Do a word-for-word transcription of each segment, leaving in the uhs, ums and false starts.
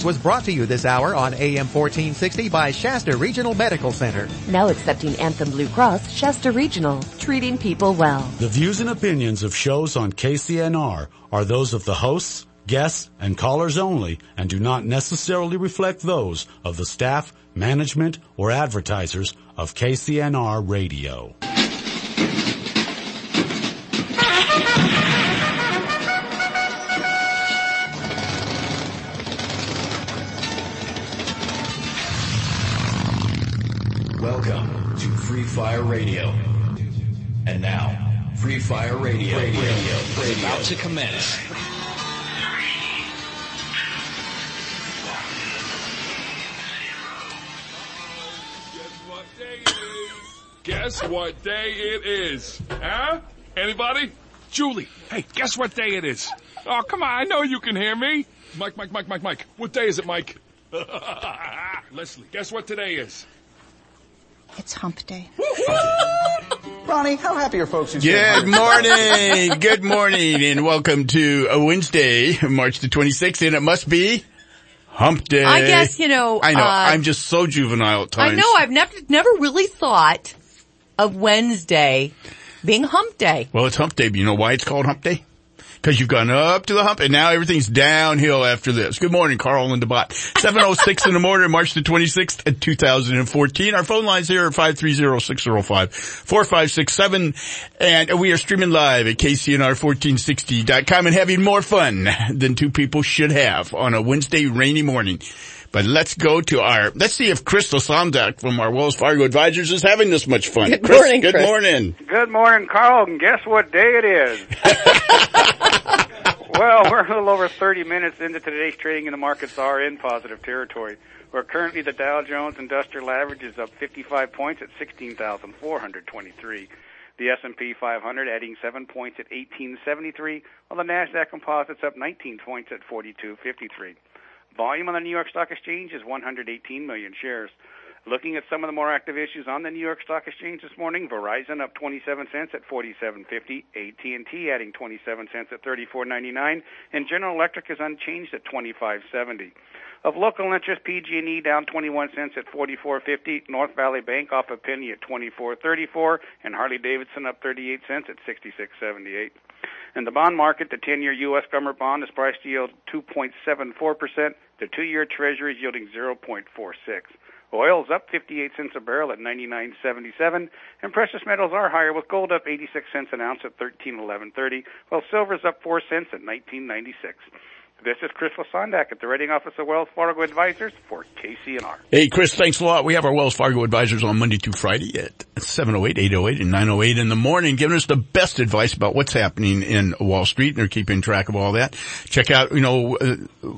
Sports was brought to you this hour on A M fourteen sixty by Shasta Regional Medical Center. Now accepting Anthem Blue Cross, Shasta Regional, treating people well. The views and opinions of shows on K C N R are those of the hosts, guests, and callers only and do not necessarily reflect those of the staff, management, or advertisers of K C N R Radio. Welcome to Free Fire Radio. And now, Free Fire Radio, Radio, Radio, is about to commence. Guess what day it is? Huh? Anybody? Julie, hey, guess what day it is? Oh, come on, I know you can hear me. Mike, Mike, Mike, Mike, Mike. What day is it, Mike? Leslie, guess what today is? It's hump day. Ronnie, how happy are folks who Good morning. Good morning, and welcome to a Wednesday, March the twenty-sixth, and it must be hump day. I guess, you know. I know, uh, I'm just so juvenile at times. I know, I've never, never really thought of Wednesday being hump day. Well, it's hump day, but you know why it's called hump day? Because you've gone up to the hump, and now everything's downhill after this. Good morning, Carl and DeBot. seven oh six in the morning, March the twenty-sixth, two thousand fourteen. Our phone lines here are five three zero, six zero five, four five six seven, and we are streaming live at K C N R fourteen sixty dot com and having more fun than two people should have on a Wednesday rainy morning. But let's go to our, let's see if Crystal Sondak from our Wells Fargo Advisors is having this much fun. Good Chris, morning, Good Chris. morning. Good morning, Carl, and guess what day it is? Well, we're a little over thirty minutes into today's trading, and the markets are in positive territory. Where currently the Dow Jones Industrial Average is up fifty-five points at sixteen thousand four hundred twenty-three. The S and P five hundred adding seven points at eighteen seventy-three, while the NASDAQ Composite's up nineteen points at forty-two fifty-three. Volume on the New York Stock Exchange is one hundred eighteen million shares. Looking at some of the more active issues on the New York Stock Exchange this morning, Verizon up twenty-seven cents at forty-seven fifty, A T and T adding twenty-seven cents at thirty-four ninety-nine, and General Electric is unchanged at twenty-five seventy. Of local interest, P G and E down twenty-one cents at forty-four fifty, North Valley Bank off a penny at twenty-four thirty-four, and Harley-Davidson up thirty-eight cents at sixty-six seventy-eight. In the bond market, the ten-year U S government bond is priced to yield two point seven four percent. The two-year Treasury is yielding zero point four six. Oil's up fifty-eight cents a barrel at ninety-nine seventy-seven, and precious metals are higher, with gold up eighty-six cents an ounce at thirteen eleven thirty, while silver's up four cents at nineteen ninety-six. This is Chris Sondak at the Rating Office of Wells Fargo Advisors for K C N R. Hey, Chris, thanks a lot. We have our Wells Fargo Advisors on Monday through Friday at seven oh eight, eight oh eight, and nine oh eight in the morning, giving us the best advice about what's happening in Wall Street, and they're keeping track of all that. Check out, you know, uh,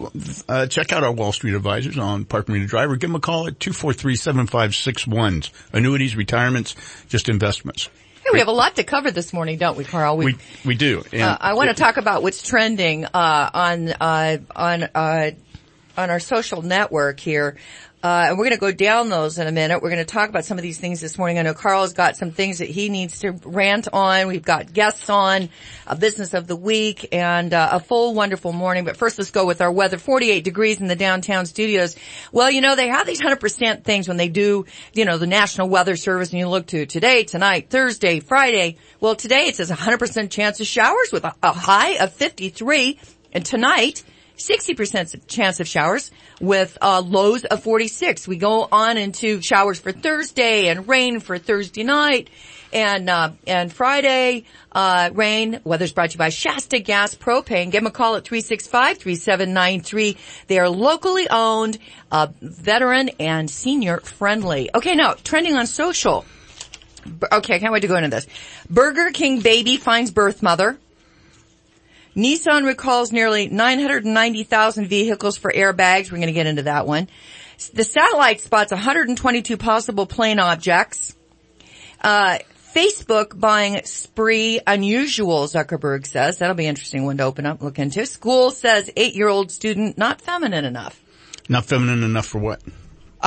uh, check out our Wall Street Advisors on Park Marina Drive, or give them a call at two four three, seven five six one. Annuities, retirements, just investments. Hey, we have a lot to cover this morning, don't we, Carl? We, we, we do. And uh, I want to talk about what's trending, uh, on, uh, on, uh, on our social network here. Uh, and we're going to go down those in a minute. We're going to talk about some of these things this morning. I know Carl's got some things that he needs to rant on. We've got guests on, a business of the week, and uh, a full, wonderful morning. But first, let's go with our weather. forty-eight degrees in the downtown studios. Well, you know, they have these one hundred percent things when they do, you know, the National Weather Service, and you look to today, tonight, Thursday, Friday. Well, today it says one hundred percent chance of showers with a, a high of fifty-three. And tonight, sixty percent chance of showers with uh lows of forty-six. We go on into showers for Thursday and rain for Thursday night. And, uh, and Friday, uh, rain. Weather's brought to you by Shasta Gas Propane. Give them a call at three six five, three seven nine three. They are locally owned, uh, veteran and senior friendly. Okay, now, trending on social. Okay, I can't wait to go into this. Burger King baby finds birth mother. Nissan recalls nearly nine hundred ninety thousand vehicles for airbags. We're going to get into that one. The satellite spots one hundred twenty-two possible plane objects. Uh, Facebook buying Spree unusual, Zuckerberg says. That'll be an interesting one to open up, look into. School says eight-year-old student not feminine enough. Not feminine enough for what? Uh,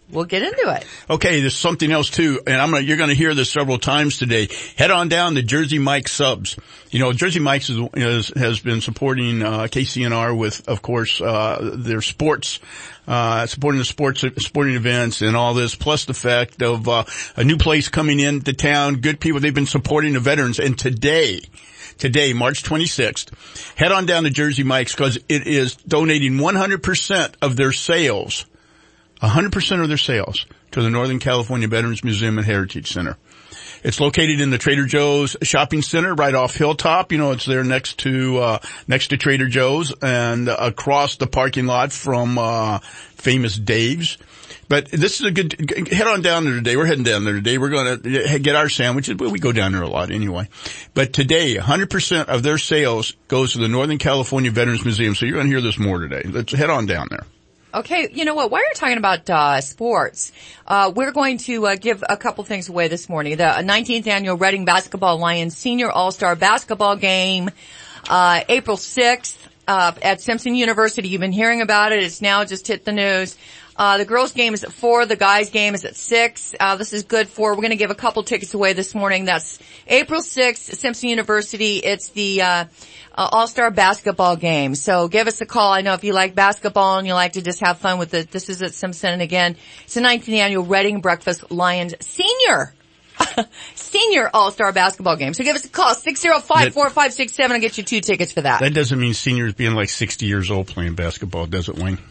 we'll get into it. Okay, there's something else too, and I'm gonna, you're gonna hear this several times today. Head on down to Jersey Mike's Subs. You know, Jersey Mike's is, is, has been supporting, uh, K C N R with, of course, uh, their sports, uh, supporting the sports, sporting events and all this, plus the fact of, uh, a new place coming into town, good people. They've been supporting the veterans, and today, Today, March twenty-sixth, head on down to Jersey Mike's because it is donating one hundred percent of their sales, one hundred percent of their sales to the Northern California Veterans Museum and Heritage Center. It's located in the Trader Joe's shopping center right off Hilltop. You know, it's there next to, uh, next to Trader Joe's and uh, across the parking lot from, uh, Famous Dave's. But this is a good, head on down there today. We're heading down there today. We're going to get our sandwiches. Well, we go down there a lot anyway. But today, one hundred percent of their sales goes to the Northern California Veterans Museum. So you're going to hear this more today. Let's head on down there. Okay, you know what? While you're talking about uh sports, uh we're going to uh, give a couple things away this morning. The nineteenth annual Reading Basketball Lions Senior All-Star Basketball Game, uh April sixth, uh at Simpson University. You've been hearing about it. It's now just hit the news. Uh, the girls' game is at four. The guys' game is at six. Uh, this is good for, we're going to give a couple tickets away this morning. That's April sixth, Simpson University. It's the, uh, uh, All-Star Basketball Game. So give us a call. I know if you like basketball and you like to just have fun with it, this is at Simpson. And again, it's the nineteenth annual Reading Breakfast Lions Senior, Senior All-Star Basketball Game. So give us a call, six oh five, four five six seven, and get you two tickets for that. That doesn't mean seniors being like sixty years old playing basketball, does it, Wayne?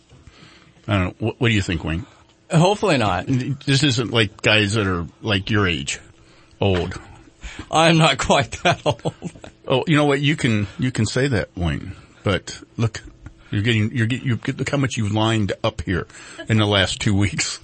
I don't know. What, what do you think, Wayne? Hopefully not. This isn't like guys that are like your age, old. I'm not quite that old. Oh, you know what? You can, you can say that, Wayne. But look, you're getting, you're getting, you look how much you've lined up here in the last two weeks.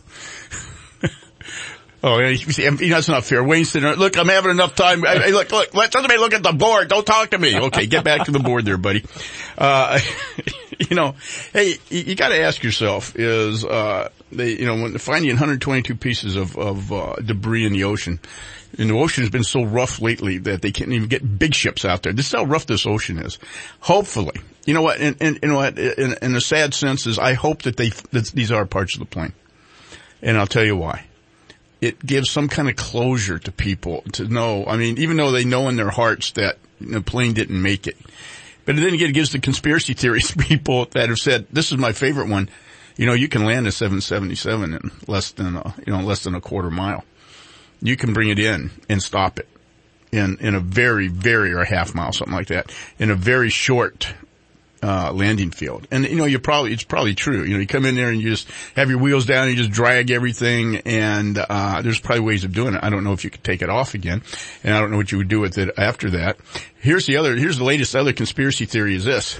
Oh, yeah, you see, you know, that's not fair. Wayne's sitting there, look, I'm having enough time. Hey, look, look, let somebody look at the board. Don't talk to me. Okay, get back to the board there, buddy. Uh, you know, hey, you, you gotta ask yourself is, uh, they, you know, when finding one hundred twenty-two pieces of, of, uh, debris in the ocean, and the ocean has been so rough lately that they can't even get big ships out there. This is how rough this ocean is. Hopefully, you know what, and, and you know what, in, in a sad sense is I hope that they, that these are parts of the plane. And I'll tell you why. It gives some kind of closure to people to know, I mean, even though they know in their hearts that the plane didn't make it. But then again, it gives the conspiracy theories people that have said, this is my favorite one, you know, you can land a seven seventy-seven in less than a, you know, less than a quarter mile. You can bring it in and stop it in, in a very, very, or a half mile, something like that, in a very short uh landing field. And you know, you probably, it's probably true. You know, you come in there and you just have your wheels down and you just drag everything, and uh there's probably ways of doing it. I don't know if you could take it off again, and I don't know what you would do with it after that. Here's the other, here's the latest other conspiracy theory is this,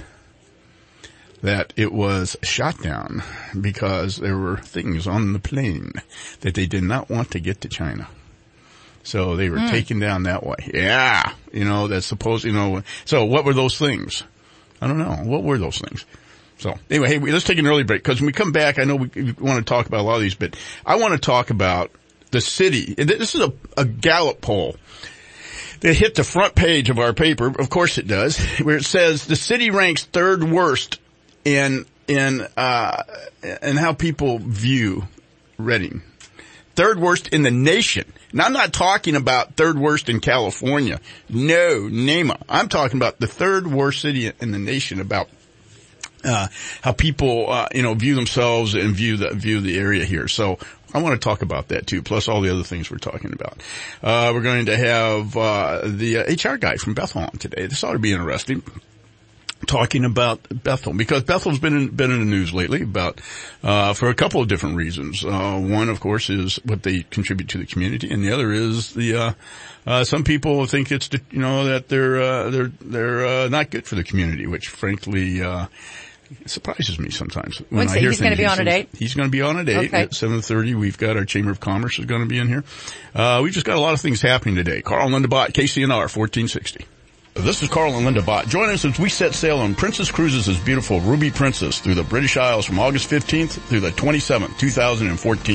that it was shot down because there were things on the plane that they did not want to get to China. So they were mm. taken down that way. Yeah. You know, that's supposed, you know, so what were those things? I don't know. What were those things? So anyway, hey, let's take an early break because when we come back, I know we, we want to talk about a lot of these, but I want to talk about the city. This is a, a Gallup poll that hit the front page of our paper. Of course it does, where it says the city ranks third worst in, in, uh, in how people view Reading. Third worst in the nation. Now, I'm not talking about third worst in California. No, NEMA. I'm talking about the third worst city in the nation about, uh, how people, uh, you know, view themselves and view the, view the area here. So I want to talk about that too, plus all the other things we're talking about. Uh, we're going to have, uh, the uh, H R guy from Bethel on today. This ought to be interesting. Talking about Bethel, because Bethel's been in, been in the news lately about, uh, for a couple of different reasons. Uh, one, of course, is what they contribute to the community, and the other is the, uh, uh, some people think it's, you know, that they're, uh, they're, they're, uh, not good for the community, which frankly, uh, surprises me sometimes. When When's I hear he's going to be on at eight? He's going to be on at eight okay. At seven thirty. We've got our Chamber of Commerce is going to be in here. Uh, we've just got a lot of things happening today. Carl and Linda Bott, K C N R, fourteen sixty. This is Carl and Linda Bott. Join us as we set sail on Princess Cruises' beautiful Ruby Princess through the British Isles from August fifteenth through the twenty-seventh, two thousand fourteen.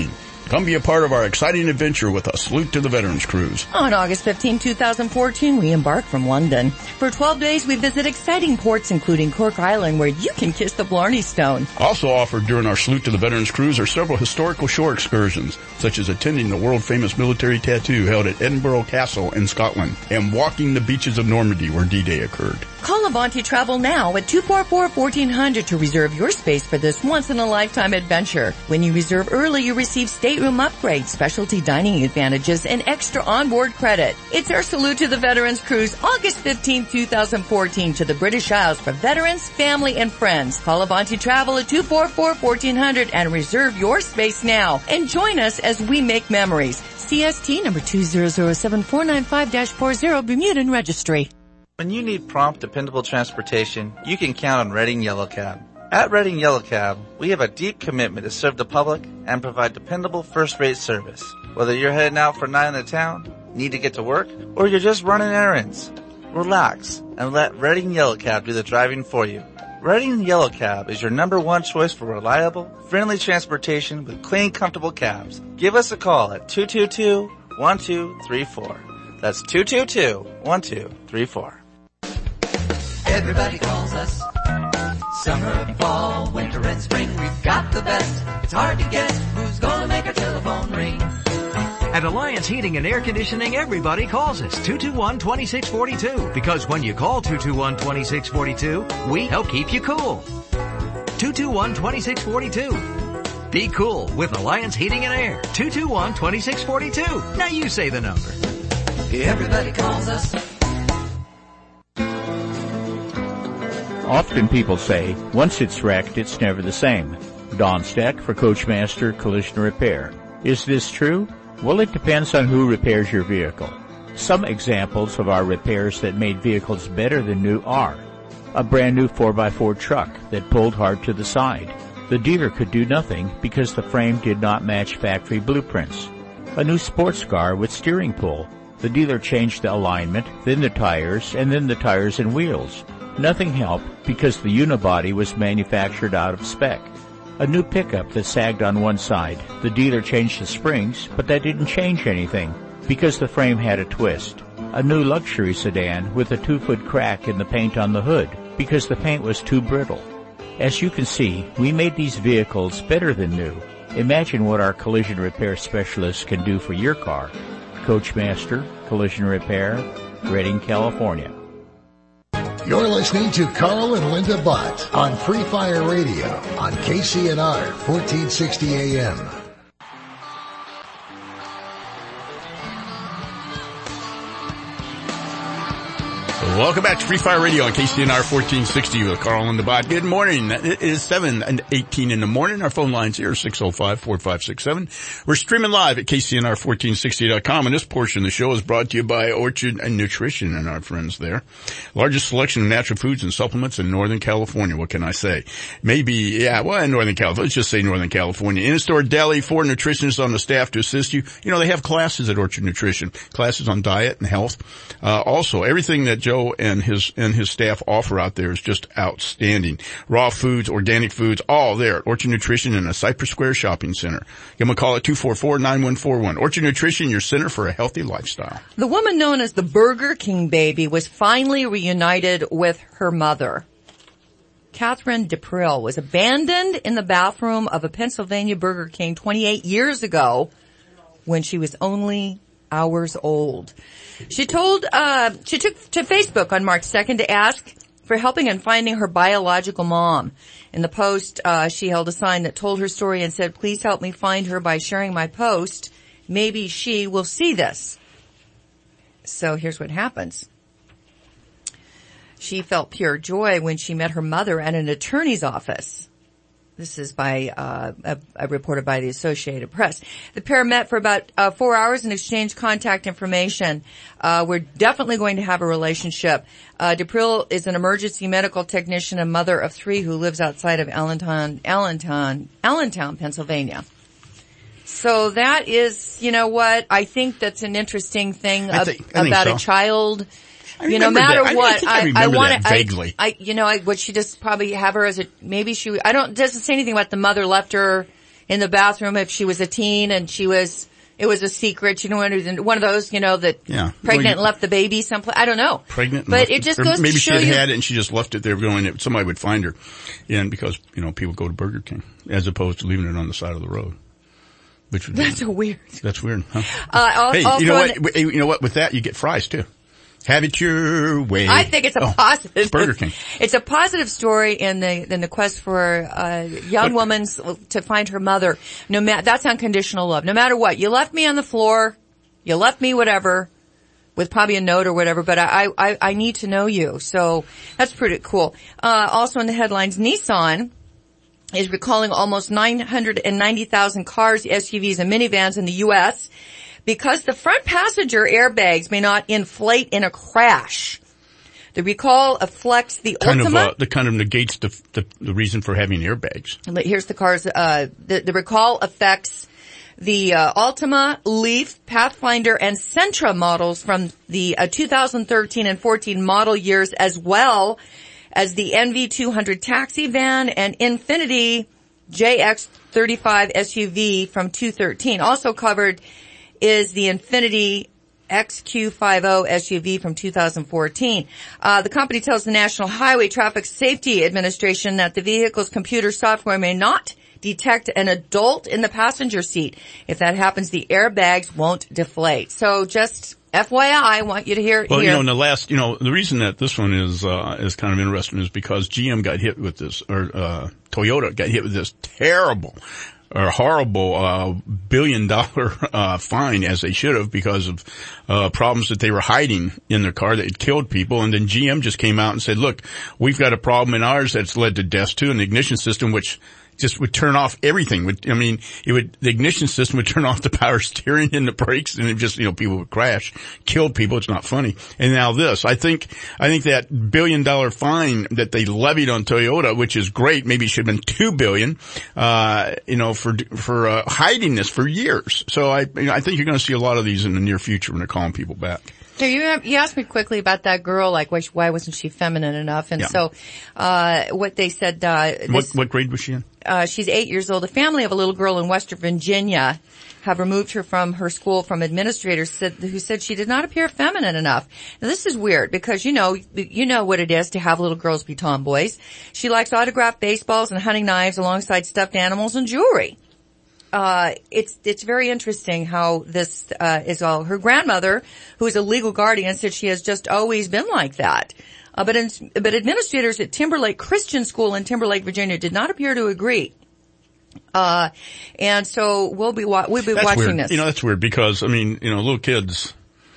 Come be a part of our exciting adventure with a Salute to the Veterans Cruise. On August fifteenth, twenty fourteen, we embark from London. For twelve days, we visit exciting ports including Cork Island, where you can kiss the Blarney Stone. Also offered during our Salute to the Veterans Cruise are several historical shore excursions, such as attending the world-famous military tattoo held at Edinburgh Castle in Scotland and walking the beaches of Normandy where D-Day occurred. Call Avanti Travel now at two four four, one four zero zero to reserve your space for this once-in-a-lifetime adventure. When you reserve early, you receive stateroom upgrades, specialty dining advantages, and extra onboard credit. It's our Salute to the Veterans Cruise, August fifteenth, twenty fourteen, to the British Isles for veterans, family, and friends. Call Avanti Travel at two four four, one four zero zero and reserve your space now. And join us as we make memories. C S T number two zero zero seven four nine five dash forty, Bermudan Registry. When you need prompt, dependable transportation, you can count on Reading Yellow Cab. At Reading Yellow Cab, we have a deep commitment to serve the public and provide dependable first-rate service. Whether you're heading out for a night in the town, need to get to work, or you're just running errands, relax and let Reading Yellow Cab do the driving for you. Reading Yellow Cab is your number one choice for reliable, friendly transportation with clean, comfortable cabs. Give us a call at two two two, one two three four. That's two two two, one two three four. Everybody calls us. Summer, fall, winter, and spring, we've got the best. It's hard to guess who's gonna make our telephone ring. At Alliance Heating and Air Conditioning, everybody calls us two two one, two six four two. Because when you call two two one, two six four two, we help keep you cool. two two one, two six four two. Be cool with Alliance Heating and Air. two two one, two six four two. Now you say the number. Everybody calls us. Often people say, once it's wrecked, it's never the same. Don Steck for Coachmaster Collision Repair. Is this true? Well, it depends on who repairs your vehicle. Some examples of our repairs that made vehicles better than new are a brand new four by four truck that pulled hard to the side. The dealer could do nothing because the frame did not match factory blueprints. A new sports car with steering pull. The dealer changed the alignment, then the tires, and then the tires and wheels. Nothing helped because the unibody was manufactured out of spec. A new pickup that sagged on one side. The dealer changed the springs, but that didn't change anything because the frame had a twist. A new luxury sedan with a two-foot crack in the paint on the hood because the paint was too brittle. As you can see, we made these vehicles better than new. Imagine what our collision repair specialists can do for your car. Coachmaster Collision Repair, Redding, California. You're listening to Carl and Linda Bott on Free Fire Radio on K C N R fourteen sixty A M. Welcome back to Free Fire Radio on K C N R fourteen sixty with Carl and the Bot. Good morning. It is seven and eighteen in the morning. Our phone lines here are six oh five, four five six seven. We're streaming live at K C N R fourteen sixty dot com, and this portion of the show is brought to you by Orchard and Nutrition and our friends there. Largest selection of natural foods and supplements in Northern California. What can I say? Maybe, yeah, well, in Northern California. Let's just say Northern California. In-store deli, four nutritionists on the staff to assist you. You know, they have classes at Orchard Nutrition, classes on diet and health. Uh, also, everything that Joe and his and his staff offer out there is just outstanding. Raw foods, organic foods, all there at Orchard Nutrition in a Cypress Square shopping center. Give them a call at two four four, nine one four one. Orchard Nutrition, your center for a healthy lifestyle. The woman known as the Burger King baby was finally reunited with her mother. Catherine DePrill was abandoned in the bathroom of a Pennsylvania Burger King twenty-eight years ago when she was only hours old. She told, uh, she took to Facebook on March second to ask for helping in finding her biological mom. In the post, uh, she held a sign that told her story and said, "Please help me find her by sharing my post. Maybe she will see this." So here's what happens. She felt pure joy when she met her mother at an attorney's office. This is by uh, a, a reported by the Associated Press. The pair met for about uh, four hours and exchanged contact information. Uh, we're definitely going to have a relationship. Uh, DePrill is an emergency medical technician and mother of three who lives outside of Allentown, Allentown, Allentown, Pennsylvania. So that is, you know what, I think that's an interesting thing I think, I about so. a child. I You know, no matter that. what, I, I, I, I want to, vaguely. I, I, you know, I, would she just probably have her as a, maybe she, I don't, doesn't say anything about the mother left her, in the bathroom if she was a teen and she was, it was a secret, you know, one of those, you know, that yeah. pregnant well, you, and left the baby someplace. I don't know. Pregnant, but it just or goes maybe to she show had you. had it and she just left it there, going. Somebody would find her, and because you know people go to Burger King as opposed to leaving it on the side of the road. Which would that's be, weird. That's weird. Huh? Uh, hey, also you know what? The, you know what? With that, you get fries too. Have it your way. I think it's a oh, positive. It's Burger King. It's a positive story in the in the quest for a young but, woman to find her mother. No matter that's unconditional love. No matter what, you left me on the floor, you left me whatever, with probably a note or whatever. But I I, I need to know you. So that's pretty cool. Uh, also in the headlines, Nissan is recalling almost nine hundred ninety thousand cars, S U Vs, and minivans in the U S because the front passenger airbags may not inflate in a crash. The recall affects the kind Ultima. Of, uh, that kind of negates the, the the reason for having airbags. Here's the cars. Uh, the, the recall affects the uh, Altima, Leaf, Pathfinder, and Sentra models from the uh, two thousand thirteen and fourteen model years, as well as the N V two hundred taxi van and Infiniti J X thirty-five S U V from two thousand thirteen. Also covered is the Infiniti X Q fifty S U V from two thousand fourteen. Uh, the company tells the National Highway Traffic Safety Administration that the vehicle's computer software may not detect an adult in the passenger seat. If that happens, the airbags won't deflate. So just F Y I, I want you to hear. Well, hear. you know, in the last, you know, the reason that this one is, uh, is kind of interesting is because G M got hit with this, or, uh, Toyota got hit with this terrible, or horrible, uh, billion dollar, uh, fine, as they should have, because of, uh, problems that they were hiding in their car that had killed people. And then G M just came out and said, look, we've got a problem in ours that's led to deaths too, in the ignition system, which just would turn off everything. I mean, it would, the ignition system would turn off the power steering and the brakes, and it just, you know, people would crash, kill people. It's not funny. And now this, I think, I think that billion dollar fine that they levied on Toyota, which is great, maybe it should have been two billion, uh, you know, for, for, uh, hiding this for years. So I, you know, I think you're going to see a lot of these in the near future when they're calling people back. So you, you asked me quickly about that girl, like why, why wasn't she feminine enough? And yeah. so, uh, what they said, uh, this, what, what grade was she in? Uh, she's eight years old. The family of a little girl in Western Virginia have removed her from her school from administrators said, who said she did not appear feminine enough. Now this is weird because you know, you know what it is to have little girls be tomboys. She likes autographed baseballs and hunting knives alongside stuffed animals and jewelry. Uh, it's, it's very interesting how this, uh, is all. Her grandmother, who is a legal guardian, said she has just always been like that. Uh, but, in, but administrators at Timberlake Christian School in Timberlake, Virginia did not appear to agree. Uh, and so we'll be, wa- we'll be that's watching weird. this. You know, that's weird because, I mean, you know, little kids,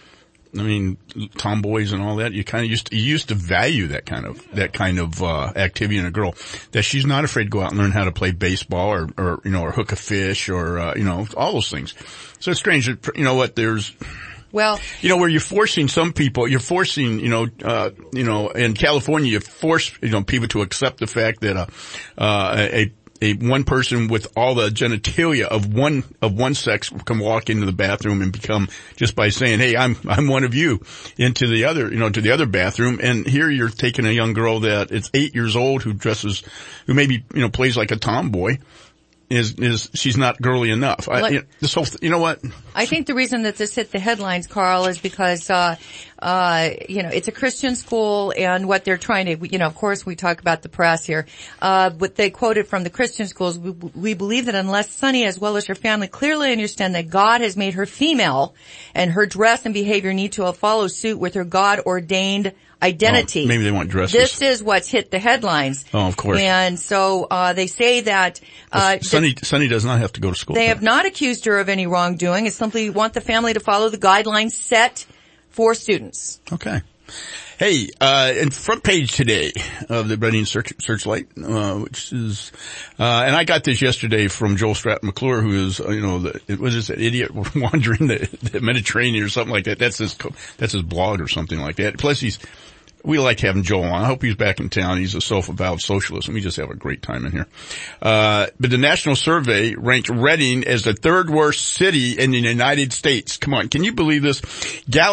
I mean, tomboys and all that, you kind of used to, you used to value that kind of, that kind of, uh, activity in a girl, that she's not afraid to go out and learn how to play baseball or, or, you know, or hook a fish or, uh, you know, all those things. So it's strange that, you know what, there's, Well, you know, where you're forcing some people, you're forcing, you know, uh, you know, in California, you force, you know, people to accept the fact that, uh, uh, a, a, one person with all the genitalia of one, of one sex can walk into the bathroom and become, just by saying, hey, I'm, I'm one of you, into the other, you know, to the other bathroom. And here you're taking a young girl that is eight years old who dresses, who maybe, you know, plays like a tomboy. Is, is, she's not girly enough. I, Let, you know, this whole, th- you know what? I think the reason that this hit the headlines, Carl, is because, uh, uh, you know, it's a Christian school and what they're trying to, you know, of course we talk about the press here, uh, but they quoted from the Christian schools, we, we believe that unless Sunny as well as her family clearly understand that God has made her female and her dress and behavior need to follow suit with her God ordained identity. Oh, maybe they want dresses. This is what's hit the headlines. Oh, of course. And so, uh, they say that, uh, Sunny, Sunny does not have to go to school. They have not accused her of any wrongdoing. It's simply want the family to follow the guidelines set for students. Okay. Hey, uh, in front page today of the Reading Search, Searchlight, uh, which is, uh, and I got this yesterday from Joel Stratton McClure, who is, uh, you know, the, it was this idiot wandering the, the Mediterranean or something like that. That's his, that's his blog or something like that. Plus he's, we like having Joel on. I hope he's back in town. He's a self-avowed socialist, and we just have a great time in here. Uh, but the national survey ranked Reading as the third worst city in the United States. Come on, can you believe this? Gallup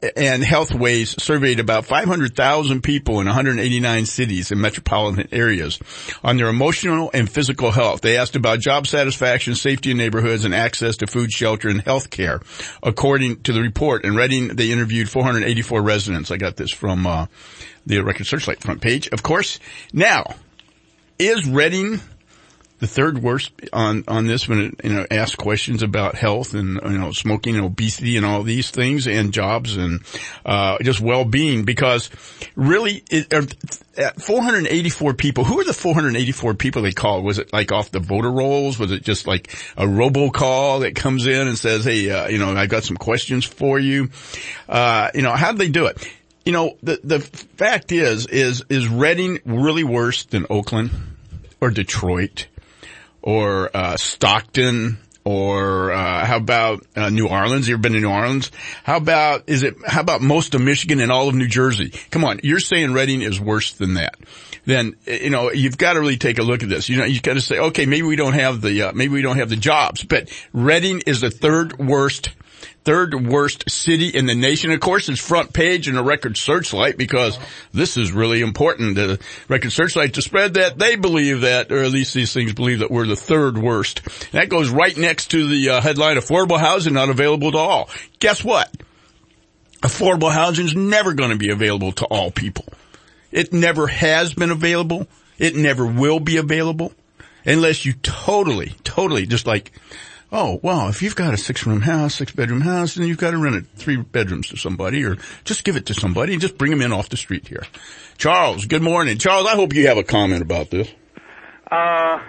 and Healthways surveyed about five hundred thousand people in one hundred eighty-nine cities and metropolitan areas on their emotional and physical health. They asked about job satisfaction, safety in neighborhoods, and access to food, shelter, and health care. According to the report, in Reading, they interviewed four hundred eighty-four residents. I got this from uh the Record Searchlight front page, of course. Now, is Reading the third worst on, on this when it, you know, asks questions about health and, you know, smoking and obesity and all these things and jobs and, uh, just well-being? Because really, it, uh, four hundred eighty-four people, who are the four hundred eighty-four people they called? Was it like off the voter rolls? Was it just like a robocall that comes in and says, hey, uh, you know, I've got some questions for you? Uh, you know, how did they do it? You know, the, the fact is, is, is Reading really worse than Oakland or Detroit? Or, uh, Stockton, or, uh, how about, uh, New Orleans? You ever been to New Orleans? How about, is it, how about most of Michigan and all of New Jersey? Come on, you're saying Reading is worse than that. Then, you know, you've got to really take a look at this. You know, you've got to say, okay, maybe we don't have the, uh, maybe we don't have the jobs, but Reading is the third worst Third worst city in the nation. Of course, it's front page in the Record Searchlight because this is really important. The Record Searchlight to spread that they believe that, or at least these things believe that we're the third worst. That goes right next to the uh, headline, affordable housing not available to all. Guess what? Affordable housing is never going to be available to all people. It never has been available. It never will be available unless you totally, totally just like, oh, well, if you've got a six-room house, six-bedroom house, then you've got to rent it three bedrooms to somebody, or just give it to somebody and just bring them in off the street here. Charles, good morning. Charles, I hope you have a comment about this. Uh,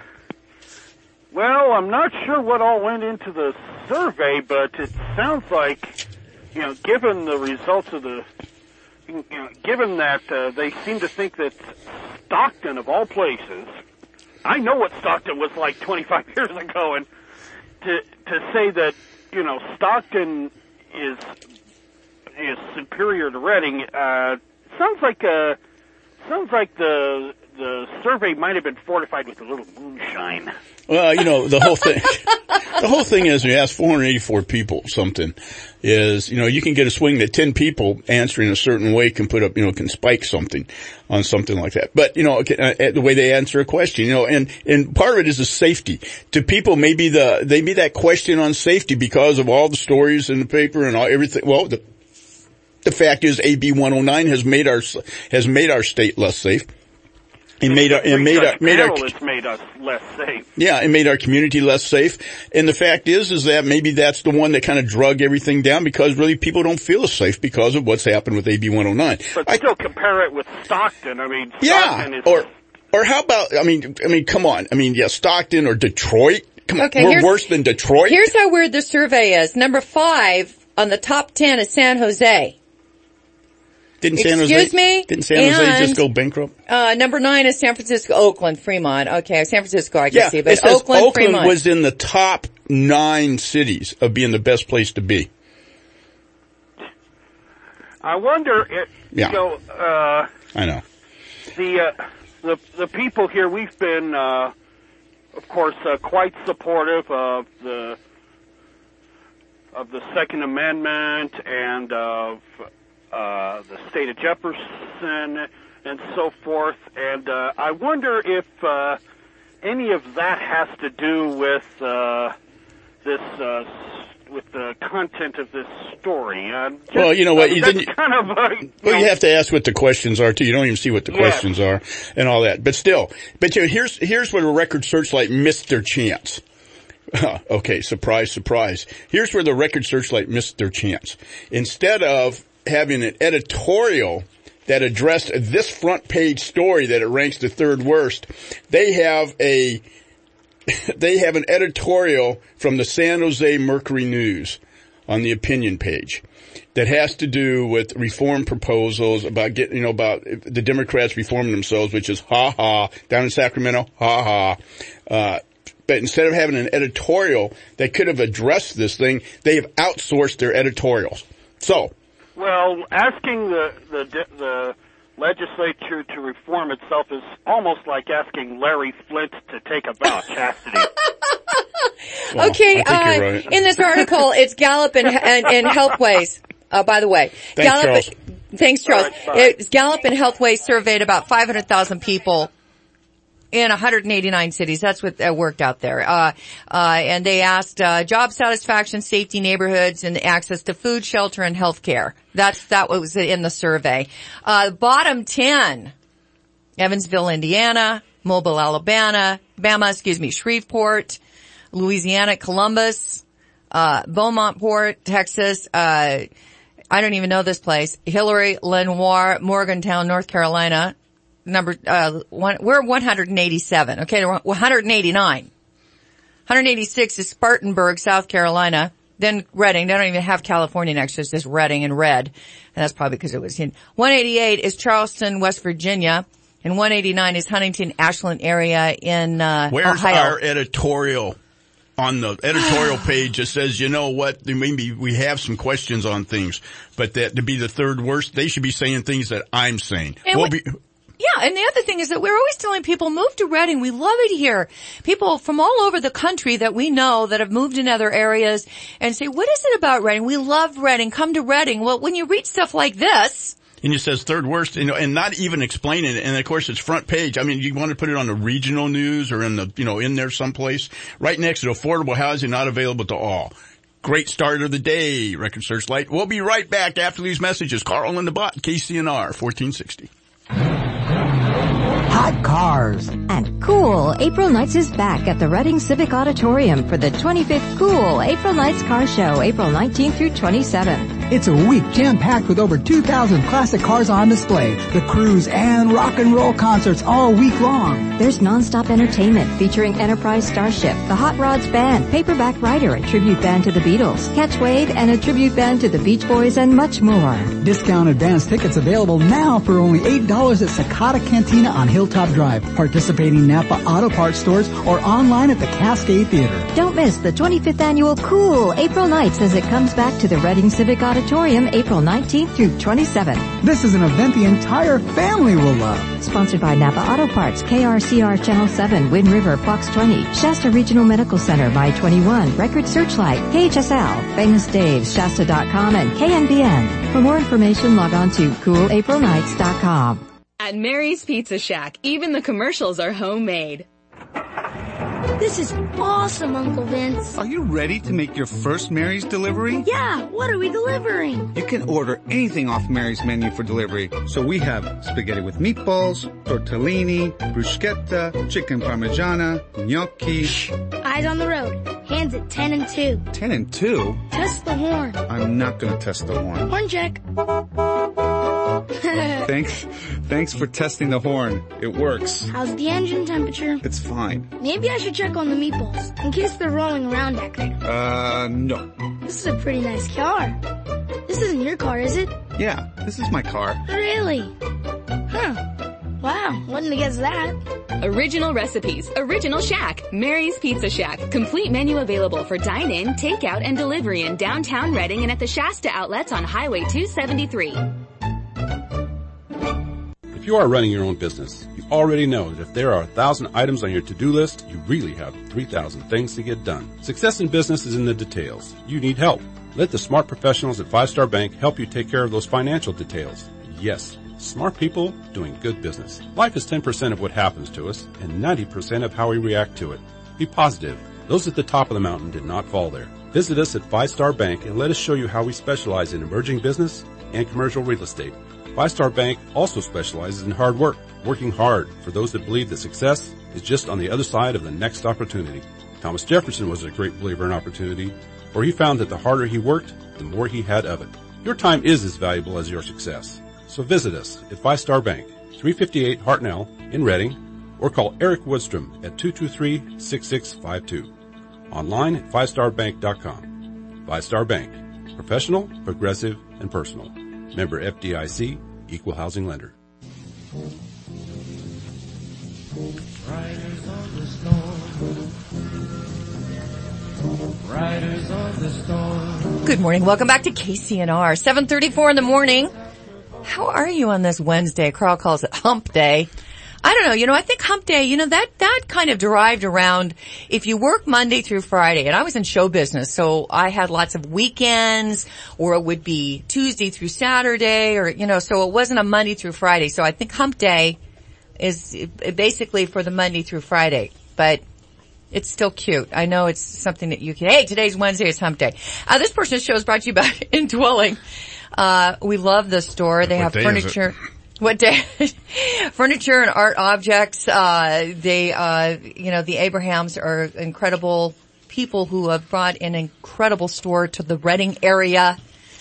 well, I'm not sure what all went into the survey, but it sounds like, you know, given the results of the, you know, given that uh, they seem to think that Stockton, of all places, I know what Stockton was like twenty-five years ago, and To, to say that, you know, Stockton is is superior to Reading, uh, sounds like uh sounds like the the survey might have been fortified with a little moonshine. Well, you know, the whole thing, the whole thing is, you ask four hundred eighty-four people something, is, you know, you can get a swing that ten people answering a certain way can put up, you know, can spike something on something like that. But, you know, the way they answer a question, you know, and, and part of it is the safety. To people, maybe the, maybe that question on safety because of all the stories in the paper and all, everything. Well, the, the fact is A B one oh nine has made our, has made our state less safe. It made our, it made our, made our, it's made us less safe. Yeah, it made our community less safe. And the fact is, is that maybe that's the one that kind of drug everything down because really people don't feel as safe because of what's happened with A B one oh nine. But I, still compare it with Stockton. I mean, yeah, Stockton is... or, or how about, I mean, I mean, come on. I mean, yeah, Stockton or Detroit. Come on, okay, we're worse than Detroit. Here's how weird the survey is. Number five on the top ten is San Jose. Didn't San Excuse Jose, me? Didn't San and, Jose just go bankrupt? Uh, number nine is San Francisco, Oakland, Fremont. Okay, San Francisco I can yeah, see, but it says Oakland, Oakland Fremont. was in the top nine cities of being the best place to be. I wonder, if, yeah. you know, uh, I know. The, uh, the, the people here, we've been, uh, of course, uh, quite supportive of the, of the Second Amendment and of, Uh, the state of Jefferson and so forth, and uh, I wonder if uh, any of that has to do with uh, this, uh, with the content of this story. Uh, just, well, you know what? You uh, didn't. Kind of, uh, you well, know, you have to ask what the questions are too. You don't even see what the yes. questions are and all that. But still, but you know, here's here's where the Record Searchlight missed their chance. Okay, surprise, surprise. Here's where the Record Searchlight missed their chance. Instead of having an editorial that addressed this front page story that it ranks the third worst, they have a, they have an editorial from the San Jose Mercury News on the opinion page that has to do with reform proposals about getting, you know, about the Democrats reforming themselves, which is ha ha, down in Sacramento, ha ha. Uh, but instead of having an editorial that could have addressed this thing, they have outsourced their editorials. So, well, asking the, the the legislature to reform itself is almost like asking Larry Flint to take a vow of chastity. Well, okay, uh, right. in this article, it's Gallup and, and, and Healthways. Uh, by the way, Thanks, Gallup, Charles. Thanks, Charles. All right, It, Gallup and Healthway surveyed about five hundred thousand people in one hundred eighty-nine cities. That's what uh, worked out there. Uh, uh, and they asked, uh, job satisfaction, safety, neighborhoods, and access to food, shelter, and health care. That's, that was in the survey. Uh, bottom ten, Evansville, Indiana, Mobile, Alabama, Bama, excuse me, Shreveport, Louisiana, Columbus, uh, Beaumontport, Texas, uh, I don't even know this place, Hillary, Lenoir, Morgantown, North Carolina. Number, uh, one, we're one hundred eighty-seven. Okay, we're one hundred eighty-nine. one hundred eighty-six is Spartanburg, South Carolina. Then Redding. They don't even have California next. It's just Redding in red. And that's probably because it was in. one eighty-eight is Charleston, West Virginia. And one eighty-nine is Huntington, Ashland area in, uh, Where's Ohio. our editorial? On the editorial page, it says, you know what, maybe we have some questions on things, but that to be the third worst, they should be saying things that I'm saying. And We'll what- be, Yeah, and the other thing is that we're always telling people, move to Redding. We love it here. People from all over the country that we know that have moved in other areas and say, what is it about Redding? We love Redding. Come to Redding. Well, when you read stuff like this, and it says third worst, you know, and not even explaining it. And of course, it's front page. I mean, you want to put it on the regional news or in the, you know, in there someplace. Right next to affordable housing not available to all. Great start of the day, Record Searchlight. We'll be right back after these messages. Carl and the Bot, K C N R, fourteen sixty. Hot cars and cool. April Nights is back at the Reading Civic Auditorium for the twenty-fifth Cool April Nights Car Show, April nineteenth through twenty-seventh. It's a week jam-packed with over two thousand classic cars on display, the cruise and rock and roll concerts all week long. There's non-stop entertainment featuring Enterprise Starship, the Hot Rods Band, Paperback Writer, a tribute band to the Beatles, Catch Wave, and a tribute band to the Beach Boys, and much more. Discount advance tickets available now for only eight dollars at Sakata Cantina on Hilltop Drive, participating Napa Auto Parts stores, or online at the Cascade Theater. Don't miss the twenty-fifth Annual Cool April Nights as it comes back to the Reading Civic Auditorium April nineteenth through twenty-seventh. This is an event the entire family will love. Sponsored by Napa Auto Parts, K R C R Channel seven, Wind River, Fox twenty, Shasta Regional Medical Center, My twenty-one, Record Searchlight, K H S L, Famous Dave's, Shasta dot com, and K N B N. For more information, log on to cool april nights dot com. At Mary's Pizza Shack, even the commercials are homemade. This is awesome, Uncle Vince. Are you ready to make your first Mary's delivery? Yeah, what are we delivering? You can order anything off Mary's menu for delivery. So we have spaghetti with meatballs, tortellini, bruschetta, chicken parmigiana, gnocchi. Shh. Eyes on the road. Hands at ten and two. ten and two? Test the horn. I'm not gonna test the horn. Horn check. Thanks, thanks for testing the horn. It works. How's the engine temperature? It's fine. Maybe I should check on the meatballs, in case they're rolling around back there. Uh, no. This is a pretty nice car. This isn't your car, is it? Yeah, this is my car. Really? Huh. Wow, wouldn't have guessed that. Original recipes, original shack, Mary's Pizza Shack. Complete menu available for dine-in, takeout, and delivery in downtown Reading and at the Shasta outlets on Highway two seventy-three. If you are running your own business, you already know that if there are a thousand items on your to-do list, you really have three thousand things to get done. Success in business is in the details. You need help. Let the smart professionals at Five Star Bank help you take care of those financial details. Yes, smart people doing good business. Life is ten percent of what happens to us and ninety percent of how we react to it. Be positive. Those at the top of the mountain did not fall there. Visit us at Five Star Bank and let us show you how we specialize in emerging business and commercial real estate. Five Star Bank also specializes in hard work, working hard for those that believe that success is just on the other side of the next opportunity. Thomas Jefferson was a great believer in opportunity, for he found that the harder he worked, the more he had of it. Your time is as valuable as your success. So visit us at Five Star Bank, three fifty-eight Hartnell in Reading, or call Eric Woodstrom at two two three, six six five two. Online at five star bank dot com. Five Star Bank. Professional, progressive, and personal. Member F D I C, Equal Housing Lender. Riders on the storm. Riders on the storm. Good morning. Welcome back to K C N R. seven thirty-four in the morning. How are you on this Wednesday? Carl calls it hump day. I don't know, you know, I think hump day, you know, that, that kind of derived around if you work Monday through Friday, and I was in show business, so I had lots of weekends, or it would be Tuesday through Saturday, or, you know, so it wasn't a Monday through Friday. So I think hump day is basically for the Monday through Friday, but it's still cute. I know it's something that you can, hey, today's Wednesday, it's hump day. Uh, this person's show is brought to you by Indwelling. Uh, we love the store. They What have day furniture. is it? What day? Furniture and art objects. Uh, they, uh, you know, the Abrahams are incredible people who have brought an incredible store to the Reading area.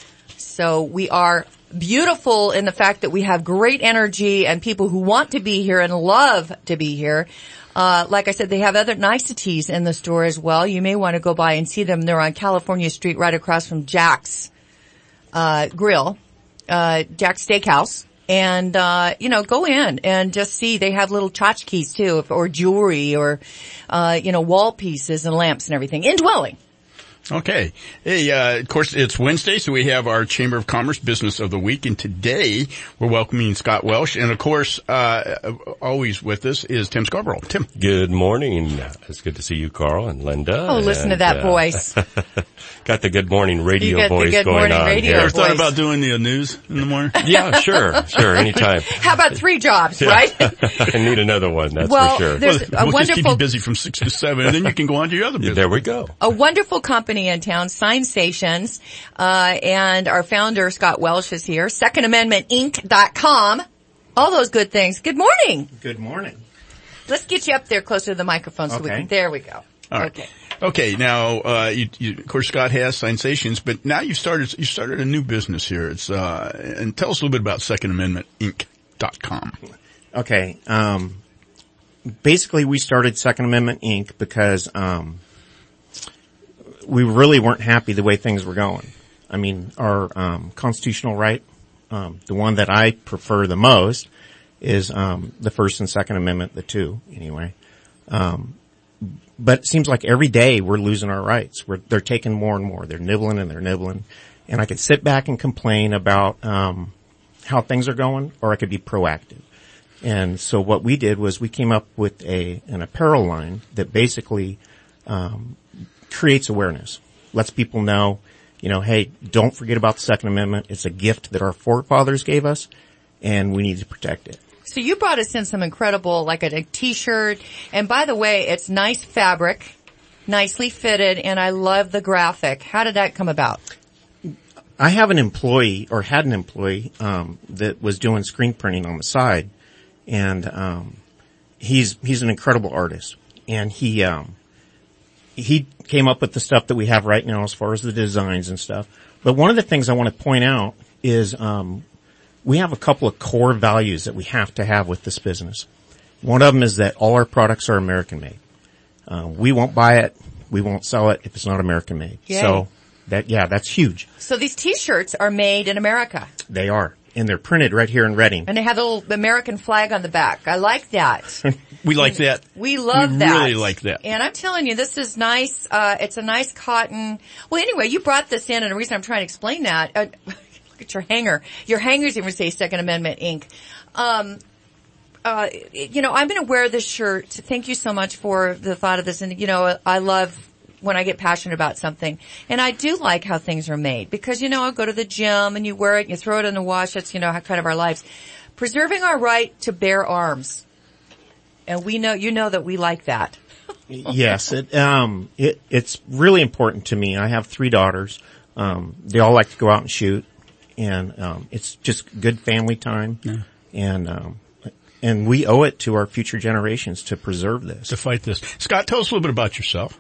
So we are beautiful in the fact that we have great energy and people who want to be here and love to be here. Uh, like I said, they have other niceties in the store as well. You may want to go by and see them. They're on California Street right across from Jack's, uh, Grill, uh, Jack's Steakhouse. And, uh, you know, go in and just see. They have little tchotchkes too, or jewelry, or, uh, you know, wall pieces and lamps and everything. Indwelling. Okay. Hey, uh, of course, it's Wednesday, so we have our Chamber of Commerce Business of the Week, and today we're welcoming Scott Welsh, and of course, uh, always with us is Tim Scarborough. Tim. Good morning. It's good to see you, Carl and Linda. Oh, listen to and, that uh, voice. Got the good morning radio You got the voice good going morning on radio here. Ever thought about doing the news in the morning? Yeah, sure, sure, anytime. How about three jobs, Yeah. right? I need another one, that's Well, for sure. there's Well, a we'll just keep you wonderful- busy from six to seven, and then you can go on to your other business. There we go. A wonderful company in town, Sign-Stations, uh, and our founder, Scott Welsh, is here. second amendment inc dot com. All those good things. Good morning. Good morning. Let's get you up there closer to the microphone so we Okay. can, there we go. All right. Okay. Okay, now, uh, you, you, of course, Scott has Sensations, but now you started, you started a new business here. It's, uh, and tell us a little bit about second amendment inc dot com. Okay. Um, basically, we started Second Amendment Incorporated because um, we really weren't happy the way things were going. I mean, our um, constitutional right, um, the one that I prefer the most, is um, the First and Second Amendment, the two, anyway. Um, but it seems like every day we're losing our rights. We're, they're taking more and more. They're nibbling and they're nibbling. And I could sit back and complain about um, how things are going, or I could be proactive. And so what we did was we came up with a an apparel line that basically um, creates awareness, lets people know, you know, hey, don't forget about the Second Amendment. It's a gift that our forefathers gave us, and we need to protect it. So you brought us in some incredible, like a, a t-shirt, and by the way, it's nice fabric, nicely fitted, and I love the graphic. How did that come about? I have an employee, or had an employee, um, that was doing screen printing on the side, and um, he's he's an incredible artist, and he um, he came up with the stuff that we have right now as far as the designs and stuff. But one of the things I want to point out is um, we have a couple of core values that we have to have with this business. One of them is that all our products are American made. Uh, we won't buy it, we won't sell it if it's not American made. Yay. So that yeah, that's huge. So these t-shirts are made in America. They are. And they're printed right here in Reading. And they have a little American flag on the back. I like that. We like that. We love we that. really like that. And I'm telling you, this is nice. Uh, it's a nice cotton. Well, anyway, you brought this in, and the reason I'm trying to explain that, uh, look at your hanger. Your hangers even say Second Amendment Incorporated. Um, uh, you know, I'm going to wear this shirt. Thank you so much for the thought of this. And, you know, I love when I get passionate about something. And I do like how things are made because, you know, I'll go to the gym and you wear it and you throw it in the wash. That's, you know, how kind of our lives. Preserving our right to bear arms. And we know, you know that we like that. Yes, it, um, it, it's really important to me. I have three daughters. Um, they all like to go out and shoot, and, um, it's just good family time. Yeah. And, um, and we owe it to our future generations to preserve this. To fight this. Scott, tell us a little bit about yourself.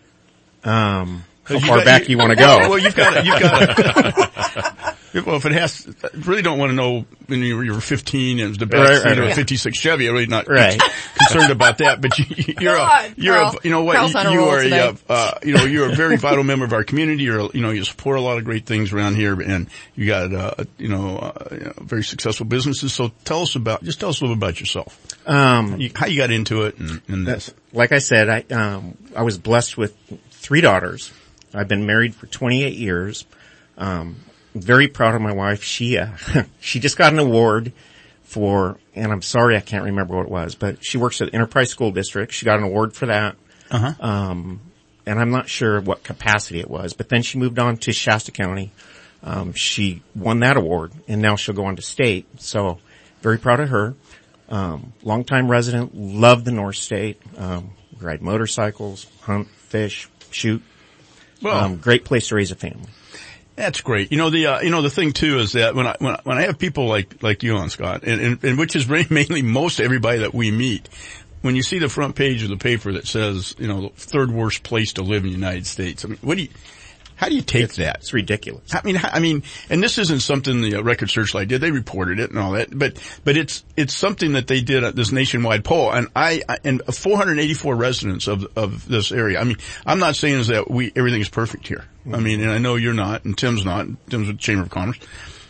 Um, how You far got- back you want to go? Well, you've got, you've got. Well, if it has, I really don't want to know when you were, you were fifteen. It was the best, Right, right, you know, right. fifty-six Chevy. I'm really not Right. concerned about that. But you, you're God, a, you're Carl. a, you know what? Carl's You, on a you roll are today. a, uh, you know, you're a very vital member of our community. You're, a, you know, you support a lot of great things around here, and you got, uh, you know, uh, you know, very successful businesses. So tell us about, just tell us a little bit about yourself. Um, You- how you got into it, and, and this. Like I said, I, um, I was blessed with three daughters. I've been married for twenty-eight years. Um, very proud of my wife. She, uh, she just got an award for, and I'm sorry I can't remember what it was, but she works at Enterprise School District. She got an award for that. Uh-huh. Um, and I'm not sure what capacity it was, but then she moved on to Shasta County. Um, she won that award, and now she'll go on to state. So very proud of her. Um, longtime resident, love the North State. Um, ride motorcycles, hunt, fish, shoot. Well, um, great place to raise a family. That's great. You know, the, uh, you know, the thing too is that when I, when I, when I have people like, like you on, Scott, and, and, and which is mainly most everybody that we meet, when you see the front page of the paper that says, you know, the third worst place to live in the United States, I mean, what do you, how do you take it's, that? It's ridiculous. I mean, I mean, and this isn't something the Record Searchlight did. They reported it and all that, but, but it's, it's something that they did at this nationwide poll. And I, I and four hundred eighty-four residents of, of this area. I mean, I'm not saying is that we, everything is perfect here. Mm-hmm. I mean, and I know you're not, and Tim's not, Tim's with the Chamber of Commerce.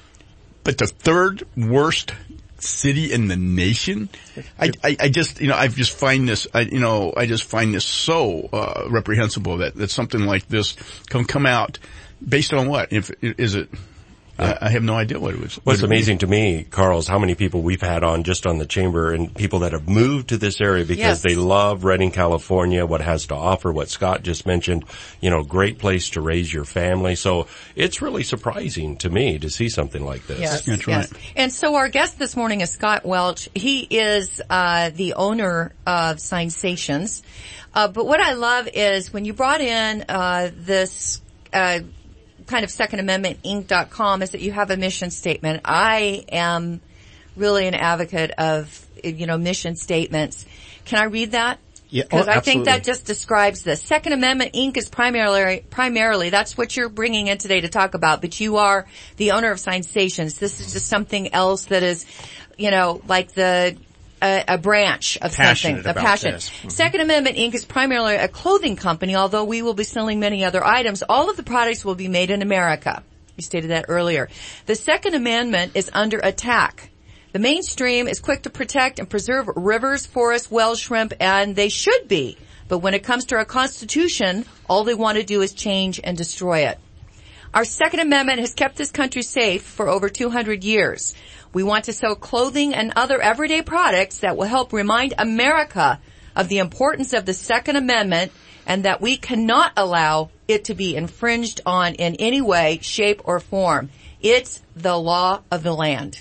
But the third worst city in the nation, I, I, I just, you know, I just find this, I, you know, I just find this so, uh, reprehensible that, that something like this can come out based on what? If, is it, I, I have no idea what it was. What's amazing to me, Carl, is how many people we've had on just on the chamber and people that have moved to this area because Yes. they love Redding, California, what it has to offer, what Scott just mentioned, you know, great place to raise your family. So it's really surprising to me to see something like this. Yes, That's yes. right. And so our guest this morning is Scott Welch. He is uh the owner of Sensations. Uh but what I love is when you brought in uh this uh kind of Second Amendment Inc dot com is that you have a mission statement. I am really an advocate of, you know, mission statements. Can I read that? Yeah, Because oh, I think absolutely. that just describes this. Second Amendment Incorporated is primarily, primarily, that's what you're bringing in today to talk about, but you are the owner of Sensations. This is just something else that is, you know, like the, a, a branch of Passionate something, a about passion. this. Mm-hmm. Second Amendment Incorporated is primarily a clothing company, although we will be selling many other items. All of the products will be made in America. You stated that earlier. The Second Amendment is under attack. The mainstream is quick to protect and preserve rivers, forests, wells, shrimp, and they should be. But when it comes to our Constitution, all they want to do is change and destroy it. Our Second Amendment has kept this country safe for over two hundred years. We want to sell clothing and other everyday products that will help remind America of the importance of the Second Amendment and that we cannot allow it to be infringed on in any way, shape, or form. It's the law of the land.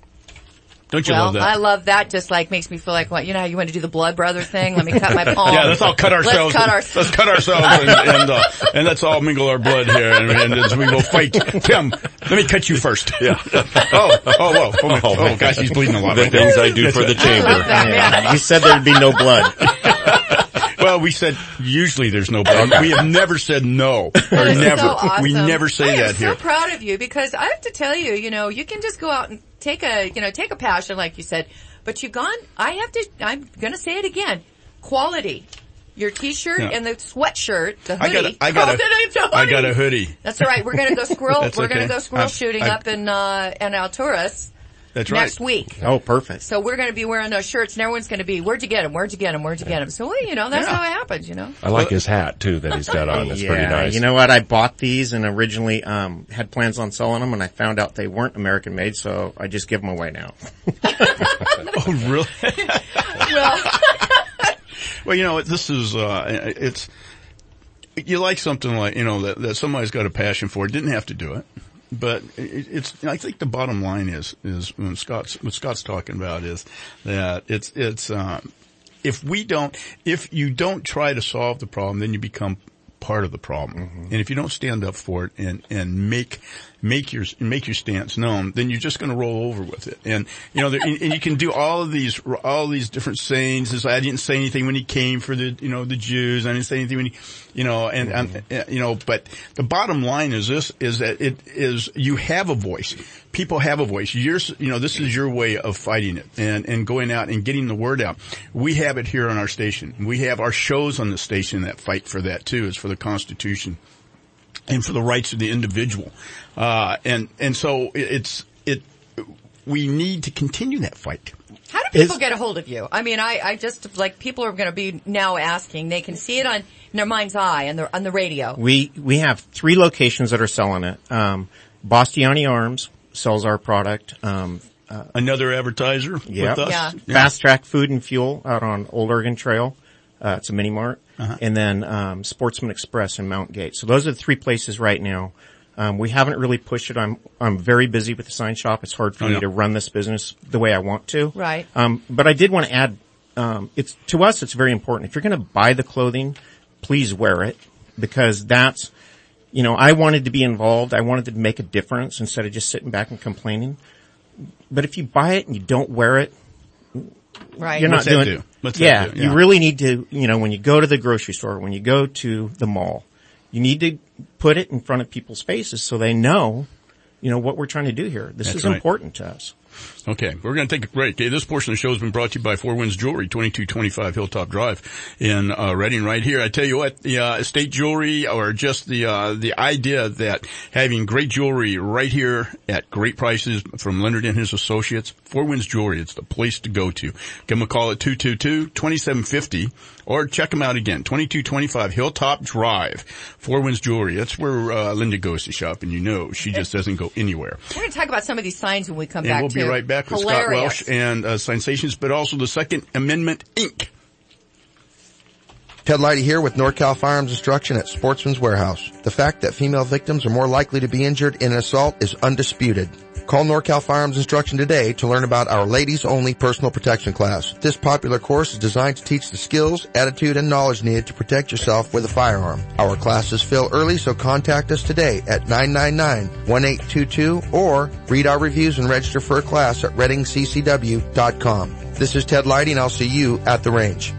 Don't you well, love that? I love that. Just like makes me feel like, what, you know how you want to do the blood brother thing? Let me cut my palm. Yeah, let's all cut ourselves. Let's cut, our- let's cut ourselves and, and, uh, and let's all mingle our blood here and, and as we will fight. Tim, let me cut you first. Yeah. oh, oh, whoa. Oh, my, oh gosh, he's bleeding a lot. The right things now. I do for the chamber. Yeah. You said there'd be no blood. Well, we said usually there's no blood. We have never said no. Or That is never. so awesome. We never say I am that so here. proud of you because I have to tell you, you know, you can just go out and take a, you know, take a passion like you said, but you've gone, I have to, I'm gonna say it again, quality. Your t-shirt Yeah. and the sweatshirt, the I hoodie. got a, I got Oh, a, then it's a I hoodie. got a hoodie. That's all right. We're gonna go squirrel, That's we're okay. gonna go squirrel I've- shooting I've- up in, uh, in Alturas. That's right. Next week. Oh, perfect. So we're going to be wearing those shirts and everyone's going to be, where'd you get them? Where'd you get them? Where'd you get them? So, well, you know, that's Yeah. how it happens, you know? I like his hat too that he's got on. It's yeah, pretty nice. you know what? I bought these and originally um had plans on selling them, and I found out they weren't American made, so I just give them away now. Oh, really? Well, Well, you know, this is, uh, it's, you like something like, you know, that, that somebody's got a passion for it, didn't have to do it. But it, it's, I think the bottom line is, is when Scott's, what Scott's talking about is that it's, it's, um, if we don't, if you don't try to solve the problem, then you become part of the problem. Mm-hmm. And if you don't stand up for it and, and make, make your, make your stance known, then you're just going to roll over with it. And, you know, there, and you can do all of these, all these different sayings. As I didn't say anything when he came for the, you know, the Jews. I didn't say anything when he, you know, and, mm-hmm. and, you know, but the bottom line is this, is that it is, you have a voice. People have a voice. Yours, you know, this is your way of fighting it and, and going out and getting the word out. We have it here on our station. We have our shows on the station that fight for that too, is for the Constitution and for the rights of the individual. Uh, and, and so it's, it, we need to continue that fight. how do people get a hold of you? I mean, I, I just, like, people are going to be now asking. They can see it on in their mind's eye and the, on the radio. We, we have three locations that are selling it. Um, Bastiani Arms sells our product. Um, Uh, Another advertiser yeah. with us. Yeah. Fast Track Food and Fuel out on Old Oregon Trail. Uh, it's a mini mart. Uh-huh. And then, um, Sportsman Express in Mount Gate. So those are the three places right now. Um, we haven't really pushed it. I'm, I'm very busy with the sign shop. It's hard for Oh, me yeah. to run this business the way I want to. Right. Um, but I did want to add, um, it's, to us, it's very important. If you're going to buy the clothing, please wear it, because that's, you know, I wanted to be involved. I wanted to make a difference instead of just sitting back and complaining. But if you buy it and you don't wear it, Right. you're not What's that doing do? What's that yeah, do? Yeah. you really need to, you know, when you go to the grocery store, when you go to the mall, you need to put it in front of people's faces so they know, you know, what we're trying to do here. This That's is right. important to us. Okay, we're going to take a break. Okay, this portion of the show has been brought to you by Four Winds Jewelry, twenty-two twenty-five Hilltop Drive in uh, Reading right here. I tell you what, the uh, estate jewelry, or just the uh, the idea that having great jewelry right here at great prices from Leonard and his associates, Four Winds Jewelry, it's the place to go to. Give them a call at two two two, two seven five zero or check them out again, twenty-two twenty-five Hilltop Drive. Four Winds Jewelry, that's where uh, Linda goes to shop, and you know she just doesn't go anywhere. We're going to talk about some of these signs when we come And back, we'll too. be right back with Hilarious. Scott Welsh and uh, Sensations, but also the Second Amendment, Incorporated. Ted Lighty here with NorCal Firearms Instruction at Sportsman's Warehouse. The fact that female victims are more likely to be injured in an assault is undisputed. Call NorCal Firearms Instruction today to learn about our ladies-only personal protection class. This popular course is designed to teach the skills, attitude, and knowledge needed to protect yourself with a firearm. Our classes fill early, so contact us today at nine nine nine, one eight two two or read our reviews and register for a class at reading c c w dot com. This is Ted Lighty, and I'll see you at the range.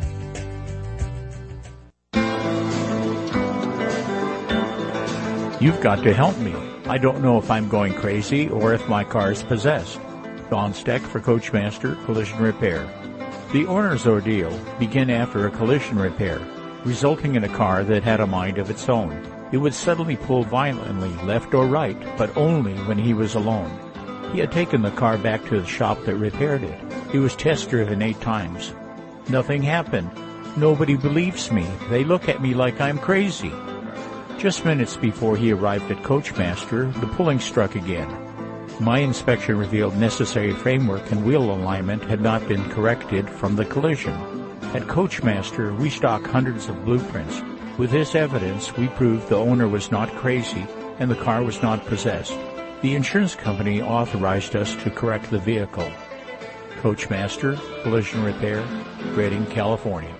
You've got to help me. I don't know if I'm going crazy or if my car's possessed. Don Steck for Coachmaster Collision Repair. The owner's ordeal began after a collision repair, resulting in a car that had a mind of its own. It would suddenly pull violently left or right, but only when he was alone. He had taken the car back to the shop that repaired it. It was test driven eight times. Nothing happened. Nobody believes me. They look at me like I'm crazy. Just minutes before he arrived at Coachmaster, the pulling struck again. My inspection revealed necessary framework and wheel alignment had not been corrected from the collision. At Coachmaster, we stock hundreds of blueprints. With this evidence, we proved the owner was not crazy and the car was not possessed. The insurance company authorized us to correct the vehicle. Coachmaster Collision Repair, Redding, California.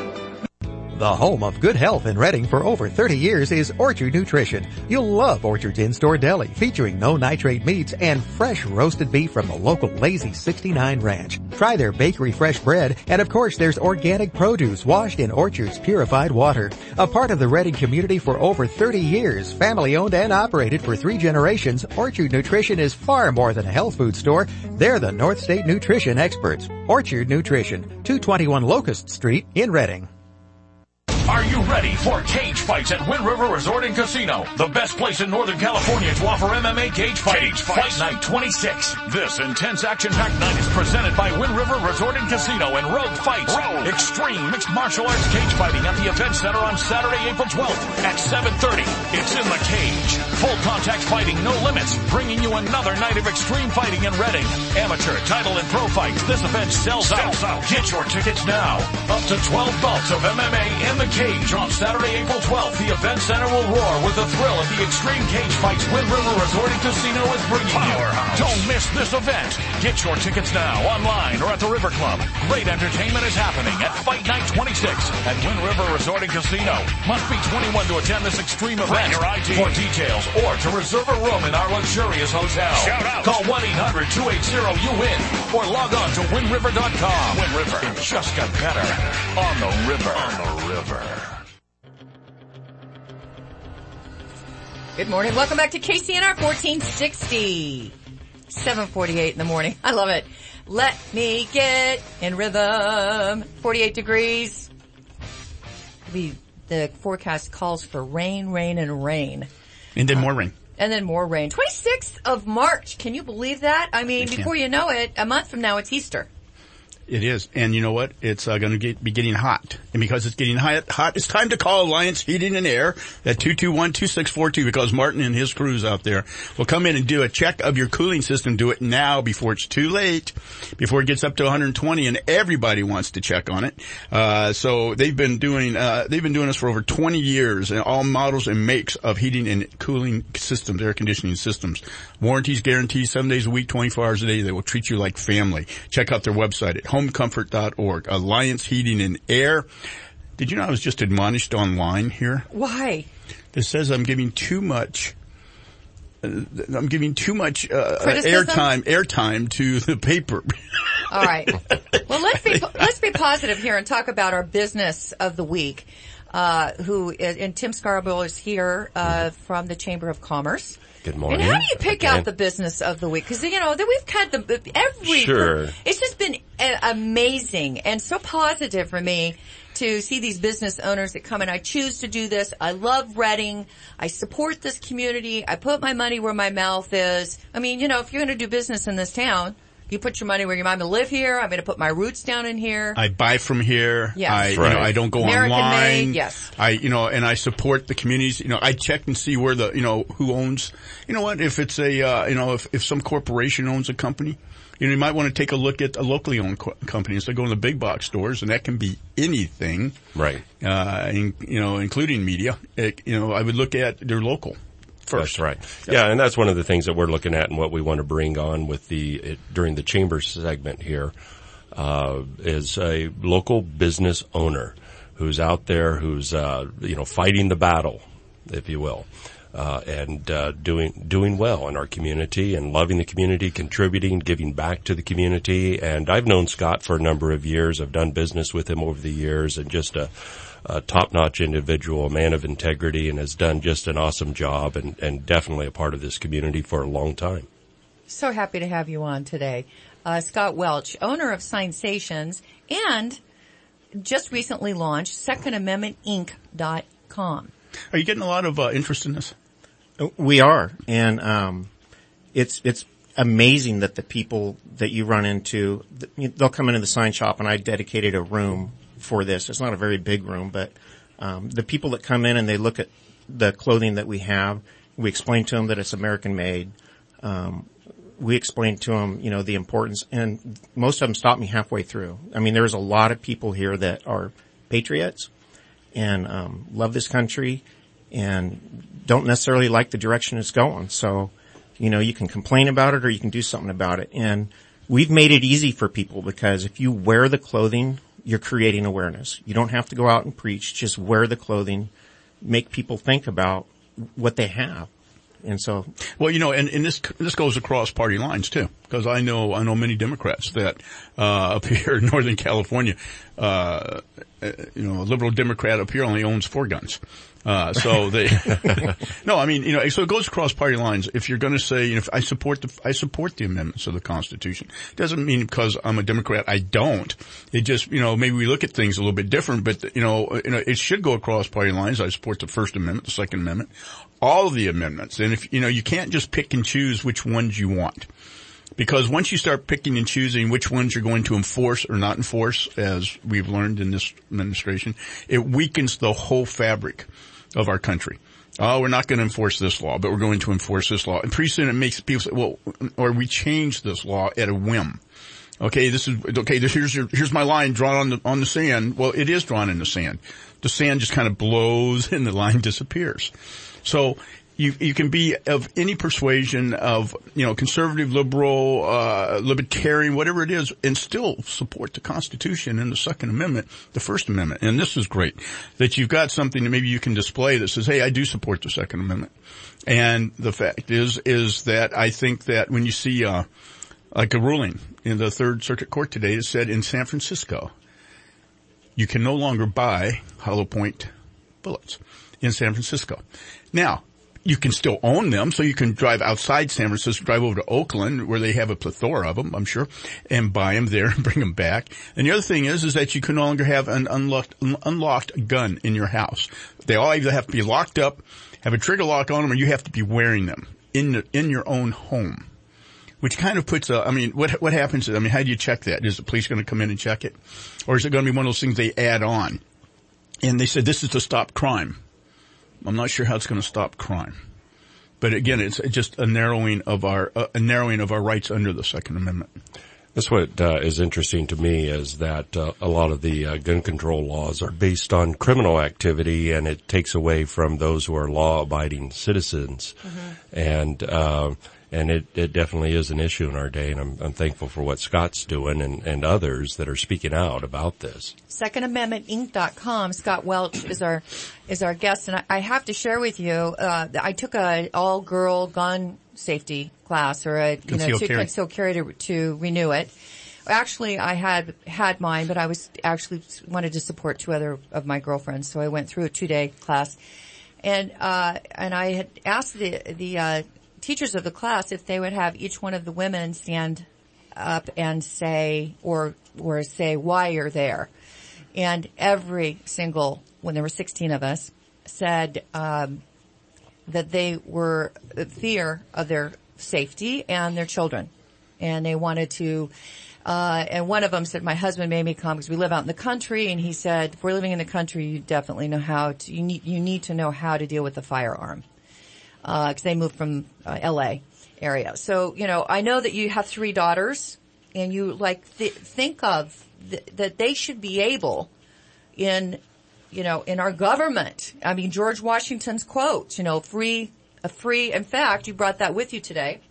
The home of good health in Reading for over thirty years is Orchard Nutrition. You'll love Orchard's in-store deli featuring no nitrate meats and fresh roasted beef from the local Lazy sixty-nine Ranch. Try their bakery fresh bread, and of course there's organic produce washed in Orchard's purified water. A part of the Reading community for over thirty years, family owned and operated for three generations, Orchard Nutrition is far more than a health food store. They're the North State Nutrition experts. Orchard Nutrition, two twenty-one Locust Street in Reading. Are you ready for cage fights at Wind River Resort and Casino? The best place in Northern California to offer M M A cage fighting. Cage Fight Night twenty-six. This intense action-packed night is presented by Wind River Resort and Casino and Rogue Fights. Rogue. Extreme mixed martial arts cage fighting at the Event Center on Saturday, April twelfth at seven thirty. It's in the cage. Full contact fighting, no limits. Bringing you another night of extreme fighting in Reading. Amateur, title, and pro fights. This event sells out. out. Get your tickets now. Up to twelve bouts of M M A in the cage on Saturday, April twelfth. The Event Center will roar with the thrill of the extreme cage fights Wind River Resort and Casino is bringing Powerhouse. You. Don't miss this event. Get your tickets now online or at the River Club. Great entertainment is happening at Fight Night twenty-six at Wind River Resort and Casino. Must be twenty-one to attend this extreme event. For details or to reserve a room in our luxurious hotel, shout out. Call one eight hundred two eight zero U W I N or log on to wind river dot com. Wind River. It just got better on the river. On the river. Good morning. Welcome back to K C N R fourteen sixty. seven forty-eight in the morning. I love it. Let me get in rhythm. forty-eight degrees. The, the forecast calls for rain, rain, and rain. And then more rain. And then more rain. twenty-sixth of March. Can you believe that? I mean, I before you know it, a month from now it's Easter. It is. And you know what? It's uh, going to get, be getting hot. And because it's getting hot, hot, it's time to call Alliance Heating and Air at two two one, two six four two because Martin and his crews out there will come in and do a check of your cooling system. Do it now before it's too late, before it gets up to one hundred twenty, and everybody wants to check on it. Uh, so they've been doing, uh, they've been doing this for over twenty years, and all models and makes of heating and cooling systems, air conditioning systems. Warranties, guarantees, seven days a week, twenty-four hours a day. They will treat you like family. Check out their website at home comfort dot org. Alliance Heating and Air. Did you know I was just admonished online here? Why? This says I'm giving too much, uh, I'm giving too much, uh, Criticism? airtime, airtime to the paper. All right. Well, let's be, let's be positive here and talk about our business of the week. Uh, who is, and Tim Scarborough is here, uh, from the Chamber of Commerce. Good morning. And how do you pick Again. out the business of the week? Because, you know, that we've had the, every, Sure. it's just been uh, amazing and so positive for me to see these business owners that come and I choose to do this. I love Reading. I support this community. I put my money where my mouth is. I mean, you know, if you're going to do business in this town, you put your money where your mom will live here. I'm going to put my roots down in here. I buy from here. Yes. I, Right. you know, I don't go American online. made, yes. I, you know, and I support the communities. You know, I check and see where the, you know, who owns, you know what, if it's a, uh, you know, if, if some corporation owns a company, you know, you might want to take a look at a locally owned co- company instead of going to the big box stores, and that can be anything. Right. Uh, in, you know, including media. It, you know, I would look at their local. First. That's right. Yeah, and that's one of the things that we're looking at and what we want to bring on with the, it, during the chamber segment here, uh, is a local business owner who's out there, who's, uh, you know, fighting the battle, if you will, uh, and, uh, doing, doing well in our community and loving the community, contributing, giving back to the community. And I've known Scott for a number of years. I've done business with him over the years, and just a, a top-notch individual, a man of integrity, and has done just an awesome job, and, and definitely a part of this community for a long time. So happy to have you on today. Uh, Scott Welch, owner of Sensations, and just recently launched second amendment inc dot com. Are you getting a lot of uh, interest in this? We are, and um, it's it's amazing that the people that you run into, they'll come into the sign shop, and I dedicated a room for this. It's not a very big room, but um, the people that come in and they look at the clothing that we have, we explain to them that it's American made. Um, we explain to them, you know, the importance, and most of them stop me halfway through. I mean, there's a lot of people here that are patriots and um, love this country and don't necessarily like the direction it's going. So, you know, you can complain about it or you can do something about it. And we've made it easy for people because if you wear the clothing, you're creating awareness. You don't have to go out and preach. Just wear the clothing, make people think about what they have. And so, well, you know, and, and this this goes across party lines too, because I know I know many Democrats that uh up here in Northern California, uh you know, a liberal Democrat up here only owns four guns. Uh, so they, no, I mean, you know, so it goes across party lines. If you're going to say, you know, if I support the, I support the amendments of the Constitution. It doesn't mean because I'm a Democrat, I don't. It just, you know, maybe we look at things a little bit different, but, you know, you know, it should go across party lines. I support the First Amendment, the Second Amendment, all of the amendments. And if, you know, you can't just pick and choose which ones you want. Because once you start picking and choosing which ones you're going to enforce or not enforce, as we've learned in this administration, it weakens the whole fabric of our country. Oh, we're not going to enforce this law, but we're going to enforce this law. And pretty soon it makes people say, well, or we change this law at a whim. Okay, this is, okay, this, here's your, here's my line drawn on the, on the sand. Well, it is drawn in the sand. The sand just kind of blows and the line disappears. So, You, you can be of any persuasion of, you know, conservative, liberal, uh, libertarian, whatever it is, and still support the Constitution and the Second Amendment, the First Amendment. And this is great, that you've got something that maybe you can display that says, hey, I do support the Second Amendment. And the fact is, is that I think that when you see, uh, like a ruling in the Third Circuit Court today that said in San Francisco, you can no longer buy hollow point bullets in San Francisco. Now, you can still own them, so you can drive outside San Francisco, drive over to Oakland, where they have a plethora of them, I'm sure, and buy them there and bring them back. And the other thing is, is that you can no longer have an unlocked, unlocked gun in your house. They all either have to be locked up, have a trigger lock on them, or you have to be wearing them in the, in your own home. which kind of puts a, I mean, what, what happens? I mean, how do you check that? Is the police going to come in and check it? Or is it going to be one of those things they add on? And they said this is to stop crime. I'm not sure how it's going to stop crime. But again, it's just a narrowing of our, uh, a narrowing of our rights under the Second Amendment. That's what uh, is interesting to me is that uh, a lot of the uh, gun control laws are based on criminal activity, and it takes away from those who are law-abiding citizens. Mm-hmm. And uh, and it, it definitely is an issue in our day, and I'm, I'm thankful for what Scott's doing and, and others that are speaking out about this. second amendment inc dot com. Scott Welch is our is our guest, and I, I have to share with you. Uh, I took a all-girl gun safety class, or a you conceal know to carry. conceal carry to, to renew it. Actually, I had had mine, but I was actually wanted to support two other of my girlfriends, so I went through a two-day class, and uh and I had asked the the uh teachers of the class if they would have each one of the women stand up and say or or say why you're there, and every single, when there were sixteen of us, said um that they were in fear of their safety and their children, and they wanted to. Uh, and one of them said, my husband made me come because we live out in the country, and he said, if we're living in the country, you definitely know how to, you need, you need to know how to deal with a firearm. Uh, cause they moved from, uh, L A area. So, you know, I know that you have three daughters, and you like th- think of th- that they should be able in, you know, in our government. I mean, George Washington's quote, you know, free, a free, in fact, you brought that with you today.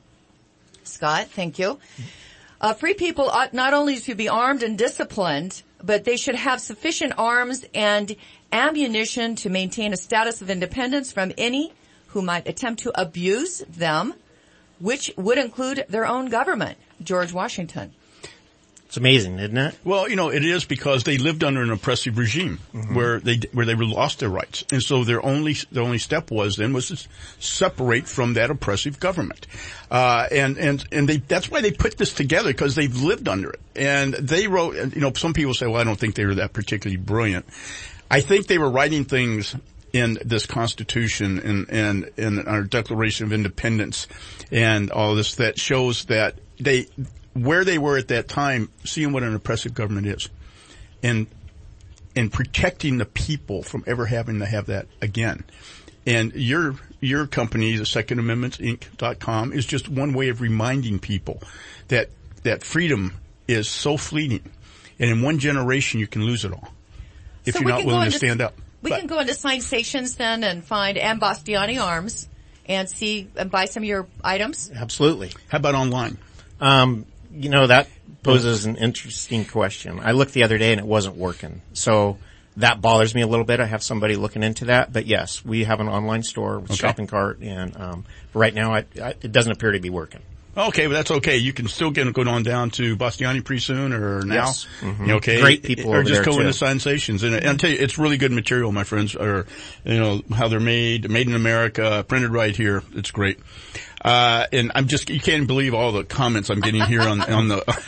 Scott, thank you. Uh, free people ought not only to be armed and disciplined, but they should have sufficient arms and ammunition to maintain a status of independence from any who might attempt to abuse them, which would include their own government. George Washington. It's amazing, isn't it? Well, you know, it is because they lived under an oppressive regime mm-hmm. where they where they lost their rights, and so their only their only step was then was to separate from that oppressive government, uh, and and and they that's why they put this together, because they've lived under it, and they wrote. You know, some people say, well, I don't think they were that particularly brilliant. I think they were writing things in this Constitution and and in our Declaration of Independence and all this that shows that they. Where they were at that time, seeing what an oppressive government is, and and protecting the people from ever having to have that again. And your your company, the second amendment inc dot com, is just one way of reminding people that that freedom is so fleeting, and in one generation you can lose it all if so you're not willing to stand up. We but, can go into Science Stations then and find Ann Bastiani Arms and see and buy some of your items. Absolutely. How about online? Um. You know, that poses an interesting question. I looked the other day and it wasn't working. So that bothers me a little bit. I have somebody looking into that. But yes, we have an online store with okay. shopping cart, and um right now I, I, it doesn't appear to be working. Okay, but that's okay. You can still get going on down to Bastiani pretty soon, or now. Yes. Mm-hmm. Okay. Great people Or over just there go into too. Sensations. And, and I'll tell you, it's really good material, my friends, or, you know, how they're made, made in America, printed right here. It's great. Uh, and I'm just, you can't believe all the comments I'm getting here on, on the,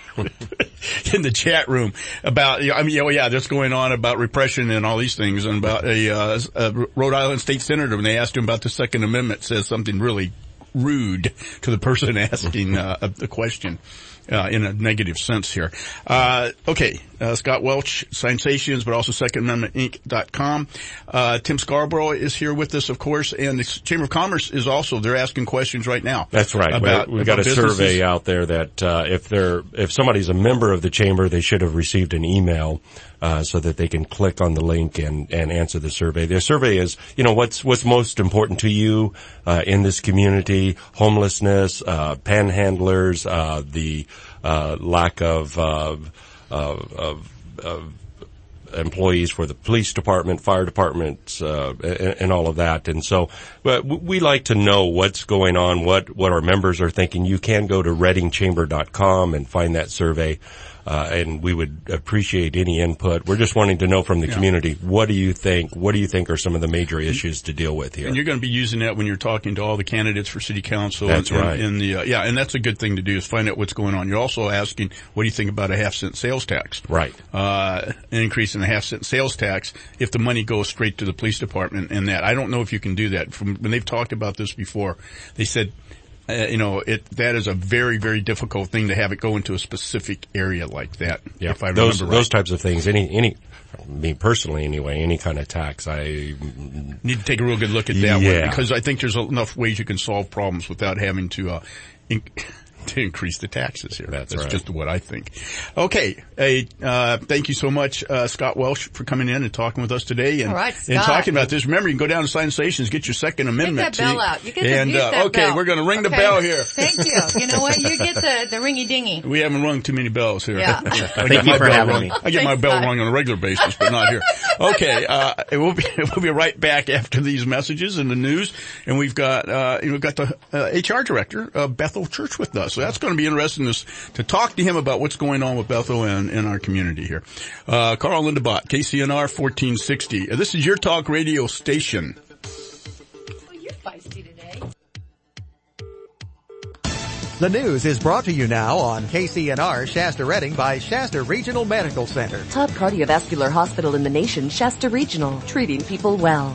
in the chat room about, I mean, oh yeah, that's going on about repression and all these things, and about a, uh, a Rhode Island state senator, when they asked him about the Second Amendment, says something really rude to the person asking uh, the question. Uh, in a negative sense here. Uh, okay, uh, Scott Welch, Sensations, but also second amendment inc dot com. Uh, Tim Scarborough is here with us, of course, and the Chamber of Commerce is also, they're asking questions right now. That's right. About, We've got a businesses. survey out there that, uh, if they're, if somebody's a member of the Chamber, they should have received an email, uh, so that they can click on the link and, and answer the survey. The survey is, you know, what's, what's most important to you, uh, in this community, homelessness, uh, panhandlers, uh, the, uh, lack of, uh, of, of, of employees for the police department, fire departments, uh, and, and all of that. And so, but we like to know what's going on, what, what our members are thinking. You can go to reading chamber dot com and find that survey. Uh, and we would appreciate any input. We're just wanting to know from the yeah. community, what do you think, what do you think are some of the major issues to deal with here? And you're going to be using that when you're talking to all the candidates for city council. That's and, right. And the, uh, yeah, and that's a good thing to do, is find out what's going on. You're also asking, what do you think about a half cent sales tax? Right. Uh, an increase in the half cent sales tax if the money goes straight to the police department and that. I don't know if you can do that. From when they've talked about this before, they said, uh, you know, it that is a very, very difficult thing to have it go into a specific area like that. Yeah, if I those remember right. those types of things. Any any, me personally anyway, any kind of tax, I need to take a real good look at that yeah. one, because I think there's enough ways you can solve problems without having to. Uh, in- to increase the taxes here. That's, That's right. just what I think. Okay. Hey, uh, thank you so much, uh, Scott Welsh, for coming in and talking with us today and, All right, and Scott. talking about this. Remember, you can go down to Sign Stations, get your Second Amendment. Get that bell see? out. You get and, the, use uh, that okay, bell. we're going to ring okay. the bell here. Thank you. You know what? You get the, the ringy dingy. We haven't rung too many bells here. Yeah. I Thank get you my for bell having rung. me. I get my Thanks, bell Scott. rung on a regular basis, but not here. Okay, uh, we'll be, we'll be right back after these messages and the news. And we've got, uh, we've got the uh, H R director of Bethel Church with us. So that's going to be interesting to, to talk to him about what's going on with Bethel and in our community here. Uh, Carl Linda Bott, K C N R fourteen sixty. Uh, this is your talk radio station. Well, you're feisty today. The news is brought to you now on K C N R Shasta Redding by Shasta Regional Medical Center. Top cardiovascular hospital in the nation, Shasta Regional, treating people well.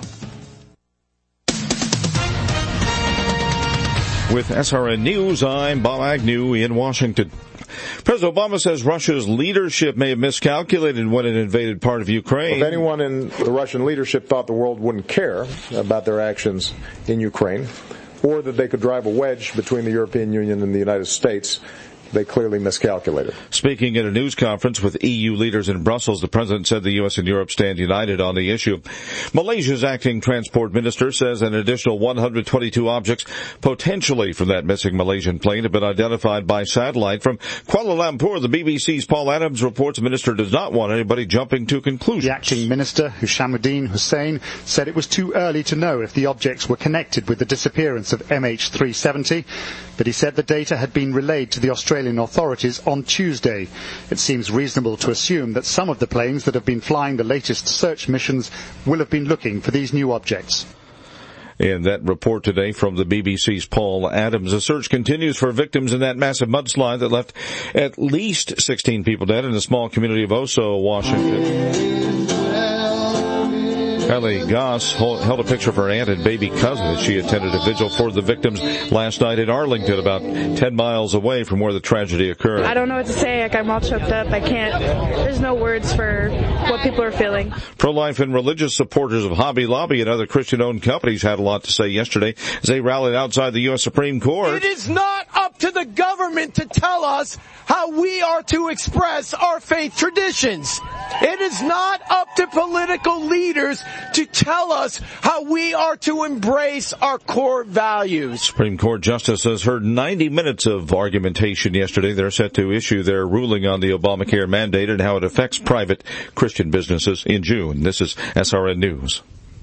With S R N News, I'm Bob Agnew in Washington. President Obama says Russia's leadership may have miscalculated when it invaded part of Ukraine. If anyone in the Russian leadership thought the world wouldn't care about their actions in Ukraine, or that they could drive a wedge between the European Union and the United States, they clearly miscalculated. Speaking at a news conference with E U leaders in Brussels, the president said the U S and Europe stand united on the issue. Malaysia's acting transport minister says an additional one hundred twenty-two objects potentially from that missing Malaysian plane have been identified by satellite. From Kuala Lumpur, the B B C's Paul Adams reports the minister does not want anybody jumping to conclusions. The acting minister, Hushamuddin Hussain, said it was too early to know if the objects were connected with the disappearance of M H three seventy, but he said the data had been relayed to the Australian authorities on Tuesday. It seems reasonable to assume that some of the planes that have been flying the latest search missions will have been looking for these new objects. In that report today from the B B C's Paul Adams, the search continues for victims in that massive mudslide that left at least sixteen people dead in the small community of Oso, Washington. Ellie Goss held a picture of her aunt and baby cousin as she attended a vigil for the victims last night in Arlington, about ten miles away from where the tragedy occurred. I don't know what to say. Like, I'm all choked up. I can't. There's no words for what people are feeling. Pro-life and religious supporters of Hobby Lobby and other Christian-owned companies had a lot to say yesterday as they rallied outside the U S Supreme Court. It is not up to the government to tell us how we are to express our faith traditions. It is not up to political leaders to tell us how we are to embrace our core values. Supreme Court justices heard ninety minutes of argumentation yesterday. They're set to issue their ruling on the Obamacare mandate and how it affects private Christian businesses in June. This is S R N News.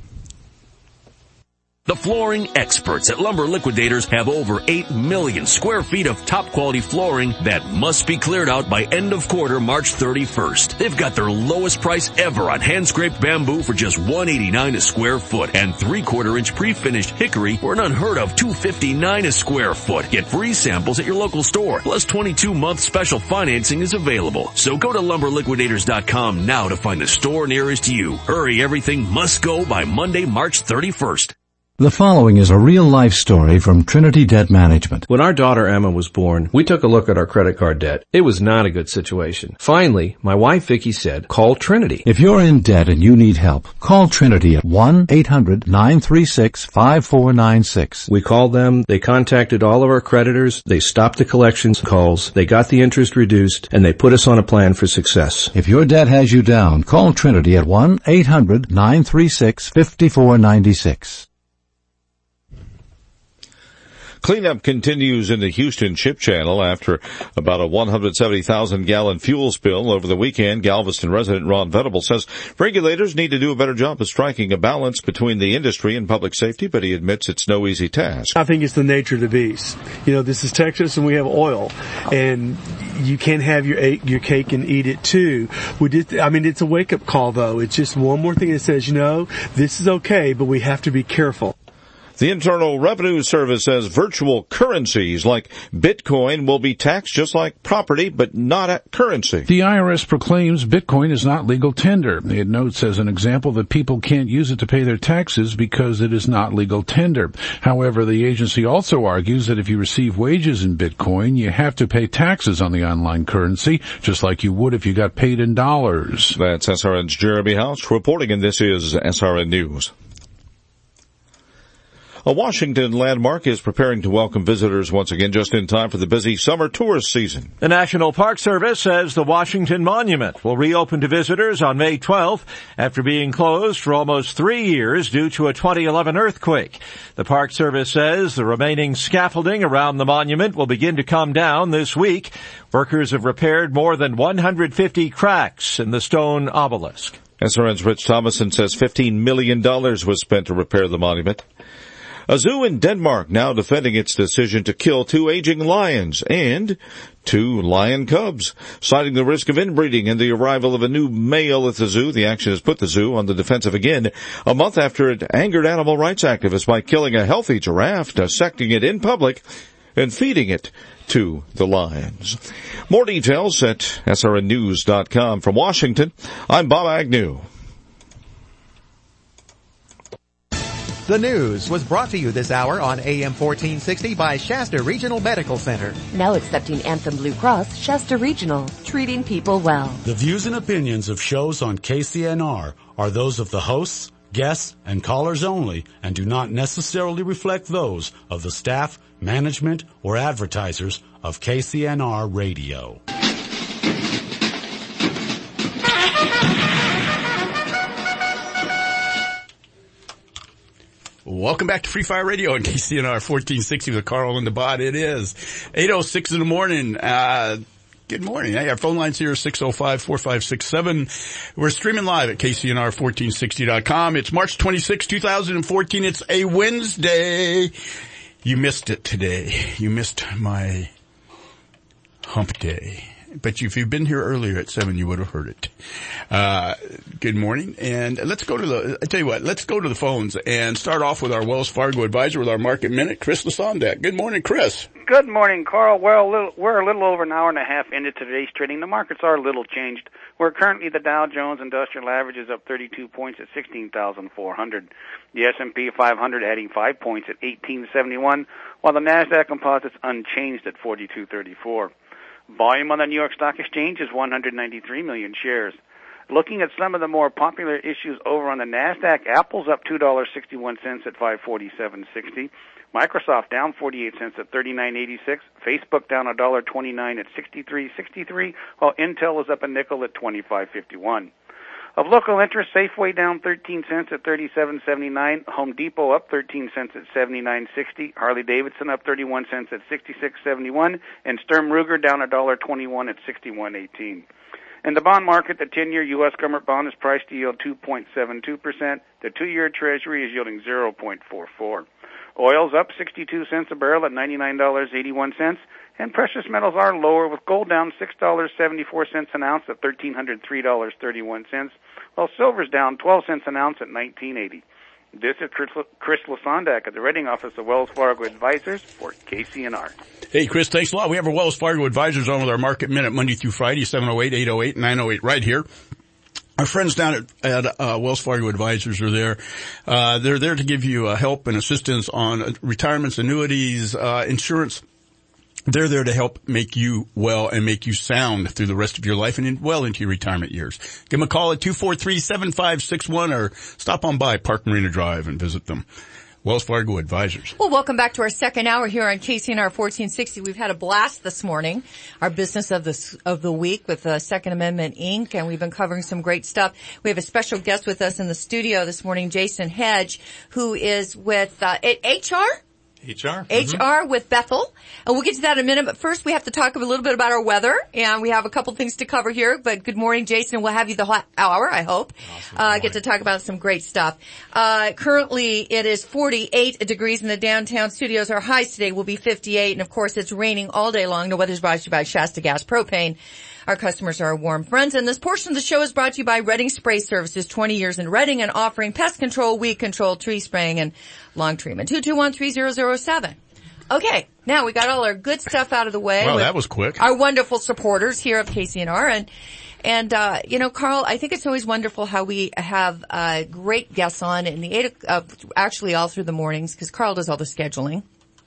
The flooring experts at Lumber Liquidators have over eight million square feet of top quality flooring that must be cleared out by end of quarter March thirty-first. They've got their lowest price ever on hand scraped bamboo for just one hundred eighty-nine dollars a square foot and three quarter inch pre-finished hickory for an unheard of two hundred fifty-nine dollars a square foot. Get free samples at your local store. Plus twenty-two month special financing is available. So go to lumber liquidators dot com now to find the store nearest you. Hurry, everything must go by Monday, March thirty-first. The following is a real-life story from Trinity Debt Management. When our daughter Emma was born, we took a look at our credit card debt. It was not a good situation. Finally, my wife Vicki said, call Trinity. If you're in debt and you need help, call Trinity at one eight hundred nine three six five four nine six. We called them, they contacted all of our creditors, they stopped the collections calls, they got the interest reduced, and they put us on a plan for success. If your debt has you down, call Trinity at one eight hundred nine three six five four nine six. Cleanup continues in the Houston Ship Channel after about a one hundred seventy thousand gallon fuel spill over the weekend. Galveston resident Ron Venable says regulators need to do a better job of striking a balance between the industry and public safety, but he admits it's no easy task. I think it's the nature of the beast. You know, this is Texas and we have oil, and you can't have your your cake and eat it too. We did. I mean, it's a wake-up call, though. It's just one more thing that says, you know, this is okay, but we have to be careful. The Internal Revenue Service says virtual currencies like Bitcoin will be taxed just like property, but not at currency. The I R S proclaims Bitcoin is not legal tender. It notes as an example that people can't use it to pay their taxes because it is not legal tender. However, the agency also argues that if you receive wages in Bitcoin, you have to pay taxes on the online currency, just like you would if you got paid in dollars. That's S R N's Jeremy House reporting, and this is S R N News. A Washington landmark is preparing to welcome visitors once again just in time for the busy summer tourist season. The National Park Service says the Washington Monument will reopen to visitors on May twelfth after being closed for almost three years due to a twenty eleven earthquake. The Park Service says the remaining scaffolding around the monument will begin to come down this week. Workers have repaired more than one hundred fifty cracks in the stone obelisk. S R N's Rich Thomason says fifteen million dollars was spent to repair the monument. A zoo in Denmark now defending its decision to kill two aging lions and two lion cubs, citing the risk of inbreeding and the arrival of a new male at the zoo. The action has put the zoo on the defensive again a month after it angered animal rights activists by killing a healthy giraffe, dissecting it in public, and feeding it to the lions. More details at S R N news dot com. From Washington, I'm Bob Agnew. The news was brought to you this hour on A M fourteen sixty by Shasta Regional Medical Center. Now accepting Anthem Blue Cross, Shasta Regional, treating people well. The views and opinions of shows on K C N R are those of the hosts, guests, and callers only and do not necessarily reflect those of the staff, management, or advertisers of K C N R Radio. Welcome back to Free Fire Radio on K C N R fourteen sixty with Carl and the Bot. It is eight oh six in the morning. Uh, good morning. Hey, our phone lines here are six oh five, four five six seven. We're streaming live at K C N R fourteen sixty dot com. It's March twenty-sixth, twenty fourteen. It's a Wednesday. You missed it today. You missed my hump day. But if you've been here earlier at seven, you would have heard it. Uh, good morning. And let's go to the, I tell you what, let's go to the phones and start off with our Wells Fargo advisor with our market minute, Chris Lasondak. Good morning, Chris. Good morning, Carl. We're a little, we're a little over an hour and a half into today's trading. The markets are a little changed. We're currently the Dow Jones Industrial Average is up thirty-two points at sixteen thousand four hundred. The S and P five hundred adding five points at eighteen seventy-one, while the Nasdaq Composite's unchanged at forty-two thirty-four. Volume on the New York Stock Exchange is one hundred ninety-three million shares. Looking at some of the more popular issues over on the Nasdaq, Apple's up two dollars and sixty-one cents at five forty-seven sixty. Microsoft down forty-eight cents at thirty-nine eighty-six. Facebook down one dollar and twenty-nine cents at sixty-three sixty-three, while Intel is up a nickel at twenty-five fifty-one. Of local interest, Safeway down thirteen cents at thirty-seven seventy-nine. Home Depot up thirteen cents at seventy-nine sixty. Harley-Davidson up thirty-one cents at sixty-six seventy-one. And Sturm Ruger down one dollar and twenty-one cents at sixty-one eighteen. In the bond market, the ten-year U S government bond is priced to yield two point seven two percent. The two-year Treasury is yielding zero point four four. Oil's up sixty-two cents a barrel at ninety-nine dollars and eighty-one cents. And precious metals are lower, with gold down six dollars and seventy-four cents an ounce at one thousand three hundred three dollars and thirty-one cents, while silver's down twelve cents an ounce at nineteen eighty. This is Chris Lasondak at the Reading Office of Wells Fargo Advisors for K C N R. Hey, Chris, thanks a lot. We have our Wells Fargo Advisors on with our Market Minute Monday through Friday, seven oh eight, eight oh eight, nine oh eight, right here. Our friends down at, at uh, Wells Fargo Advisors are there. Uh, they're there to give you uh, help and assistance on uh, retirements, annuities, uh, insurance. They're there to help make you well and make you sound through the rest of your life and in, well into your retirement years. Give them a call at two four three, seven five six one or stop on by Park Marina Drive and visit them. Wells Fargo Advisors. Well, welcome back to our second hour here on K C N R fourteen sixty. We've had a blast this morning. Our business of the, of the week with uh, Second Amendment Incorporated, and we've been covering some great stuff. We have a special guest with us in the studio this morning, Jason Hedge, who is with uh, H R? H R. H R mm-hmm. with Bethel. And we'll get to that in a minute, but first we have to talk a little bit about our weather, and we have a couple things to cover here. But good morning, Jason. We'll have you the whole hour, I hope. Awesome. Uh, get to talk about some great stuff. Uh, currently it is forty-eight degrees in the downtown studios. Our highs today will be fifty-eight, and of course it's raining all day long. The weather's brought to you by Shasta Gas Propane. Our customers are our warm friends, and this portion of the show is brought to you by Redding Spray Services, twenty years in Redding and offering pest control, weed control, tree spraying, and lawn treatment. two two one, three zero zero seven. Okay, now we got all our good stuff out of the way. Wow, that was quick. Our wonderful supporters here of K C N R. And, and, uh, you know, Carl, I think it's always wonderful how we have, uh, great guests on in the eight, uh, actually all through the mornings, because Carl does all the scheduling.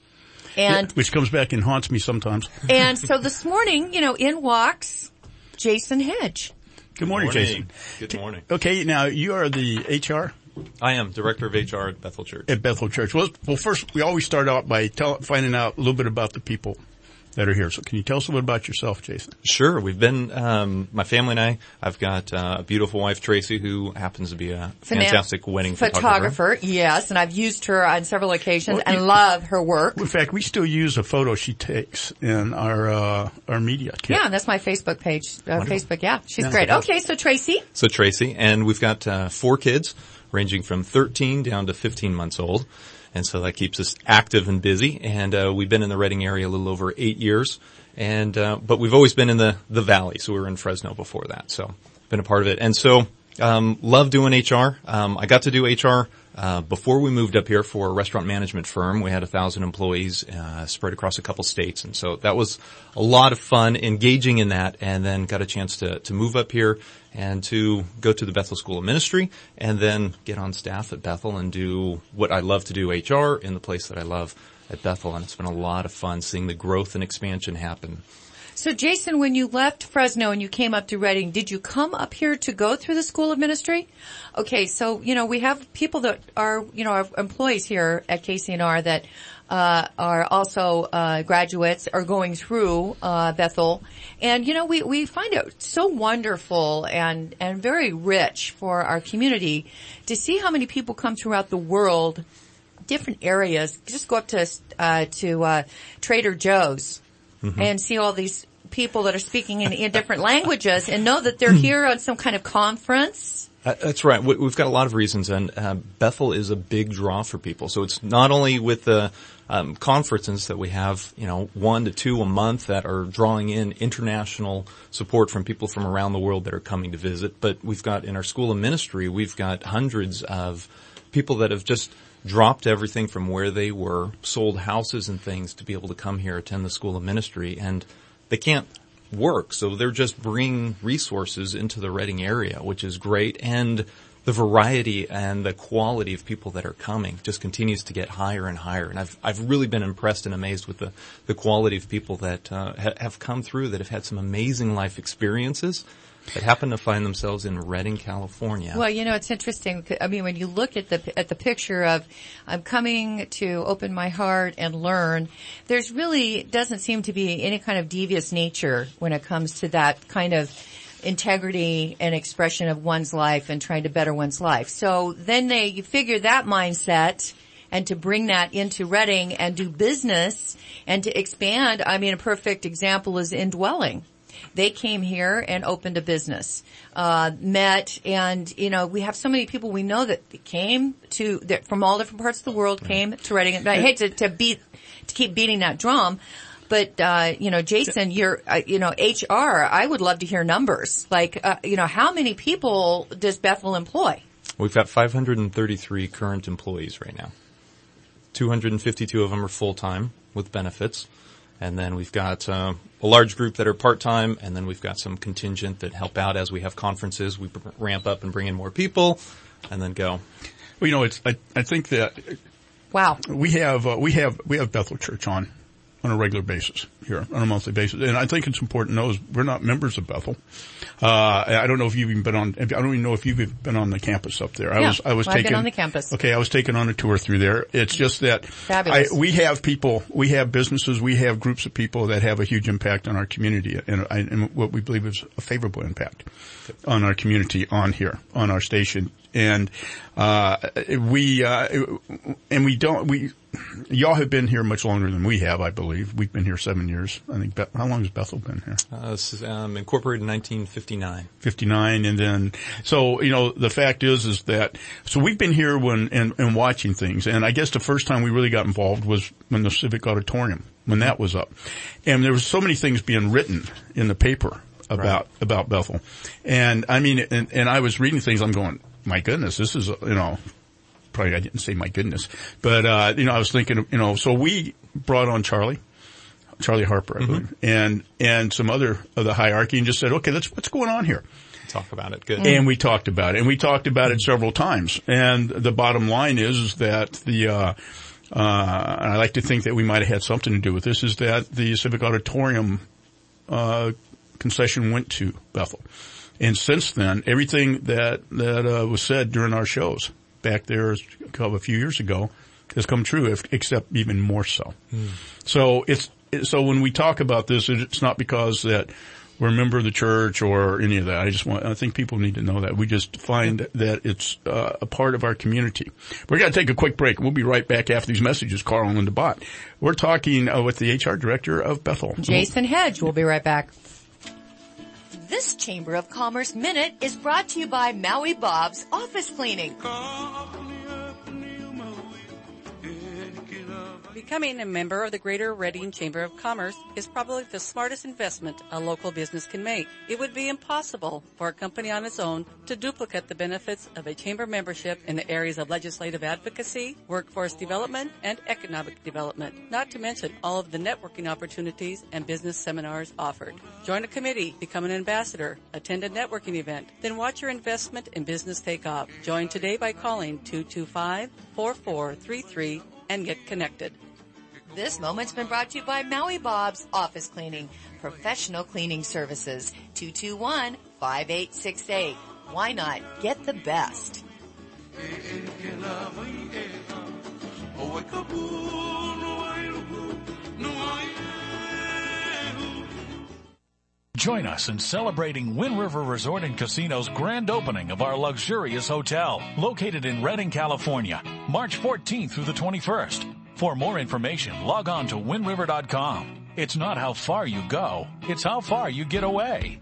And, yeah, which comes back and haunts me sometimes. And so this morning, you know, in walks Jason Hedge. Good morning, Good morning. Jason. Good morning. Okay, now you are the H R? I am Director of H R at Bethel Church. At Bethel Church. Well, well first, we always start out by tell, finding out a little bit about the people that are here. So can you tell us a little bit about yourself, Jason? Sure. We've been, um, my family and I, I've got uh, a beautiful wife, Tracy, who happens to be a fantastic Finan- wedding photographer. Photographer, yes, and I've used her on several occasions well, and you, love her work. In fact, we still use a photo she takes in our, uh, our media kit. Yeah, that's my Facebook page. Uh, Facebook, yeah. She's yeah, great. Okay, so Tracy? So Tracy, and we've got uh, four kids, ranging from thirteen down to fifteen months old. And so that keeps us active and busy. And, uh, we've been in the Redding area a little over eight years. And, uh, but we've always been in the, the valley. So we were in Fresno before that. So been a part of it. And so, um, love doing H R. Um, I got to do H R, uh, before we moved up here for a restaurant management firm. We had a thousand employees, uh, spread across a couple states. And so that was a lot of fun engaging in that, and then got a chance to, to move up here and to go to the Bethel School of Ministry and then get on staff at Bethel and do what I love to do, H R, in the place that I love at Bethel. And it's been a lot of fun seeing the growth and expansion happen. So Jason, when you left Fresno and you came up to Redding, did you come up here to go through the School of Ministry? Okay, so, you know, we have people that are, you know, our employees here at K C N R that uh are also uh graduates, are going through uh Bethel. And, you know, we, we find it so wonderful and, and very rich for our community to see how many people come throughout the world, different areas. Just go up to, uh, to, uh, Trader Joe's mm-hmm. and see all these people that are speaking in, in different languages and know that they're here on some kind of conference. Uh, that's right. We, we've got a lot of reasons, and uh, Bethel is a big draw for people. So it's not only with the um, conferences that we have, you know, one to two a month that are drawing in international support from people from around the world that are coming to visit, but we've got in our School of Ministry, we've got hundreds of people that have just dropped everything from where they were, sold houses and things to be able to come here, attend the School of Ministry, and they can't work. So they're just bringing resources into the Redding area, which is great. And the variety and the quality of people that are coming just continues to get higher and higher. And I've, I've really been impressed and amazed with the, the quality of people that, uh, ha- have come through that have had some amazing life experiences that happen to find themselves in Redding, California. Well, you know, it's interesting. I mean, when you look at the at the picture of I'm coming to open my heart and learn, there's really doesn't seem to be any kind of devious nature when it comes to that kind of integrity and expression of one's life and trying to better one's life. So then they you figure that mindset and to bring that into Redding and do business and to expand. I mean, a perfect example is Indwelling. They came here and opened a business, uh, met, and, you know, we have so many people we know that came to, that from all different parts of the world came to Redding. And I hate to, to beat, to keep beating that drum, but, uh, you know, Jason, you're, uh, you know, H R, I would love to hear numbers. Like, uh, you know, how many people does Bethel employ? We've got five hundred thirty-three current employees right now. two hundred fifty-two of them are full-time with benefits. And then we've got uh, a large group that are part-time, and then we've got some contingent that help out as we have conferences. We ramp up and bring in more people, and then go. Well, you know, it's I, I think that wow, we have uh, we have we have Bethel Church on on a regular basis here, on a monthly basis, and I think it's important to know is we're not members of Bethel. Uh, I don't know if you've even been on. I don't even know if you've been on the campus up there. I yeah, was. I was well, taking. I've been on the campus. Okay, I was taken on a tour through there. It's just that I, we have people, we have businesses, we have groups of people that have a huge impact on our community, and, and what we believe is a favorable impact on our community on here, on our station. And uh we uh and we don't we y'all have been here much longer than we have, I believe. We've been here seven years. I think. Be- how long has Bethel been here? Uh, this is, um, incorporated in nineteen fifty-nine. fifty-nine, and then so you know the fact is is that so we've been here when and, and watching things, and I guess the first time we really got involved was when the Civic Auditorium, when that was up, and there was so many things being written in the paper about, right. about Bethel. And I mean, and, and I was reading things, I'm going, my goodness, this is, you know, probably I didn't say my goodness, but, uh, you know, I was thinking, you know, so we brought on Charlie, Charlie Harper, I believe, mm-hmm. and, and some other of the hierarchy and just said, okay, let's, what's going on here? Talk about it. Good. And we talked about it, and we talked about it several times. And the bottom line is, is that the, uh, uh, and I like to think that we might have had something to do with this, is that the Civic Auditorium, uh, concession went to Bethel. And since then, everything that, that, uh, was said during our shows back there a few years ago has come true, if, except even more so. Mm. So it's, so when we talk about this, it's not because that we're a member of the church or any of that. I just want, I think people need to know that. We just find that it's uh, a part of our community. We're going to take a quick break. We'll be right back after these messages. Carl and DeBott. We're talking uh, with the H R director of Bethel, Jason Hedge. We'll be right back. This Chamber of Commerce Minute is brought to you by Maui Bob's Office Cleaning. Becoming a member of the Greater Reading Chamber of Commerce is probably the smartest investment a local business can make. It would be impossible for a company on its own to duplicate the benefits of a chamber membership in the areas of legislative advocacy, workforce development, and economic development, not to mention all of the networking opportunities and business seminars offered. Join a committee, become an ambassador, attend a networking event, then watch your investment in business take off. Join today by calling two two five, four four three three and get connected. This moment's been brought to you by Maui Bob's Office Cleaning, professional cleaning services, two two one, five eight six eight. Why not get the best? Join us in celebrating Wind River Resort and Casino's grand opening of our luxurious hotel, located in Redding, California, March fourteenth through the twenty-first. For more information, log on to wind river dot com. It's not how far you go, it's how far you get away.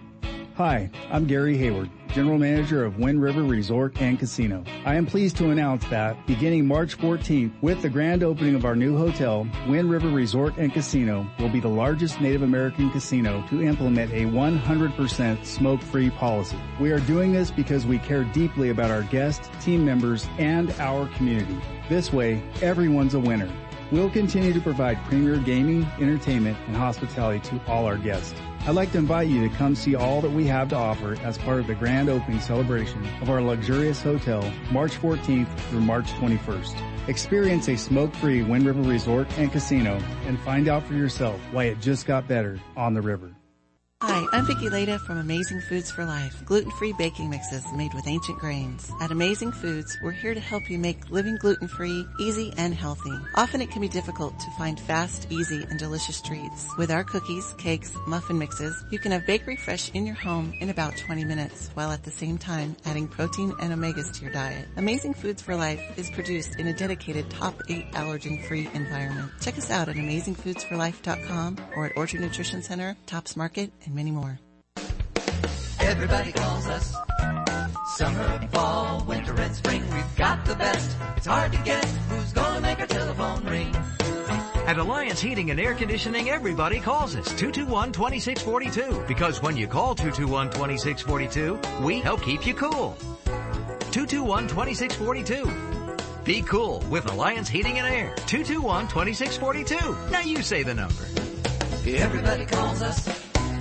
Hi, I'm Gary Hayward, General Manager of Wind River Resort and Casino. I am pleased to announce that beginning March fourteenth, with the grand opening of our new hotel, Wind River Resort and Casino will be the largest Native American casino to implement a one hundred percent smoke-free policy. We are doing this because we care deeply about our guests, team members, and our community. This way, everyone's a winner. We'll continue to provide premier gaming, entertainment, and hospitality to all our guests. I'd like to invite you to come see all that we have to offer as part of the grand opening celebration of our luxurious hotel, March fourteenth through March twenty-first. Experience a smoke-free Wind River Resort and Casino and find out for yourself why it just got better on the river. Hi, I'm Vicki Leda from Amazing Foods for Life, gluten-free baking mixes made with ancient grains. At Amazing Foods, we're here to help you make living gluten-free, easy, and healthy. Often it can be difficult to find fast, easy, and delicious treats. With our cookies, cakes, muffin mixes, you can have bakery fresh in your home in about twenty minutes, while at the same time adding protein and omegas to your diet. Amazing Foods for Life is produced in a dedicated top eight allergen-free environment. Check us out at amazing foods for life dot com or at Orchard Nutrition Center, Tops Market, and many more. Everybody calls us. Summer, fall, winter, and spring. We've got the best. It's hard to guess who's gonna make our telephone ring. At Alliance Heating and Air Conditioning, everybody calls us two two one, two six four two. Because when you call two two one, two six four two, we help keep you cool. two two one, two six four two. Be cool with Alliance Heating and Air. two two one, two six four two. Now you say the number. Everybody calls us.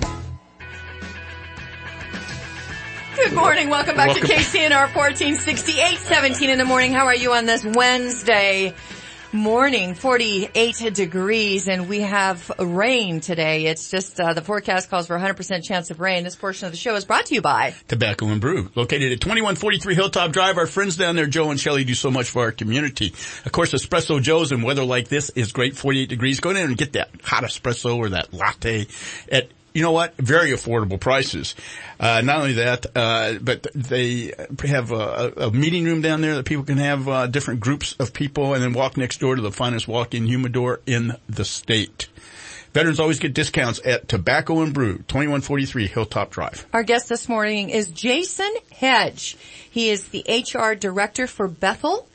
Good morning. Welcome back Welcome. to K C N R fourteen sixty, eight seventeen in the morning. How are you on this Wednesday morning? forty-eight degrees, and we have rain today. It's just uh, the forecast calls for one hundred percent chance of rain. This portion of the show is brought to you by Tobacco and Brew, located at twenty-one forty-three Hilltop Drive. Our friends down there, Joe and Shelley, do so much for our community. Of course, Espresso Joe's in weather like this is great. forty-eight degrees. Go in and get that hot espresso or that latte at, you know what, very affordable prices. Uh, not only that, uh, but they have a, a meeting room down there that people can have uh, different groups of people, and then walk next door to the finest walk-in humidor in the state. Veterans always get discounts at Tobacco and Brew, twenty-one forty-three Hilltop Drive. Our guest this morning is Jason Hedge. He is the H R director for Bethel.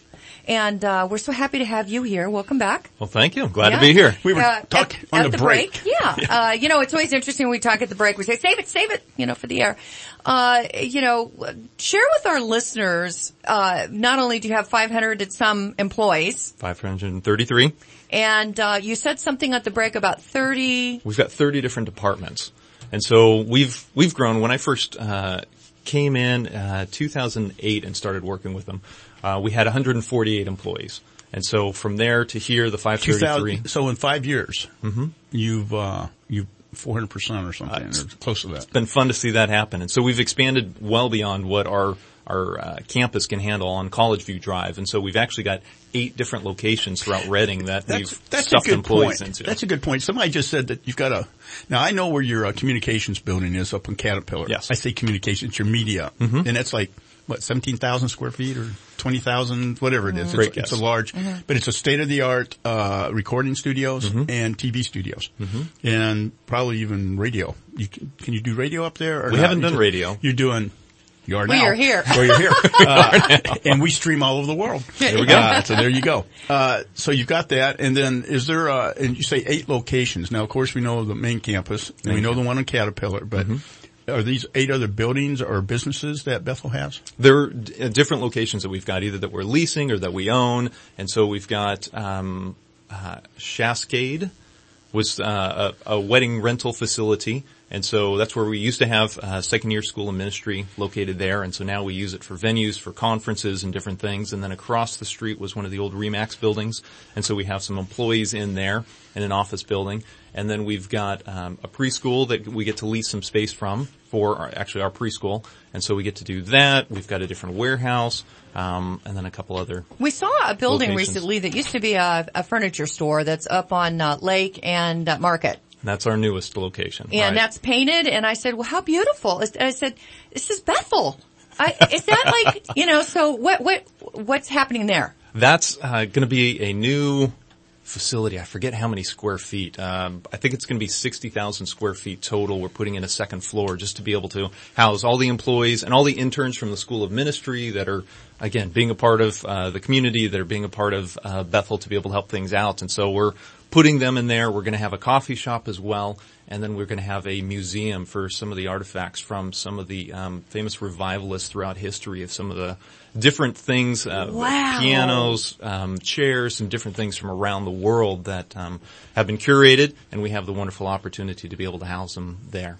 And uh, we're so happy to have you here. Welcome back. Well, thank you. Glad Yeah. to be here. We were Uh, talking at, on at the, the break. Yeah. Uh, you know, it's always interesting when we talk at the break. We say, save it, save it, you know, for the air. Uh, you know, share with our listeners, uh, not only do you have five hundred and some employees, five hundred thirty-three. and uh, you said something at the break about thirty. We've got thirty different departments. And so we've, we've grown. When I first, uh, came in, uh, two thousand eight and started working with them, uh, we had one hundred forty-eight employees. And so from there to here, the five thirty-three. So in five years, mm-hmm. you've, uh, you've four hundred percent or something, uh, or close to that. It's been fun to see that happen. And so we've expanded well beyond what our, our, uh, campus can handle on College View Drive. And so we've actually got eight different locations throughout Reading that That's, we've that's stuffed a good employees point. into. That's a good point. Somebody just said that you've got a, now I know where your uh, communications building is up in Caterpillar. Yes. I say communications, your media. Mm-hmm. And that's like, what, seventeen thousand square feet or twenty thousand, whatever it is. Mm-hmm. Great It's, guess. it's a large, Mm-hmm. but it's a state-of-the-art, uh, recording studios Mm-hmm. and T V studios. Mm-hmm. And probably even radio. You can, can you do radio up there or We not? haven't You done just- radio. You're doing, you are Well, now. you're here. Well, you're here. Uh, and we stream all over the world. There we go. Uh, so there you go. Uh, so you've got that. And then is there, uh, and you say eight locations. Now, of course, we know the main campus and Main we know the one in Caterpillar, but Mm-hmm. are these eight other buildings or businesses that Bethel has? There are d- uh, different locations that we've got, either that we're leasing or that we own. And so we've got, um, uh, Cascade was, uh, a, a wedding rental facility. And so that's where we used to have uh second year school of ministry located there. And so now we use it for venues, for conferences and different things. And then across the street was one of the old Remax buildings. And so we have some employees in there in an office building. And then we've got um a preschool that we get to lease some space from for our, actually our preschool. And so we get to do that. We've got a different warehouse, um and then a couple other. We saw a building locations. recently that used to be a, a furniture store that's up on uh, Lake and uh, Market. That's our newest location. And right. that's painted, and I said, well, how beautiful. And I said, this is Bethel. I, is that like, you know, so what, what, what's happening there? That's uh, going to be a new facility. I forget how many square feet. Um, I think it's going to be sixty thousand square feet total. We're putting in a second floor just to be able to house all the employees and all the interns from the School of Ministry that are, again, being a part of uh, the community, that are being a part of uh, Bethel to be able to help things out. And so we're putting them in there. We're going to have a coffee shop as well. And then we're going to have a museum for some of the artifacts from some of the um, famous revivalists throughout history of some of the different things, uh, Wow. pianos, um, chairs, and different things from around the world that um, have been curated, and we have the wonderful opportunity to be able to house them there.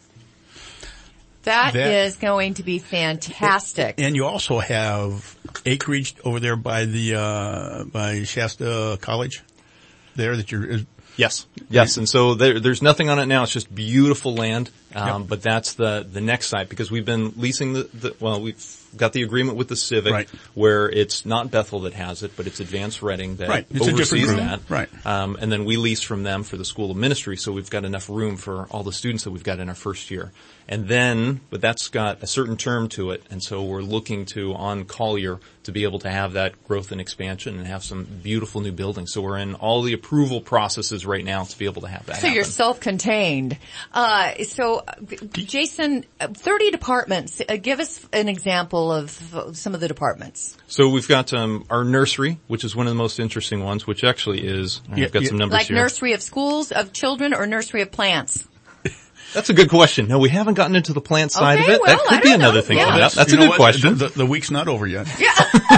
That, That- is going to be fantastic. And you also have acreage over there by the, uh, by Shasta College there that you're, Yes, yes, and so there, there's nothing on it now. It's just beautiful land, um, Yep. but that's the the next site because we've been leasing the, the well, we've got the agreement with the Civic Right. where it's not Bethel that has it, but it's Advanced Reading that Right. It's a different oversees group. that. Right. Um, and then we lease from them for the School of Ministry, so we've got enough room for all the students that we've got in our first year. And then, but that's got a certain term to it, and so we're looking to, on Collier, to be able to have that growth and expansion and have some beautiful new buildings. So we're in all the approval processes right now to be able to have that So happen. you're self-contained. Uh, so, uh, Jason, uh, thirty departments. Uh, give us an example of uh, some of the departments. So we've got um, our nursery, which is one of the most interesting ones, which actually is, Yeah, I've got yeah. some numbers Like here. nursery of schools, of children, or nursery of plants? That's a good question. No, we haven't gotten into the plant side Okay, of it. well, that could I be don't another know. thing. Yeah. coming up. That's you a know good what? question. The, the, the week's not over yet. Yeah,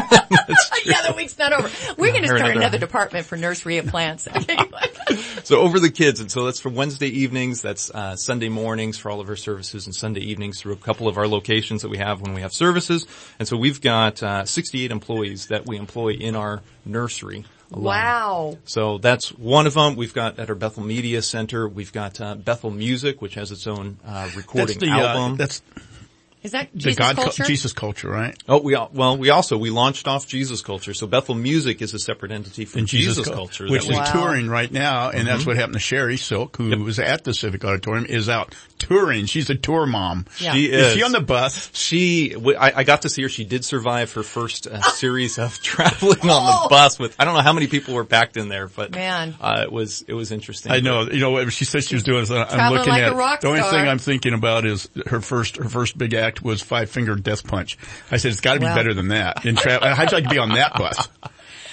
the week's not over. We're going to Or start another- another department for nursery of plants. Okay. So over the kids, and so that's for Wednesday evenings, that's uh Sunday mornings for all of our services, and Sunday evenings through a couple of our locations that we have when we have services. And so we've got uh sixty-eight employees that we employ in our nursery alone. Wow. So that's one of them. We've got at our Bethel Media Center, we've got uh Bethel Music, which has its own uh recording That's the, album. uh, that's Is that the Jesus God, culture? Jesus culture, right? Oh, we al- well, we also we launched off Jesus Culture. So Bethel Music is a separate entity from And Jesus, Jesus, Culture, which that is we- Wow. touring right now, and that's Mhm. what happened to Sherry Silk, who was at the Civic Auditorium, is out touring. She's a tour mom. Yeah. She Is is. she on the bus? She, w- I, I got to see her. She did survive her first uh, series of traveling on Oh. the bus with. I don't know how many people were packed in there, but Man. uh, it was it was interesting. I know. You know what she said she was doing? So I'm Traveling looking like at a rock the only star. thing I'm thinking about is her first her first big act was Five Finger Death Punch. I said it's got to be Well. better than that. In tra- how'd you like to be on that bus?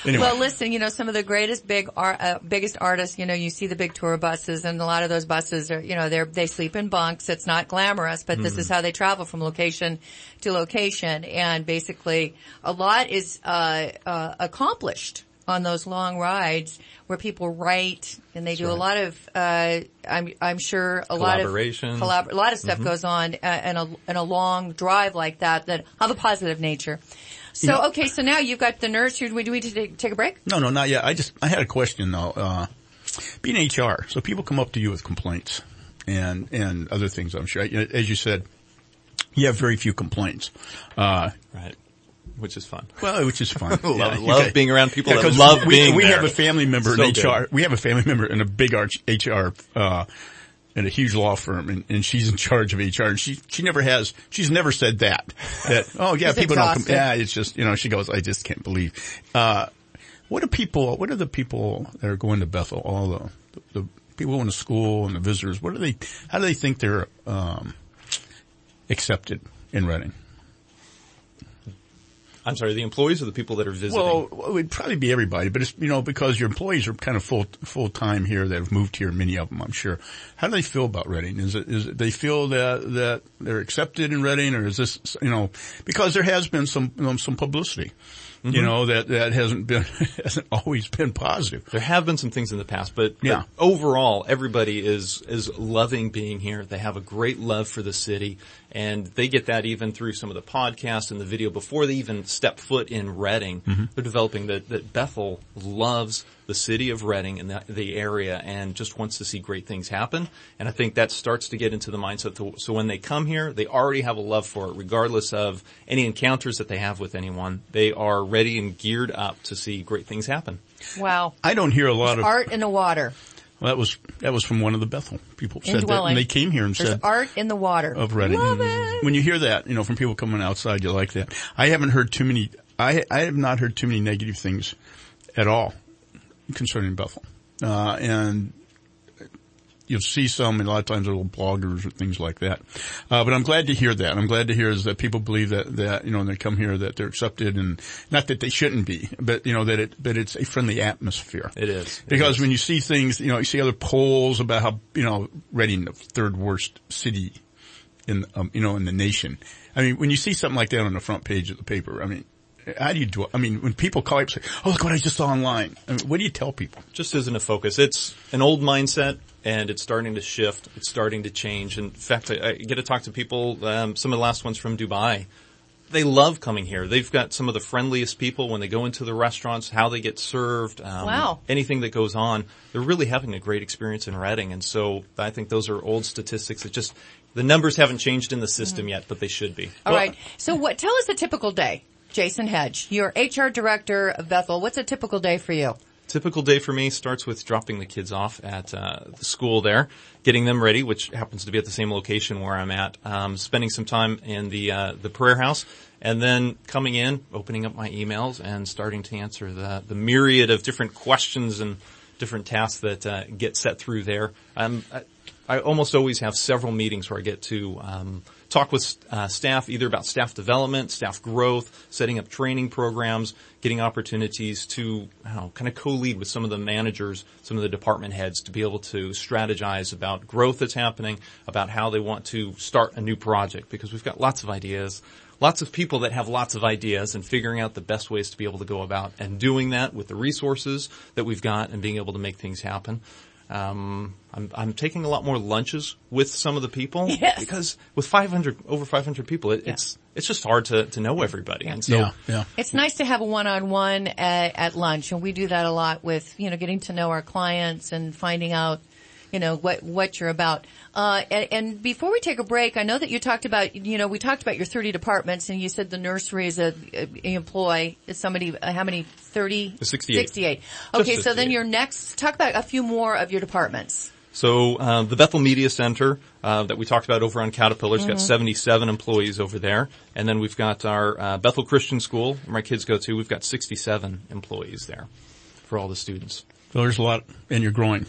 Anyway. Well, listen, you know, some of the greatest big, ar- uh, biggest artists, you know, you see the big tour buses, and a lot of those buses are, you know, they're, they sleep in bunks. It's not glamorous, but mm. this is how they travel from location to location. And basically, a lot is, uh, uh, accomplished on those long rides where people write and they That's do right. a lot of, uh, I'm, I'm sure a lot of, collab- a lot of stuff mm-hmm. goes on uh, in a, in a long drive like that that have a positive nature. So, you know, okay, so now you've got the nurse. Do we, do we take, take a break? No, no, not yet. I just, I had a question though. Uh, being H R, so people come up to you with complaints and, and other things, I'm sure. As you said, you have very few complaints. Uh, right. Which is fun. Well, which is fun. love yeah, love okay. being around people yeah, that love we, being we there. have a family member so in H R. Good. We have a family member in a big H R, uh, in a huge law firm, and, and she's in charge of H R, and she, she never has, she's never said that. That, oh yeah, He's people exhausted. don't come, yeah, it's just, you know, she goes, I just can't believe. Uh, what do people, what are the people that are going to Bethel, all the, the, the people going to school and the visitors, what do they, how do they think they're, um, accepted in Reading? I'm sorry, the employees or the people that are visiting? Well, it would probably be everybody, but it's, you know, because your employees are kind of full, full time here that have moved here, many of them, I'm sure. How do they feel about Reading? Is it, is it, they feel that, that they're accepted in Reading, or is this, you know, because there has been some, you know, some publicity. Mm-hmm. You know, that, that hasn't been, hasn't always been positive. There have been some things in the past, but, yeah. but overall, everybody is, is loving being here. They have a great love for the city, and they get that even through some of the podcasts and the video before they even step foot in Reading. Mm-hmm. They're developing that, that Bethel loves the city of Reading and the, the area and just wants to see great things happen. And I think that starts to get into the mindset. To, so when they come here, they already have a love for it, regardless of any encounters that they have with anyone. They are ready and geared up to see great things happen. Wow. I don't hear a lot There's of art in the water. Well, that was, that was from one of the Bethel people said Indwelling. that, and they came here and There's said. art in the water. Of Reading. Love it. When you hear that, you know, from people coming outside, you like that. I haven't heard too many, I, I have not heard too many negative things at all concerning Bethel. Uh, and you'll see some, and a lot of times little bloggers or things like that. Uh, but I'm glad to hear that. I'm glad to hear is that people believe that, that, you know, when they come here that they're accepted, and not that they shouldn't be, but, you know, that it, but it's a friendly atmosphere. It is. It because is. when you see things, you know, you see other polls about how, you know, Reading, the third worst city in, um, you know, in the nation. I mean, when you see something like that on the front page of the paper, I mean, how do you do it? I mean, when people call up and say, oh, look what I just saw online. I mean, what do you tell people? Just isn't a focus. It's an old mindset, and it's starting to shift. It's starting to change. In fact, I, I get to talk to people, um, some of the last ones from Dubai. They love coming here. They've got some of the friendliest people when they go into the restaurants, how they get served, um, wow. anything that goes on. They're really having a great experience in Reading. And so I think those are old statistics that just, the numbers haven't changed in the system mm-hmm. yet, but they should be. All well, right. So what, tell us a typical day. Jason Hedge, you're H R director of Bethel. What's a typical day for you? Typical day for me starts with dropping the kids off at uh, the school there, getting them ready, which happens to be at the same location where I'm at, um, spending some time in the uh, the prayer house, and then coming in, opening up my emails, and starting to answer the the myriad of different questions and different tasks that uh, get set through there. Um, I, I almost always have several meetings where I get to um, talk with uh, staff, either about staff development, staff growth, setting up training programs, getting opportunities to I don't know, kind of co-lead with some of the managers, some of the department heads to be able to strategize about growth that's happening, about how they want to start a new project, because we've got lots of ideas, lots of people that have lots of ideas, and figuring out the best ways to be able to go about and doing that with the resources that we've got and being able to make things happen. Um, I'm, I'm taking a lot more lunches with some of the people yes. because with five hundred, over five hundred people, it, yeah. it's, it's just hard to, to know everybody. Yeah. And so, yeah, yeah. It's nice to have a one-on-one at, at lunch, and we do that a lot with, you know, getting to know our clients and finding out, you know, what, what you're about. Uh, and, and before we take a break, I know that you talked about, you know, we talked about your thirty departments, and you said the nursery is a, a employ is somebody, uh, how many, thirty? sixty-eight. sixty-eight. Okay, Just so then sixty-eight. your next, talk about a few more of your departments. So, uh, the Bethel Media Center, uh, that we talked about over on Caterpillar's mm-hmm. got seventy-seven employees over there. And then we've got our, uh, Bethel Christian School, where my kids go to. We've got sixty-seven employees there for all the students. So there's a lot, and you're growing.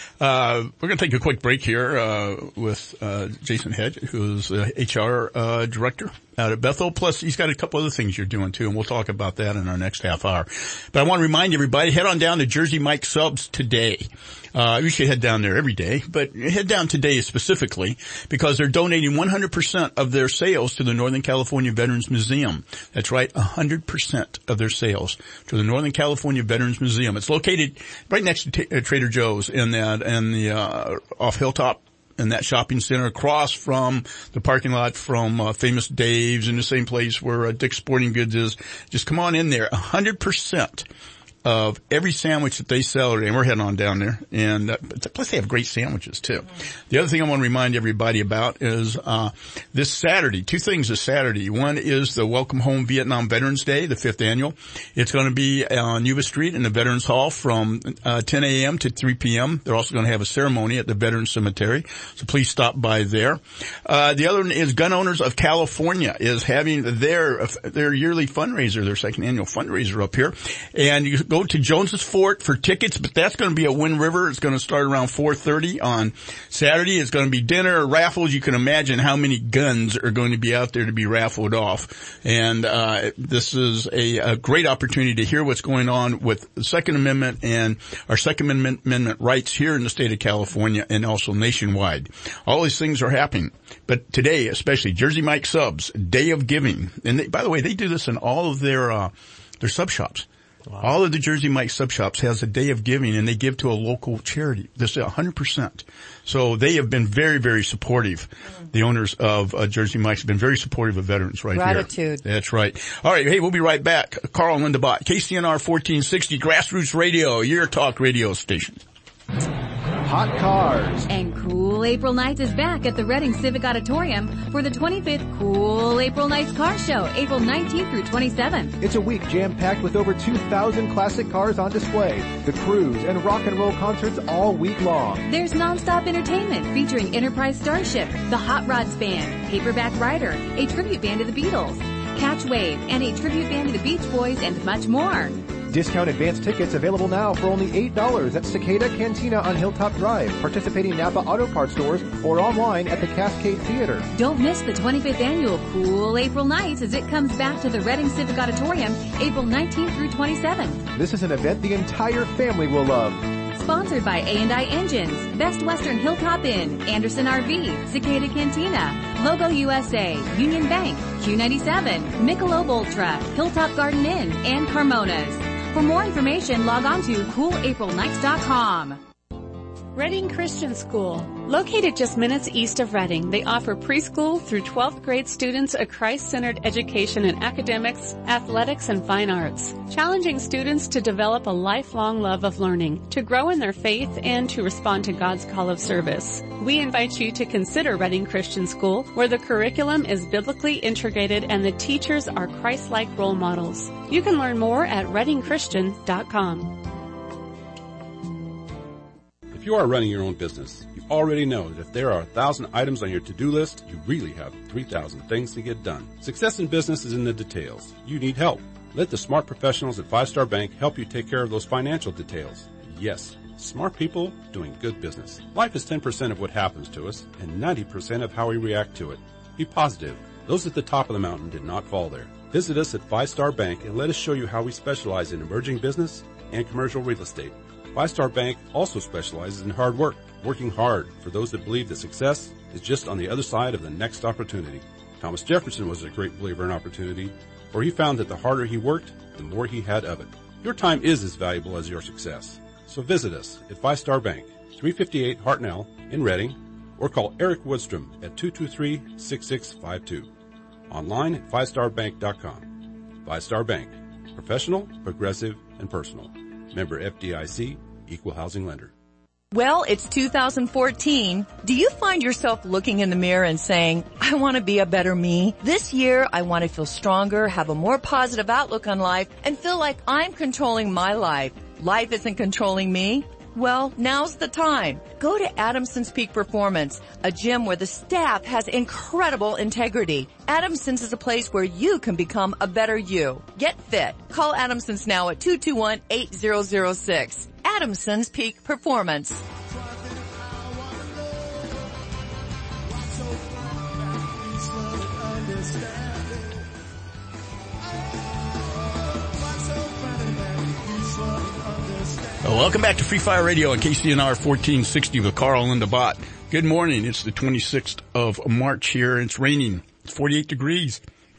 Uh, we're going to take a quick break here uh, with uh, Jason Hedge, who's uh, H R uh, director out at Bethel. Plus, he's got a couple other things you're doing too, and we'll talk about that in our next half hour. But I want to remind everybody, head on down to Jersey Mike Subs today. Uh, you should head down there every day, but head down today specifically because they're donating one hundred percent of their sales to the Northern California Veterans Museum. That's right, one hundred percent of their sales to the Northern California Veterans Museum. It's located right next to T- uh, Trader Joe's in that, and the, uh, off Hilltop. In that shopping center across from the parking lot from uh, Famous Dave's, in the same place where uh, Dick's Sporting Goods is. Just come on in there. one hundred percent of every sandwich that they sell, and we're heading on down there. And uh, plus they have great sandwiches too. The other thing I want to remind everybody about is uh this Saturday, two things this Saturday. One is the Welcome Home Vietnam Veterans Day, the fifth annual. It's going to be on Yuba Street in the Veterans Hall from uh ten a.m. to three p.m. They're also going to have a ceremony at the Veterans Cemetery, so please stop by there. Uh the other one is Gun Owners of California is having their their yearly fundraiser, their second annual fundraiser up here. And you go to Jones's Fort for tickets, but that's going to be at Wind River. It's going to start around four thirty on Saturday. It's going to be dinner, raffles. You can imagine how many guns are going to be out there to be raffled off. And uh this is a, a great opportunity to hear what's going on with the Second Amendment and our Second Amendment, Amendment rights here in the state of California and also nationwide. All these things are happening. But today, especially, Jersey Mike Subs, Day of Giving. And they, by the way, they do this in all of their uh their sub shops. Wow. All of the Jersey Mike sub shops has a day of giving, and they give to a local charity. This is one hundred percent. So they have been very, very supportive. Mm. The owners of uh, Jersey Mike's have been very supportive of veterans right Gratitude. here. Gratitude. That's right. All right. Hey, we'll be right back. Carl and Linda Bott, K C N R fourteen sixty, Grassroots Radio, your talk radio station. Hot cars. And Cool April Nights is back at the Reading Civic Auditorium for the twenty-fifth Cool April Nights Car Show, April nineteenth through twenty-seventh. It's a week jam-packed with over two thousand classic cars on display, the cruise and rock and roll concerts all week long. There's non-stop entertainment featuring Enterprise Starship, the Hot Rods Band, Paperback Writer, a tribute band to the Beatles, Catch Wave, and a tribute band to the Beach Boys, and much more. Discount advance tickets available now for only eight dollars at Cicada Cantina on Hilltop Drive, participating Napa Auto Parts stores, or online at the Cascade Theater. Don't miss the twenty-fifth annual Cool April Nights as it comes back to the Reading Civic Auditorium, April nineteenth through twenty-seventh. This is an event the entire family will love. Sponsored by A and I Engines, Best Western Hilltop Inn, Anderson R V, Cicada Cantina, Logo U S A, Union Bank, Q ninety-seven, Michelob Ultra, Hilltop Garden Inn, and Carmona's. For more information, log on to cool april nights dot com. Reading Christian School. Located just minutes east of Reading, they offer preschool through twelfth grade students a Christ-centered education in academics, athletics, and fine arts, challenging students to develop a lifelong love of learning, to grow in their faith, and to respond to God's call of service. We invite you to consider Reading Christian School, where the curriculum is biblically integrated and the teachers are Christ-like role models. You can learn more at reading christian dot com. If you are running your own business, you already know that if there are a thousand items on your to-do list, you really have three thousand things to get done. Success in business is in the details. You need help. Let the smart professionals at Five Star Bank help you take care of those financial details. Yes, smart people doing good business. Life is ten percent of what happens to us and ninety percent of how we react to it. Be positive. Those at the top of the mountain did not fall there. Visit us at Five Star Bank and let us show you how we specialize in emerging business and commercial real estate. Five Star Bank also specializes in hard work, working hard for those that believe that success is just on the other side of the next opportunity. Thomas Jefferson was a great believer in opportunity, for he found that the harder he worked, the more he had of it. Your time is as valuable as your success. So visit us at Five Star Bank, three fifty-eight Hartnell in Reading, or call Eric Woodstrom at two two three, six six five two. Online at five star bank dot com. Five Star Bank. Professional, progressive, and personal. Member F D I C, Equal Housing Lender. Well, it's two thousand fourteen. Do you find yourself looking in the mirror and saying, I want to be a better me? This year, I want to feel stronger, have a more positive outlook on life, and feel like I'm controlling my life. Life isn't controlling me. Well, now's the time. Go to Adamson's Peak Performance, a gym where the staff has incredible integrity. Adamson's is a place where you can become a better you. Get fit. Call Adamson's now at two two one, eight zero zero six. Adamson's Peak Performance. Well, welcome back to Free Fire Radio on K C N R fourteen sixty with Carl and the Bot. Good morning. It's the twenty-sixth of March here. It's raining. It's forty-eight degrees.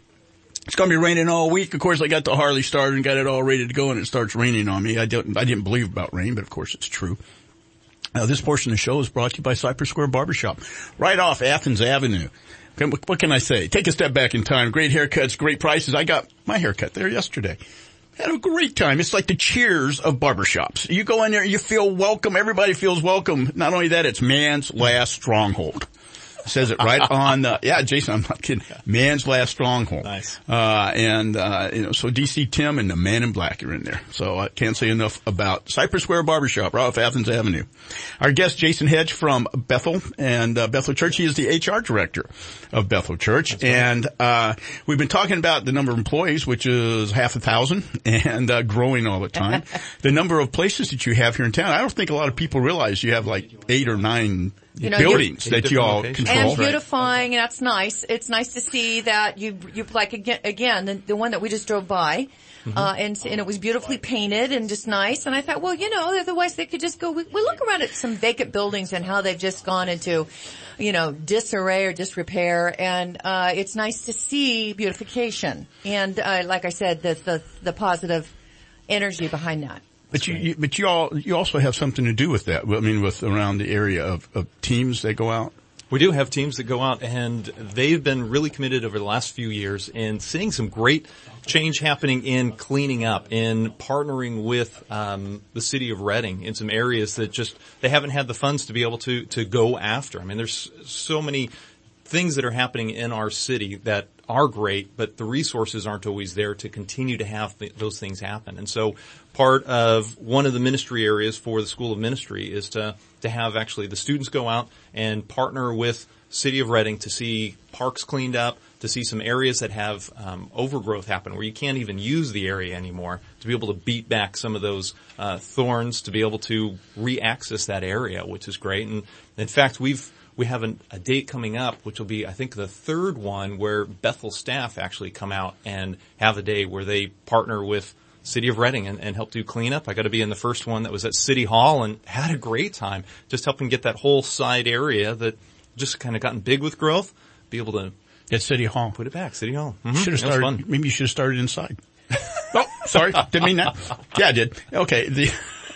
It's going to be raining all week. Of course, I got the Harley started and got it all ready to go, and it starts raining on me. I don't, I didn't believe about rain, but of course it's true. Now, this portion of the show is brought to you by Cypress Square Barbershop, right off Athens Avenue. What can I say? Take a step back in time. Great haircuts, great prices. I got my haircut there yesterday. Had a great time. It's like the Cheers of barbershops. You go in there, you feel welcome. Everybody feels welcome. Not only that, it's man's last stronghold. Says it right on the, yeah, Jason, I'm not kidding. Man's last stronghold. Nice. Uh, and, uh, you know, so D C Tim and the Man in Black are in there. So I can't say enough about Cypress Square Barbershop, right off Athens Avenue. Our guest, Jason Hedge from Bethel and, uh, Bethel Church. He is the H R director of Bethel Church. Right. And, uh, we've been talking about the number of employees, which is half a thousand and, uh, growing all the time. The number of places that you have here in town. I don't think a lot of people realize you have like eight or nine You know, buildings that you all control. And beautifying, and that's nice. It's nice to see that you, you like again, again the, the one that we just drove by, mm-hmm. uh, and, and it was beautifully painted and just nice. And I thought, well, you know, otherwise they could just go, we, we look around at some vacant buildings and how they've just gone into, you know, disarray or disrepair. And, uh, it's nice to see beautification. And, uh, like I said, the, the, the positive energy behind that. But you, you, but you all, you also have something to do with that. I mean, with around the area of, of teams that go out. We do have teams that go out, and they've been really committed over the last few years in seeing some great change happening in cleaning up, in partnering with um the city of Reading in some areas that just they haven't had the funds to be able to to go after. I mean, there's so many things that are happening in our city that are great, but the resources aren't always there to continue to have th- those things happen. And so part of one of the ministry areas for the School of Ministry is to, to have actually the students go out and partner with City of Reading to see parks cleaned up, to see some areas that have um, overgrowth happen where you can't even use the area anymore, to be able to beat back some of those uh, thorns, to be able to re-access that area, which is great. And in fact, we've We have an, a date coming up, which will be, I think, the third one where Bethel staff actually come out and have a day where they partner with City of Reading and, and help do cleanup. I got to be in the first one that was at City Hall and had a great time just helping get that whole side area that just kind of gotten big with growth, be able to at City Hall. Put it back, City Hall. Mm-hmm. Should have started, maybe you should have started inside. Oh, sorry. Didn't mean that. Yeah, I did. Okay. The,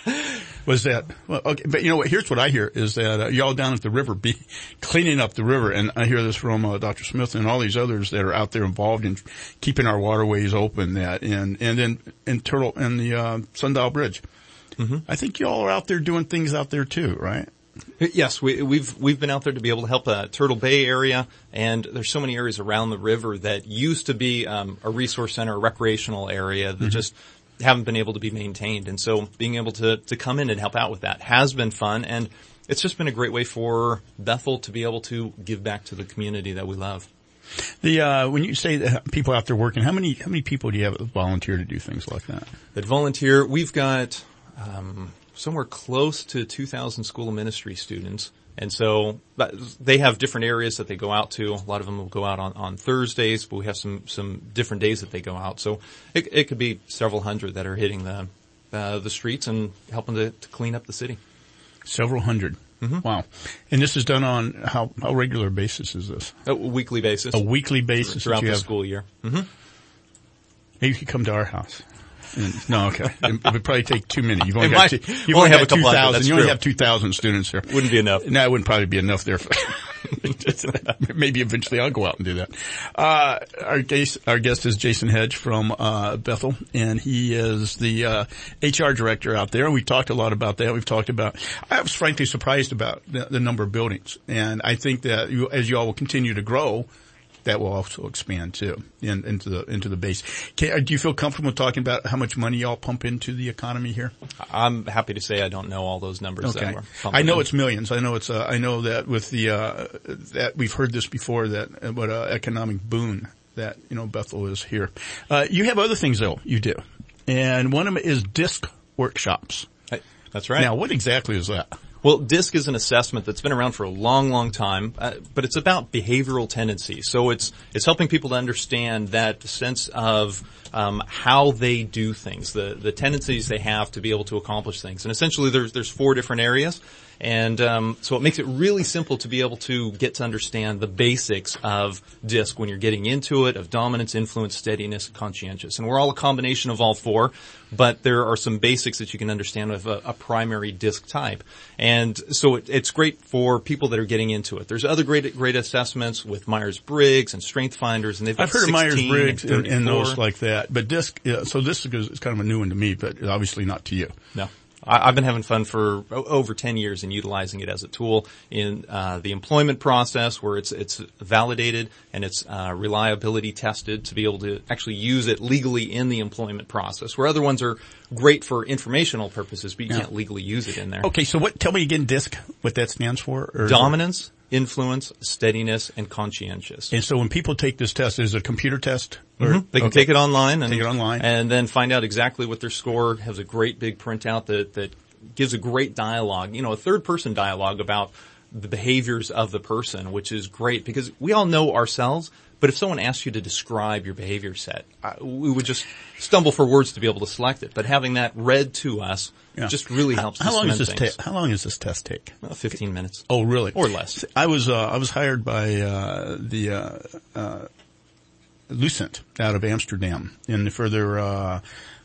was that, well, okay, but you know what, here's what I hear is that, uh, y'all down at the river be cleaning up the river, and I hear this from, uh, Doctor Smith and all these others that are out there involved in keeping our waterways open, that, and, and then, in Turtle, and the, uh, Sundial Bridge. Mm-hmm. I think y'all are out there doing things out there too, right? Yes, we, we've, we've been out there to be able to help the Turtle Bay area, and there's so many areas around the river that used to be, um, a resource center, a recreational area that mm-hmm. just, haven't been able to be maintained. And so being able to, to come in and help out with that has been fun. And it's just been a great way for Bethel to be able to give back to the community that we love. The, uh, when you say that people out there working, how many, how many people do you have that volunteer to do things like that? That volunteer, we've got, um, somewhere close to two thousand School of Ministry students. And so they have different areas that they go out to. A lot of them will go out on, on Thursdays, but we have some, some different days that they go out. So it, it could be several hundred that are hitting the, uh, the streets and helping to, to clean up the city. Several hundred. Mm-hmm. Wow. And this is done on how, how regular basis is this? A weekly basis. A weekly basis throughout the have. school year. Mm-hmm. Maybe you could come to our house. And, no, okay. It would probably take too many. You've only it got, might, two, you've only only have got a couple two thousand. You only only have two thousand students here. Wouldn't be enough. No, it wouldn't probably be enough there. For maybe eventually I'll go out and do that. Uh, our guest, our guest is Jason Hedge from, uh, Bethel, and he is the, uh, H R director out there. And we talked a lot about that. We've talked about, I was frankly surprised about the, the number of buildings. And I think that you, as you all will continue to grow, that will also expand too in, into the into the base. Can, do you feel comfortable talking about how much money y'all pump into the economy here? I'm happy to say I don't know all those numbers. Okay. That we're I know in. It's millions. I know it's. Uh, I know that with the uh, that we've heard this before, that uh, what uh, economic boon that you know Bethel is here. Uh, you have other things though you do, and one of them is disc workshops. Hey, that's right. Now, what exactly is that? Well, DISC is an assessment that's been around for a long, long time, uh, but it's about behavioral tendencies. So it's it's helping people to understand that sense of um, how they do things, the the tendencies they have to be able to accomplish things. And essentially, there's there's four different areas. And um, so it makes it really simple to be able to get to understand the basics of DISC when you're getting into it, of dominance, influence, steadiness, and conscientious. And we're all a combination of all four, but there are some basics that you can understand with a, a primary DISC type. And so it, it's great for people that are getting into it. There's other great great assessments with Myers-Briggs and Strength Finders, and they've got I've heard of Myers-Briggs and, and, and those like that. But DISC, yeah, so DISC is, is kind of a new one to me, but obviously not to you. No. I've been having fun for over ten years in utilizing it as a tool in uh, the employment process, where it's it's validated and it's uh, reliability tested to be able to actually use it legally in the employment process, where other ones are great for informational purposes, but you Yeah. can't legally use it in there. Okay, so what? Tell me again, DISC, what that stands for? Or Dominance, influence, steadiness, and conscientious. And so when people take this test, is it a computer test? Or, Mm-hmm. They can okay. take it online and Take it online. and then find out exactly what their score has. A great big printout that that gives a great dialogue, you know, a third person dialogue about the behaviors of the person, which is great because we all know ourselves. But if someone asks you to describe your behavior set, uh, we would just stumble for words to be able to select it. But having that read to us Yeah. just really helps. How, to how long is this? things. Ta- how long does this test take? Uh, Fifteen minutes. Oh, really? Or less. I was uh, I was hired by uh, the uh, uh, Lucent out of Amsterdam in the further uh,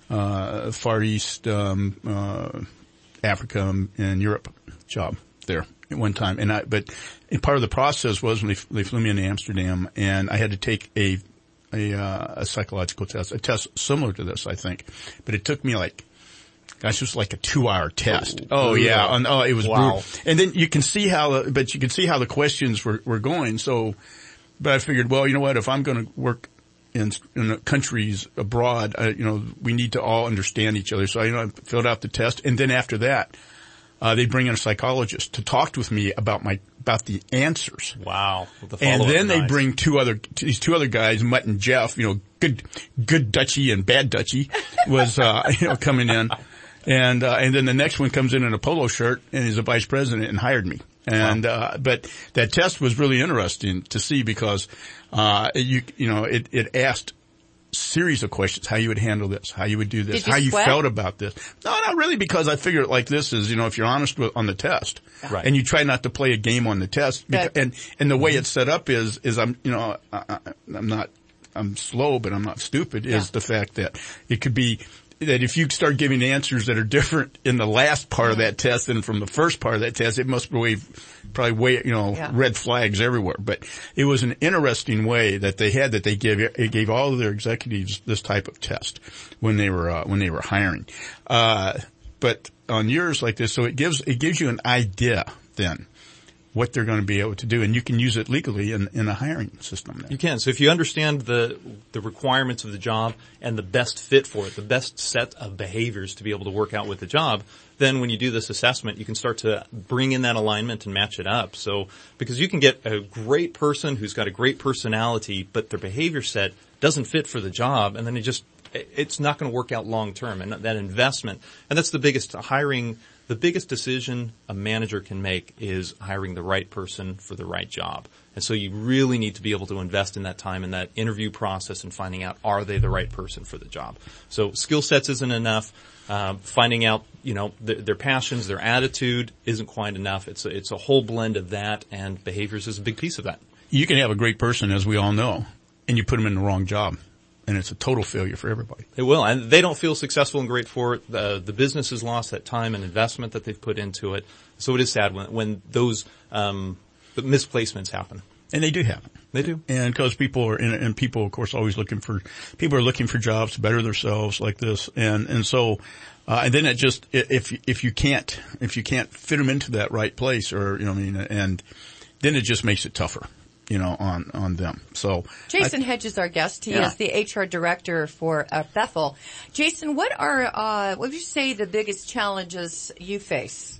uh, Far East, um, uh, Africa, and Europe job there at one time. And I, but and part of the process was when they, they flew me into Amsterdam, and I had to take a a, uh, a psychological test, a test similar to this, I think, but it took me like. Gosh, it was like a two-hour test. Oh, oh yeah, and, oh, it was wow. brutal. And then you can see how, but you can see how the questions were, were going. So, but I figured, well, you know what? If I'm going to work in, in countries abroad, uh, you know, we need to all understand each other. So, you know, I filled out the test, and then after that, uh, they bring in a psychologist to talk with me about my about the answers. Wow. The and then they nice. bring two other these two other guys, Mutt and Jeff. You know, good good Dutchie and bad Dutchie was uh, you know coming in. And, uh, and then the next one comes in in a polo shirt and is a vice president and hired me. And, wow. uh, but that test was really interesting to see because, uh, you, you know, it, it asked series of questions, how you would handle this, how you would do this, Did you how you sweat? felt about this. No, not really, because I figure it like this is, you know, if you're honest with, on the test. Right. And you try not to play a game on the test. Because, and, and the way it's set up is, is I'm, you know, I, I'm not, I'm slow, but I'm not stupid, is yeah. the fact that it could be, that if you start giving answers that are different in the last part of that test than from the first part of that test, it must wave, probably wave, you know, yeah. red flags everywhere. But it was an interesting way that they had that they gave, it gave all of their executives this type of test when they were, uh, when they were hiring. Uh, but on yours like this, so it gives, it gives you an idea then what they're going to be able to do, and you can use it legally in, in a hiring system there. You can. So if you understand the the requirements of the job and the best fit for it, the best set of behaviors to be able to work out with the job, then when you do this assessment, you can start to bring in that alignment and match it up. So because you can get a great person who's got a great personality, but their behavior set doesn't fit for the job, and then it just it's not going to work out long term. And that investment, and that's the biggest hiring. The biggest decision a manager can make is hiring the right person for the right job. And so you really need to be able to invest in that time in that interview process and finding out, are they the right person for the job? So skill sets isn't enough. Uh, finding out, you know, th- their passions, their attitude isn't quite enough. It's a, it's a whole blend of that, and behaviors is a big piece of that. You can have a great person, as we all know, and you put them in the wrong job. And it's a total failure for everybody. It will. And they don't feel successful and great for it. The, the business has lost that time and investment that they've put into it. So it is sad when, when those, um, misplacements happen. And they do happen. They do. And because people are, and, and people, of course, always looking for, people are looking for jobs to better themselves like this. And, and so, uh, and then it just, if, if you can't, if you can't fit them into that right place or, you know, I mean, and then it just makes it tougher. You know, on, on them. So Jason I, Hedge is our guest. He yeah. is the H R director for uh, Bethel. Jason, what are, uh, what would you say the biggest challenges you face,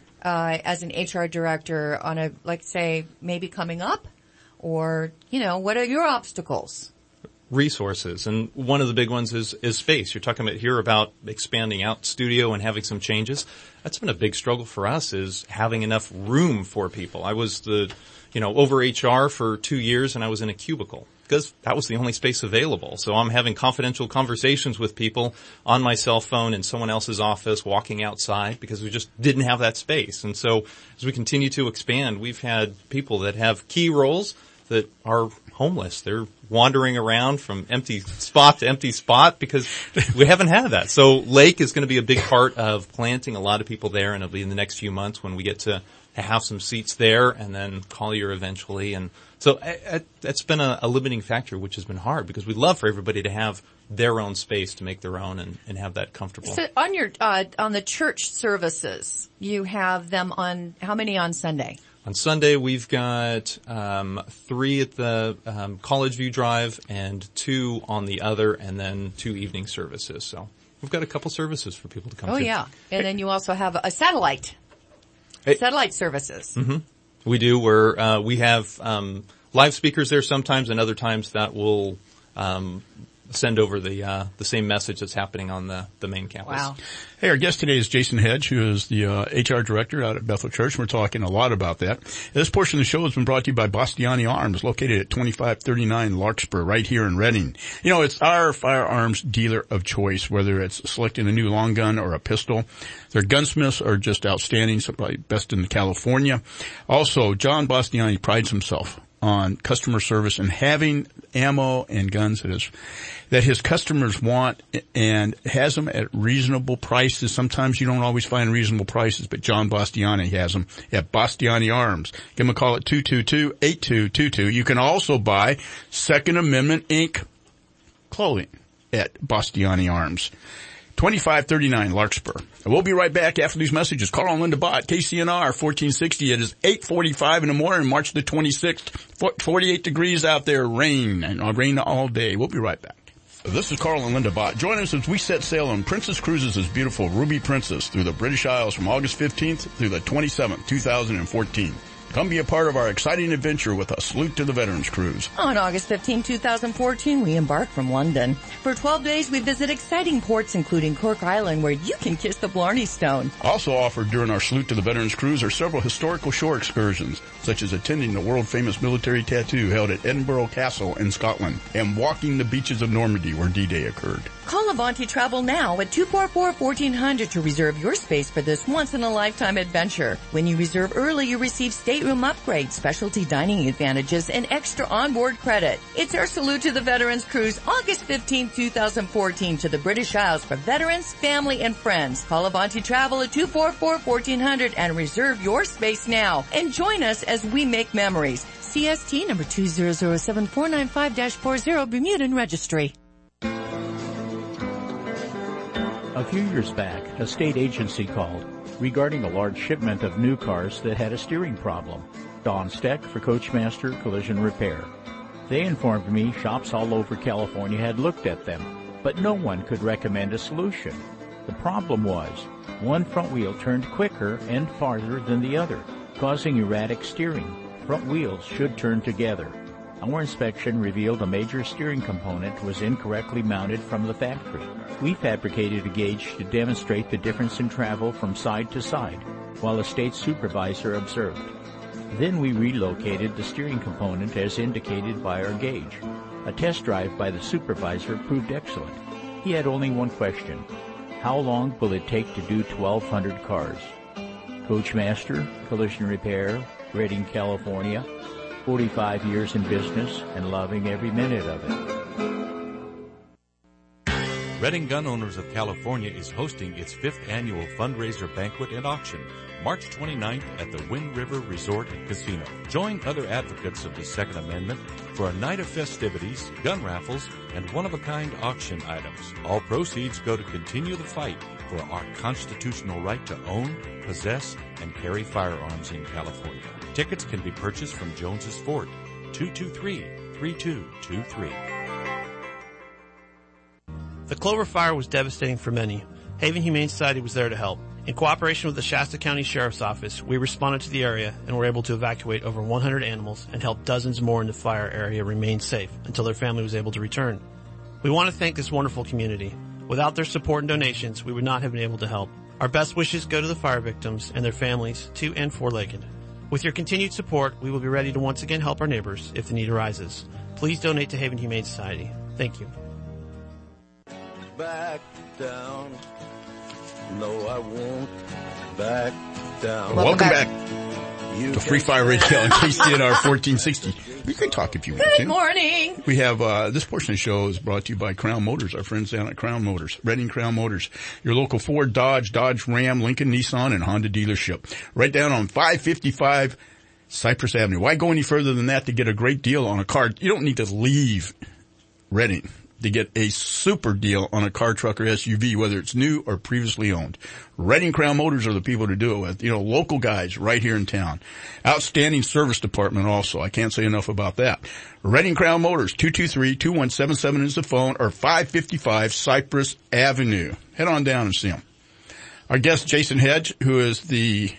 uh, as an H R director on a, like say, maybe coming up? Or, you know, what are your obstacles? resources. And one of the big ones is, is space. You're talking about here about expanding out studio and having some changes. That's been a big struggle for us, is having enough room for people. I was the, you know, over H R for two years and I was in a cubicle because that was the only space available. So I'm having confidential conversations with people on my cell phone in someone else's office, walking outside, because we just didn't have that space. And so as we continue to expand, we've had people that have key roles that are homeless. They're wandering around from empty spot to empty spot because we haven't had that. So Lake is going to be a big part of planting a lot of people there, and it'll be in the next few months when we get to have some seats there, and then Collier eventually. And so it's been a, a limiting factor, which has been hard, because we'd love for everybody to have their own space to make their own and, and have that comfortable. So on your uh, on the church services, you have them on how many on Sunday? On Sunday, we've got um, three at the um, College View Drive and two on the other, and then two evening services. So we've got a couple services for people to come oh, to. Oh, yeah. And then you also have a satellite. Hey. Satellite services. Mm-hmm. We do. We're, uh, we have um, live speakers there sometimes, and other times that will um, send over the uh, the same message that's happening on the, the main campus. Wow. Hey, our guest today is Jason Hedge, who is the uh, H R director out at Bethel Church. We're talking a lot about that. This portion of the show has been brought to you by Bastiani Arms, located at twenty-five thirty-nine Larkspur, right here in Reading. You know, it's our firearms dealer of choice, whether it's selecting a new long gun or a pistol. Their gunsmiths are just outstanding, so probably best in California. Also, John Bastiani prides himself on customer service and having ammo and guns that is that his customers want, and has them at reasonable prices. Sometimes you don't always find reasonable prices, but John Bastiani has them at Bastiani Arms. Give him a call at two two two, eight two two two. You can also buy Second Amendment Incorporated clothing at Bastiani Arms. twenty-five thirty-nine Larkspur. And we'll be right back after these messages. Carl and Linda Bott, K C N R fourteen sixty. It is eight forty-five in the morning, March the twenty-sixth. forty-eight degrees out there, rain, and uh, rain all day. We'll be right back. This is Carl and Linda Bott. Join us as we set sail on Princess Cruises' beautiful Ruby Princess through the British Isles from August fifteenth through the twenty-seventh, two thousand fourteen. Come be a part of our exciting adventure with a Salute to the Veterans cruise. On August fifteenth, twenty fourteen, we embark from London. For twelve days, we visit exciting ports, including Cork Island, where you can kiss the Blarney Stone. Also offered during our Salute to the Veterans cruise are several historical shore excursions, such as attending the world-famous military tattoo held at Edinburgh Castle in Scotland, and walking the beaches of Normandy where D-Day occurred. Call Avanti Travel now at two four four, fourteen hundred to reserve your space for this once-in-a-lifetime adventure. When you reserve early, you receive stateroom upgrades, specialty dining advantages, and extra onboard credit. It's our Salute to the Veterans cruise, August fifteenth, twenty fourteen, to the British Isles for veterans, family, and friends. Call Avanti Travel at two four four, fourteen hundred and reserve your space now. And join us as we make memories. C S T number two zero zero seven four nine five dash forty, Bermudan Registry. A few years back, a state agency called regarding a large shipment of new cars that had a steering problem. Don Steck for Coachmaster Collision Repair. They informed me shops all over California had looked at them, but no one could recommend a solution. The problem was, one front wheel turned quicker and farther than the other, causing erratic steering. Front wheels should turn together. Our inspection revealed a major steering component was incorrectly mounted from the factory. We fabricated a gauge to demonstrate the difference in travel from side to side, while a state supervisor observed. Then we relocated the steering component as indicated by our gauge. A test drive by the supervisor proved excellent. He had only one question: how long will it take to do twelve hundred cars? Coachmaster Collision Repair, Redding, California. forty-five years in business and loving every minute of it. Redding Gun Owners of California is hosting its fifth annual fundraiser banquet and auction, March twenty-ninth at the Wind River Resort and Casino. Join other advocates of the Second Amendment for a night of festivities, gun raffles, and one-of-a-kind auction items. All proceeds go to continue the fight for our constitutional right to own, possess, and carry firearms in California. Tickets can be purchased from Jones's Fort, two two three, three two two three. The Clover Fire was devastating for many. Haven Humane Society was there to help. In cooperation with the Shasta County Sheriff's Office, we responded to the area and were able to evacuate over one hundred animals and help dozens more in the fire area remain safe until their family was able to return. We want to thank this wonderful community. Without their support and donations, we would not have been able to help. Our best wishes go to the fire victims and their families, to and for Lakeland. With your continued support, we will be ready to once again help our neighbors if the need arises. Please donate to Haven Humane Society. Thank you. Back down. No, I won't back down. Welcome, Welcome back, back to Free Fire Radio on K C N R fourteen sixty. You can talk if you want to. Good morning. We have, uh, this portion of the show is brought to you by Crown Motors, our friends down at Crown Motors, Reading Crown Motors, your local Ford, Dodge, Dodge Ram, Lincoln, Nissan, and Honda dealership. Right down on five fifty-five Cypress Avenue. Why go any further than that to get a great deal on a car? You don't need to leave Reading to get a super deal on a car, truck, or S U V, whether it's new or previously owned. Reading Crown Motors are the people to do it with. You know, local guys right here in town. Outstanding service department also. I can't say enough about that. Reading Crown Motors, two two three, two one seven seven is the phone, or five fifty-five Cypress Avenue. Head on down and see them. Our guest, Jason Hedge, who is the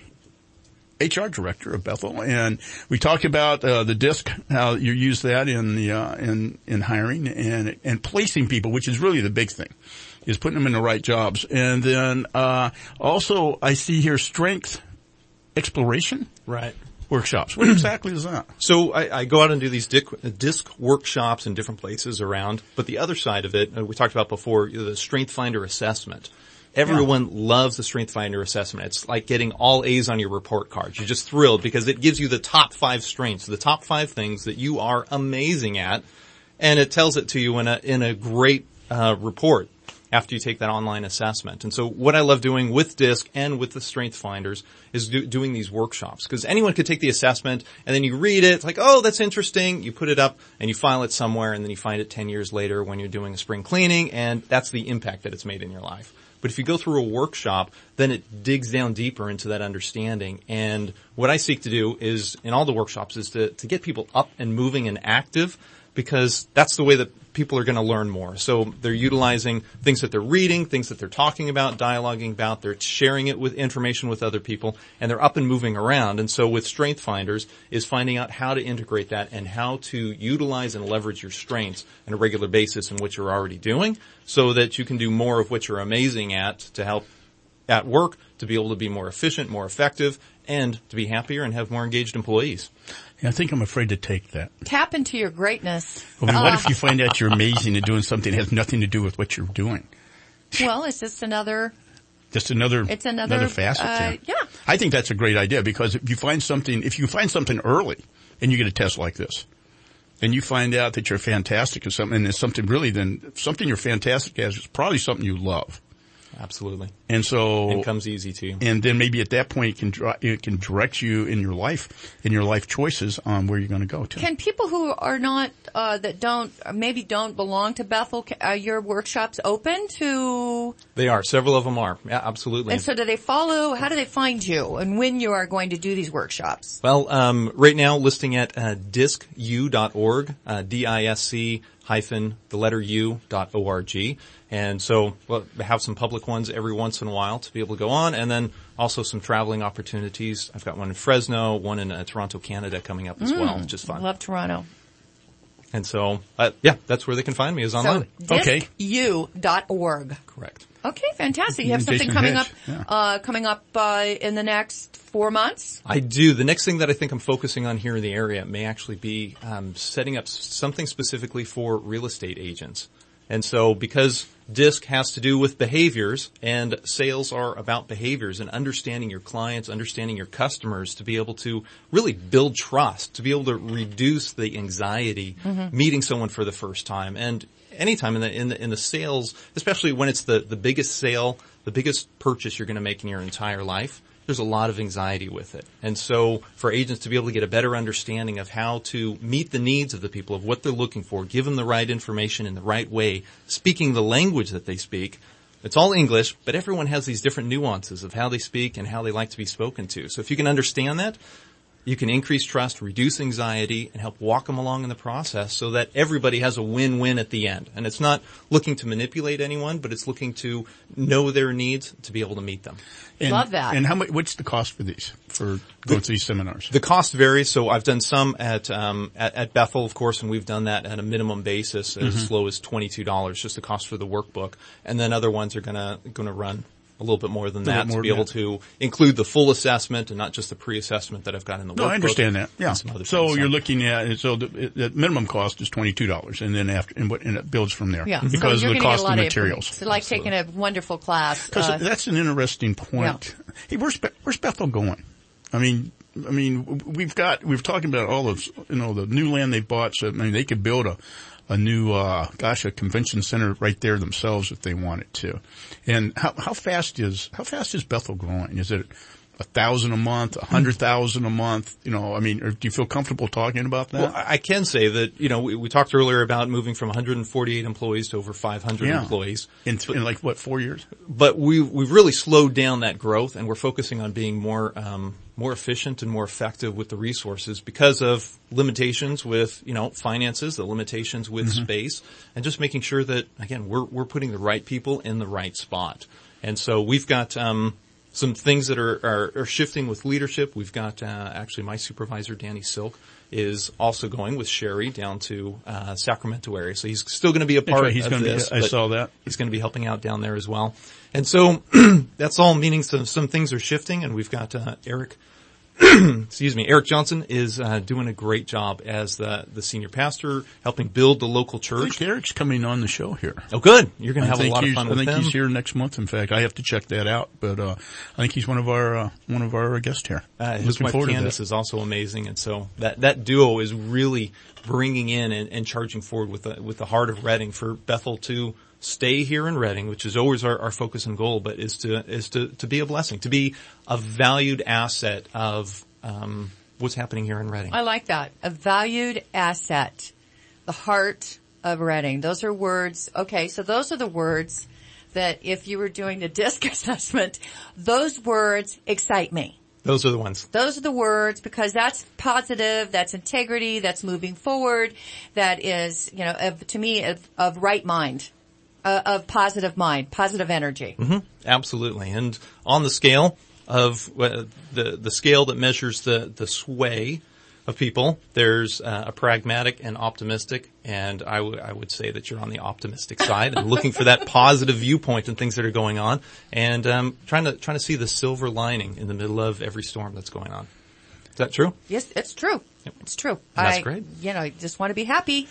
H R director of Bethel, and we talked about uh, the DISC, how you use that in the uh, in in hiring and and placing people, which is really the big thing, is putting them in the right jobs. And then uh also I see here strength exploration, right? Workshops. What exactly is that? So I, I go out and do these disc, disc workshops in different places around. But the other side of it, uh, we talked about before, the Strength Finder assessment. Everyone yeah. loves the Strength Finder assessment. It's like getting all A's on your report cards. You're just thrilled because it gives you the top five strengths, the top five things that you are amazing at, and it tells it to you in a in a great uh report after you take that online assessment. And so what I love doing with DISC and with the Strength Finders is do, doing these workshops, because anyone could take the assessment and then you read it. It's like, oh, that's interesting. You put it up and you file it somewhere, and then you find it ten years later when you're doing a spring cleaning, and that's the impact that it's made in your life. But if you go through a workshop, then it digs down deeper into that understanding. And what I seek to do is, in all the workshops, is to, to get people up and moving and active, because that's the way that people are going to learn more. So they're utilizing things that they're reading, things that they're talking about, dialoguing about, they're sharing it with information with other people, and they're up and moving around. And so with Strength Finders is finding out how to integrate that and how to utilize and leverage your strengths on a regular basis in what you're already doing, so that you can do more of what you're amazing at to help at work, to be able to be more efficient, more effective, and to be happier and have more engaged employees. Yeah, I think I'm afraid to take that. Tap into your greatness. Well, I mean, what uh, if you find out you're amazing at doing something that has nothing to do with what you're doing? Well, it's just another... Just another, it's another, another facet uh, there. Yeah. I think that's a great idea, because if you find something, if you find something early and you get a test like this, and you find out that you're fantastic at something, and it's something really, then something you're fantastic at is probably something you love. Absolutely. And so it comes easy to you. And then maybe at that point it can it can direct you in your life, in your life choices on where you're going to go to. Can people who are not uh that don't maybe don't belong to Bethel, are your workshops open to? They are. Several of them are. Yeah, absolutely. And so do they follow? How do they find you and when you are going to do these workshops? Well, um right now listing at uh, disc u dot org, uh, D I S C hyphen the letter U dot O R G. And so we'll have some public ones every once in a while to be able to go on, and then also some traveling opportunities. I've got one in Fresno, one in uh, Toronto, Canada coming up as mm, well, which is fun. Love Toronto. And so, uh, yeah, that's where they can find me, is online. So, okay. disc u dot org. Correct. Okay, fantastic. You have something Jason coming Hedge. up, yeah. uh, coming up, uh, in the next four months? I do. The next thing that I think I'm focusing on here in the area may actually be, um, setting up something specifically for real estate agents. And so because DISC has to do with behaviors, and sales are about behaviors and understanding your clients, understanding your customers, to be able to really build trust, to be able to reduce the anxiety mm-hmm. meeting someone for the first time. And anytime in the, in the, in the sales, especially when it's the, the biggest sale, the biggest purchase you're going to make in your entire life, there's a lot of anxiety with it. And so for agents to be able to get a better understanding of how to meet the needs of the people, of what they're looking for, give them the right information in the right way, speaking the language that they speak. It's all English, but everyone has these different nuances of how they speak and how they like to be spoken to. So if you can understand that, you can increase trust, reduce anxiety, and help walk them along in the process so that everybody has a win-win at the end. And it's not looking to manipulate anyone, but it's looking to know their needs to be able to meet them. And, Love that. And how much? What's the cost for these? For going to these seminars? The cost varies. So I've done some at um, at, at Bethel, of course, and we've done that at a minimum basis, as Mhm. low as twenty-two dollars, just the cost for the workbook. And then other ones are gonna gonna run a little bit more than A little that more to be than able that. to include the full assessment and not just the pre-assessment that I've got in the workbook. No, I understand that. Yeah. and some other So things. you're looking at so the, the minimum cost is twenty two dollars, and then after and, what, and it builds from there Yeah. because so you're of the gonna cost get a lot of of materials. It's like taking a wonderful class. Because Uh, that's an interesting point. Hey, where's Be- where's Bethel going? I mean, I mean, we've got we've talking about all of you know the new land they bought. So I mean, they could build a a new uh gosh a convention center right there themselves if they wanted to. And how how fast is how fast is Bethel growing? Is it a thousand a month, a hundred thousand a month? You know, I mean, or do you feel comfortable talking about that? Well, I I can say that, you know, we, we talked earlier about moving from one hundred forty-eight employees to over five hundred Yeah. employees. In, th- in like what, four years? But we, we've really slowed down that growth, and we're focusing on being more, um, more efficient and more effective with the resources because of limitations with, you know, finances, the limitations with Mhm. space, and just making sure that, again, we're, we're putting the right people in the right spot. And so we've got, um, some things that are, are, are shifting with leadership. We've got, uh, actually my supervisor, Danny Silk, is also going with Sherry down to, uh, Sacramento area. So he's still going to be a That's part right, he's of gonna be- this. I but saw that. He's going to be helping out down there as well. And so that's all meaning some, some things are shifting, and we've got, uh, Eric, excuse me, Eric Johnson is, uh, doing a great job as the, the senior pastor, helping build the local I church. think Eric's coming on the show here. Oh, good. You're going to I have a think lot of he's- fun I with think him. he's here next month. In fact, I have to check that out, but uh I think he's one of our uh, one of our guests here. Uh, his Looking wife forward to Candace that. is also amazing, and so that that duo is really bringing in and, and charging forward with the with the heart of Reading for Bethel to stay here in Reading, which is always our, our focus and goal, but is to is to to be a blessing, to be a valued asset of um what's happening here in Reading. I like that. A valued asset. The heart of Reading. Those are words. Okay, so those are the words that if you were doing the DISC assessment, those words excite me. Those are the ones. Those are the words because that's positive, that's integrity, that's moving forward, that is, you know, of, to me, of, of right mind, uh, of positive mind, positive energy. Mm-hmm. Absolutely. And on the scale of uh, the the scale that measures the the sway of people, there's uh, a pragmatic and optimistic, and I would I would say that you're on the optimistic side and looking for that positive viewpoint and things that are going on, and um, trying to trying to see the silver lining in the middle of every storm that's going on. Is that true? Yes, it's true. Yep. It's true. That's I, great. You know, just want to be happy.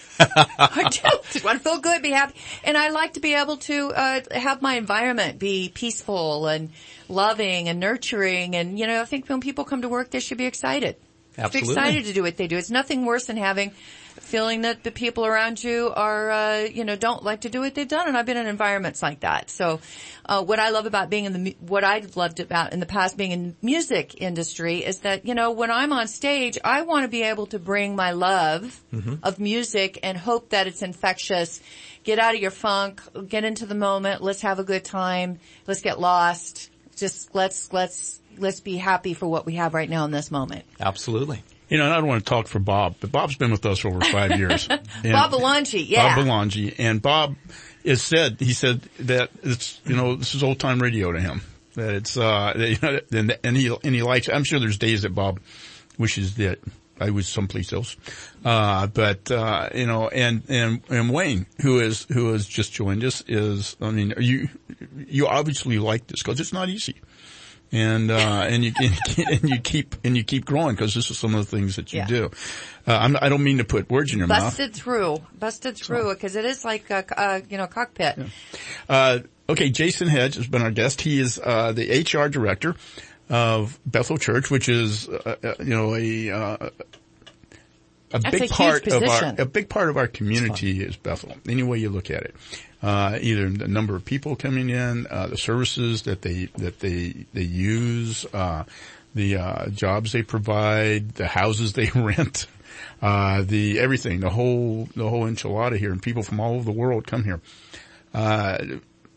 I do. Just want to feel good, be happy. And I like to be able to uh have my environment be peaceful and loving and nurturing. And, you know, I think when people come to work, they should be excited. Absolutely. Be excited to do what they do. It's nothing worse than having feeling that the people around you are, uh, you know, don't like to do what they've done. And I've been in environments like that. So, uh, what I love about being in the, mu- what I've loved about in the past being in music industry is that, you know, when I'm on stage, I want to be able to bring my love Mm-hmm. of music and hope that it's infectious. Get out of your funk, get into the moment. Let's have a good time. Let's get lost. Just let's, let's, let's be happy for what we have right now in this moment. Absolutely. You know, and I don't want to talk for Bob, but Bob's been with us for over five years. And Bob Belangi, yeah. Bob Belangi. And Bob has said, he said that it's, you know, this is old time radio to him. That it's, uh, that, you know, and, and he, and he likes, I'm sure there's days that Bob wishes that I was someplace else. Uh, but, uh, you know, and, and, and Wayne, who is, who has just joined us is, I mean, you, you obviously like this because it's not easy. And, uh, and you, and you keep, and you keep growing because this is some of the things that you Yeah. do. Uh, I'm, I don't mean to put words in your mouth. Busted through, busted through, because it is like a, a you know, cockpit. Yeah. Uh, okay, Jason Hedge has been our guest. He is, uh, the H R director of Bethel Church, which is, uh, uh, you know, a, uh, a That's big a huge part of our, position. a big part of our community is Bethel, any way you look at it. Uh, either the number of people coming in, uh, the services that they, that they, they use, uh, the, uh, jobs they provide, the houses they rent, uh, the, everything, the whole, the whole enchilada here, and people from all over the world come here. Uh,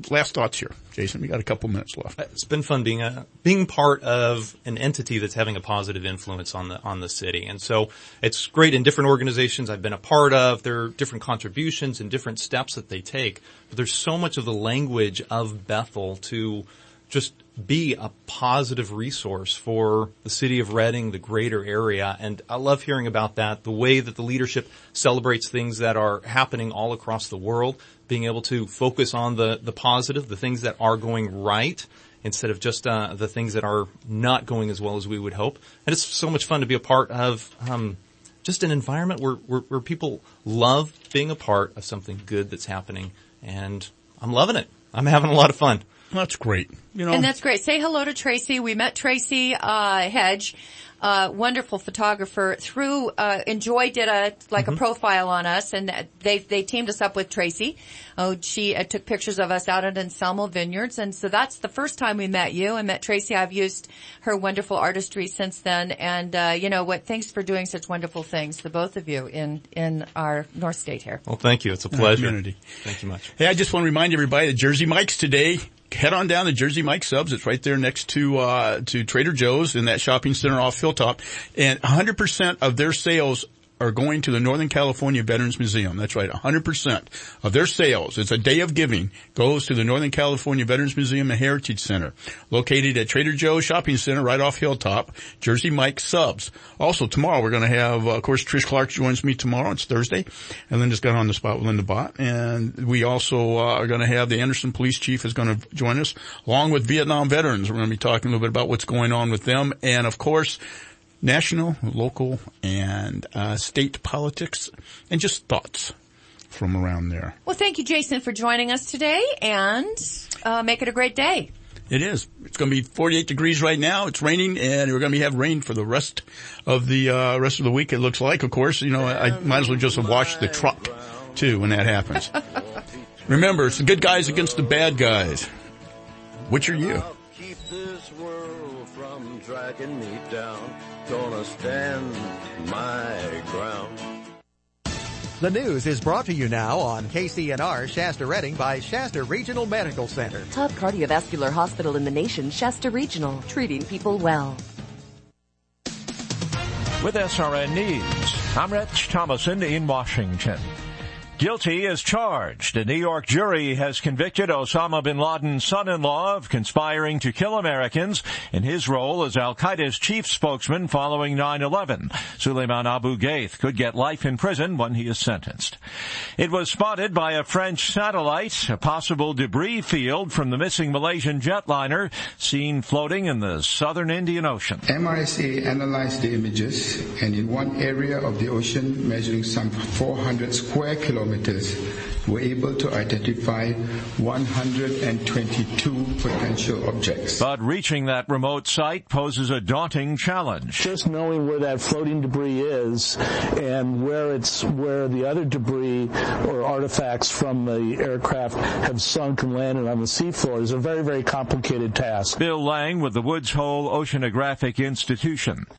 last thoughts here, Jason. We got a couple minutes left. It's been fun being a, being part of an entity that's having a positive influence on the, on the city. And so it's great in different organizations I've been a part of. There are different contributions and different steps that they take. But there's so much of the language of Bethel to just be a positive resource for the city of Redding, the greater area. And I love hearing about that, the way that the leadership celebrates things that are happening all across the world, being able to focus on the, the positive, the things that are going right, instead of just uh, the things that are not going as well as we would hope. And it's so much fun to be a part of um, just an environment where, where, where people love being a part of something good that's happening. And I'm loving it. I'm having a lot of fun. That's great. You know, and that's great. Say hello to Tracy. We met Tracy uh Hedge, uh wonderful photographer. Through uh Enjoy did a like mm-hmm. a profile on us, and they they teamed us up with Tracy. Oh, she uh, took pictures of us out at Anselmo Vineyards, and so that's the first time we met you. I met Tracy. I've used her wonderful artistry since then, and uh you know what? Thanks for doing such wonderful things, the both of you in in our North State here. Well, thank you. It's a pleasure. Community. Thank you much. Hey, I just want to remind everybody that Jersey Mike's today. Head on down to Jersey Mike Subs. It's right there next to, uh, to Trader Joe's in that shopping center off Hilltop. And one hundred percent of their sales are going to the Northern California Veterans Museum. That's right, one hundred percent of their sales. It's a day of giving, goes to the Northern California Veterans Museum and Heritage Center, located at Trader Joe's Shopping Center right off Hilltop, Jersey Mike Subs. Also, tomorrow we're going to have, uh, of course, Trish Clark joins me tomorrow. It's Thursday. And Linda's got on the spot with Linda Bott. And we also uh, are going to have the Anderson Police Chief is going to join us, along with Vietnam veterans. We're going to be talking a little bit about what's going on with them. And, of course, national, local, and uh state politics, and just thoughts from around there. Well, thank you, Jason, for joining us today, and uh make it a great day. It is. It's going to be forty-eight degrees right now. It's raining, and we're going to be have rain for the rest of the uh rest of the week, it looks like. Of course, you know, I, I might as well just wash the truck, too, when that happens. Remember, it's the good guys against the bad guys. Which are you? I'll keep this world from dragging me down. Gonna stand my ground. The news is brought to you now on K C N R Shasta Redding by Shasta Regional Medical Center. Top cardiovascular hospital in the nation, Shasta Regional, treating people well. With S R N News, I'm Rich Thomason in Washington. Guilty as charged. A New York jury has convicted Osama bin Laden's son-in-law of conspiring to kill Americans in his role as Al-Qaeda's chief spokesman following nine eleven. Suleiman Abu Ghaith could get life in prison when he is sentenced. It was spotted by a French satellite, a possible debris field from the missing Malaysian jetliner seen floating in the southern Indian Ocean. M R S A analyzed the images, and in one area of the ocean measuring some four hundred square kilometers, were able to identify one hundred twenty-two potential objects. But reaching that remote site poses a daunting challenge. Just knowing where that floating debris is and where it's where the other debris or artifacts from the aircraft have sunk and landed on the seafloor is a very, very complicated task. Bill Lang with the Woods Hole Oceanographic Institution.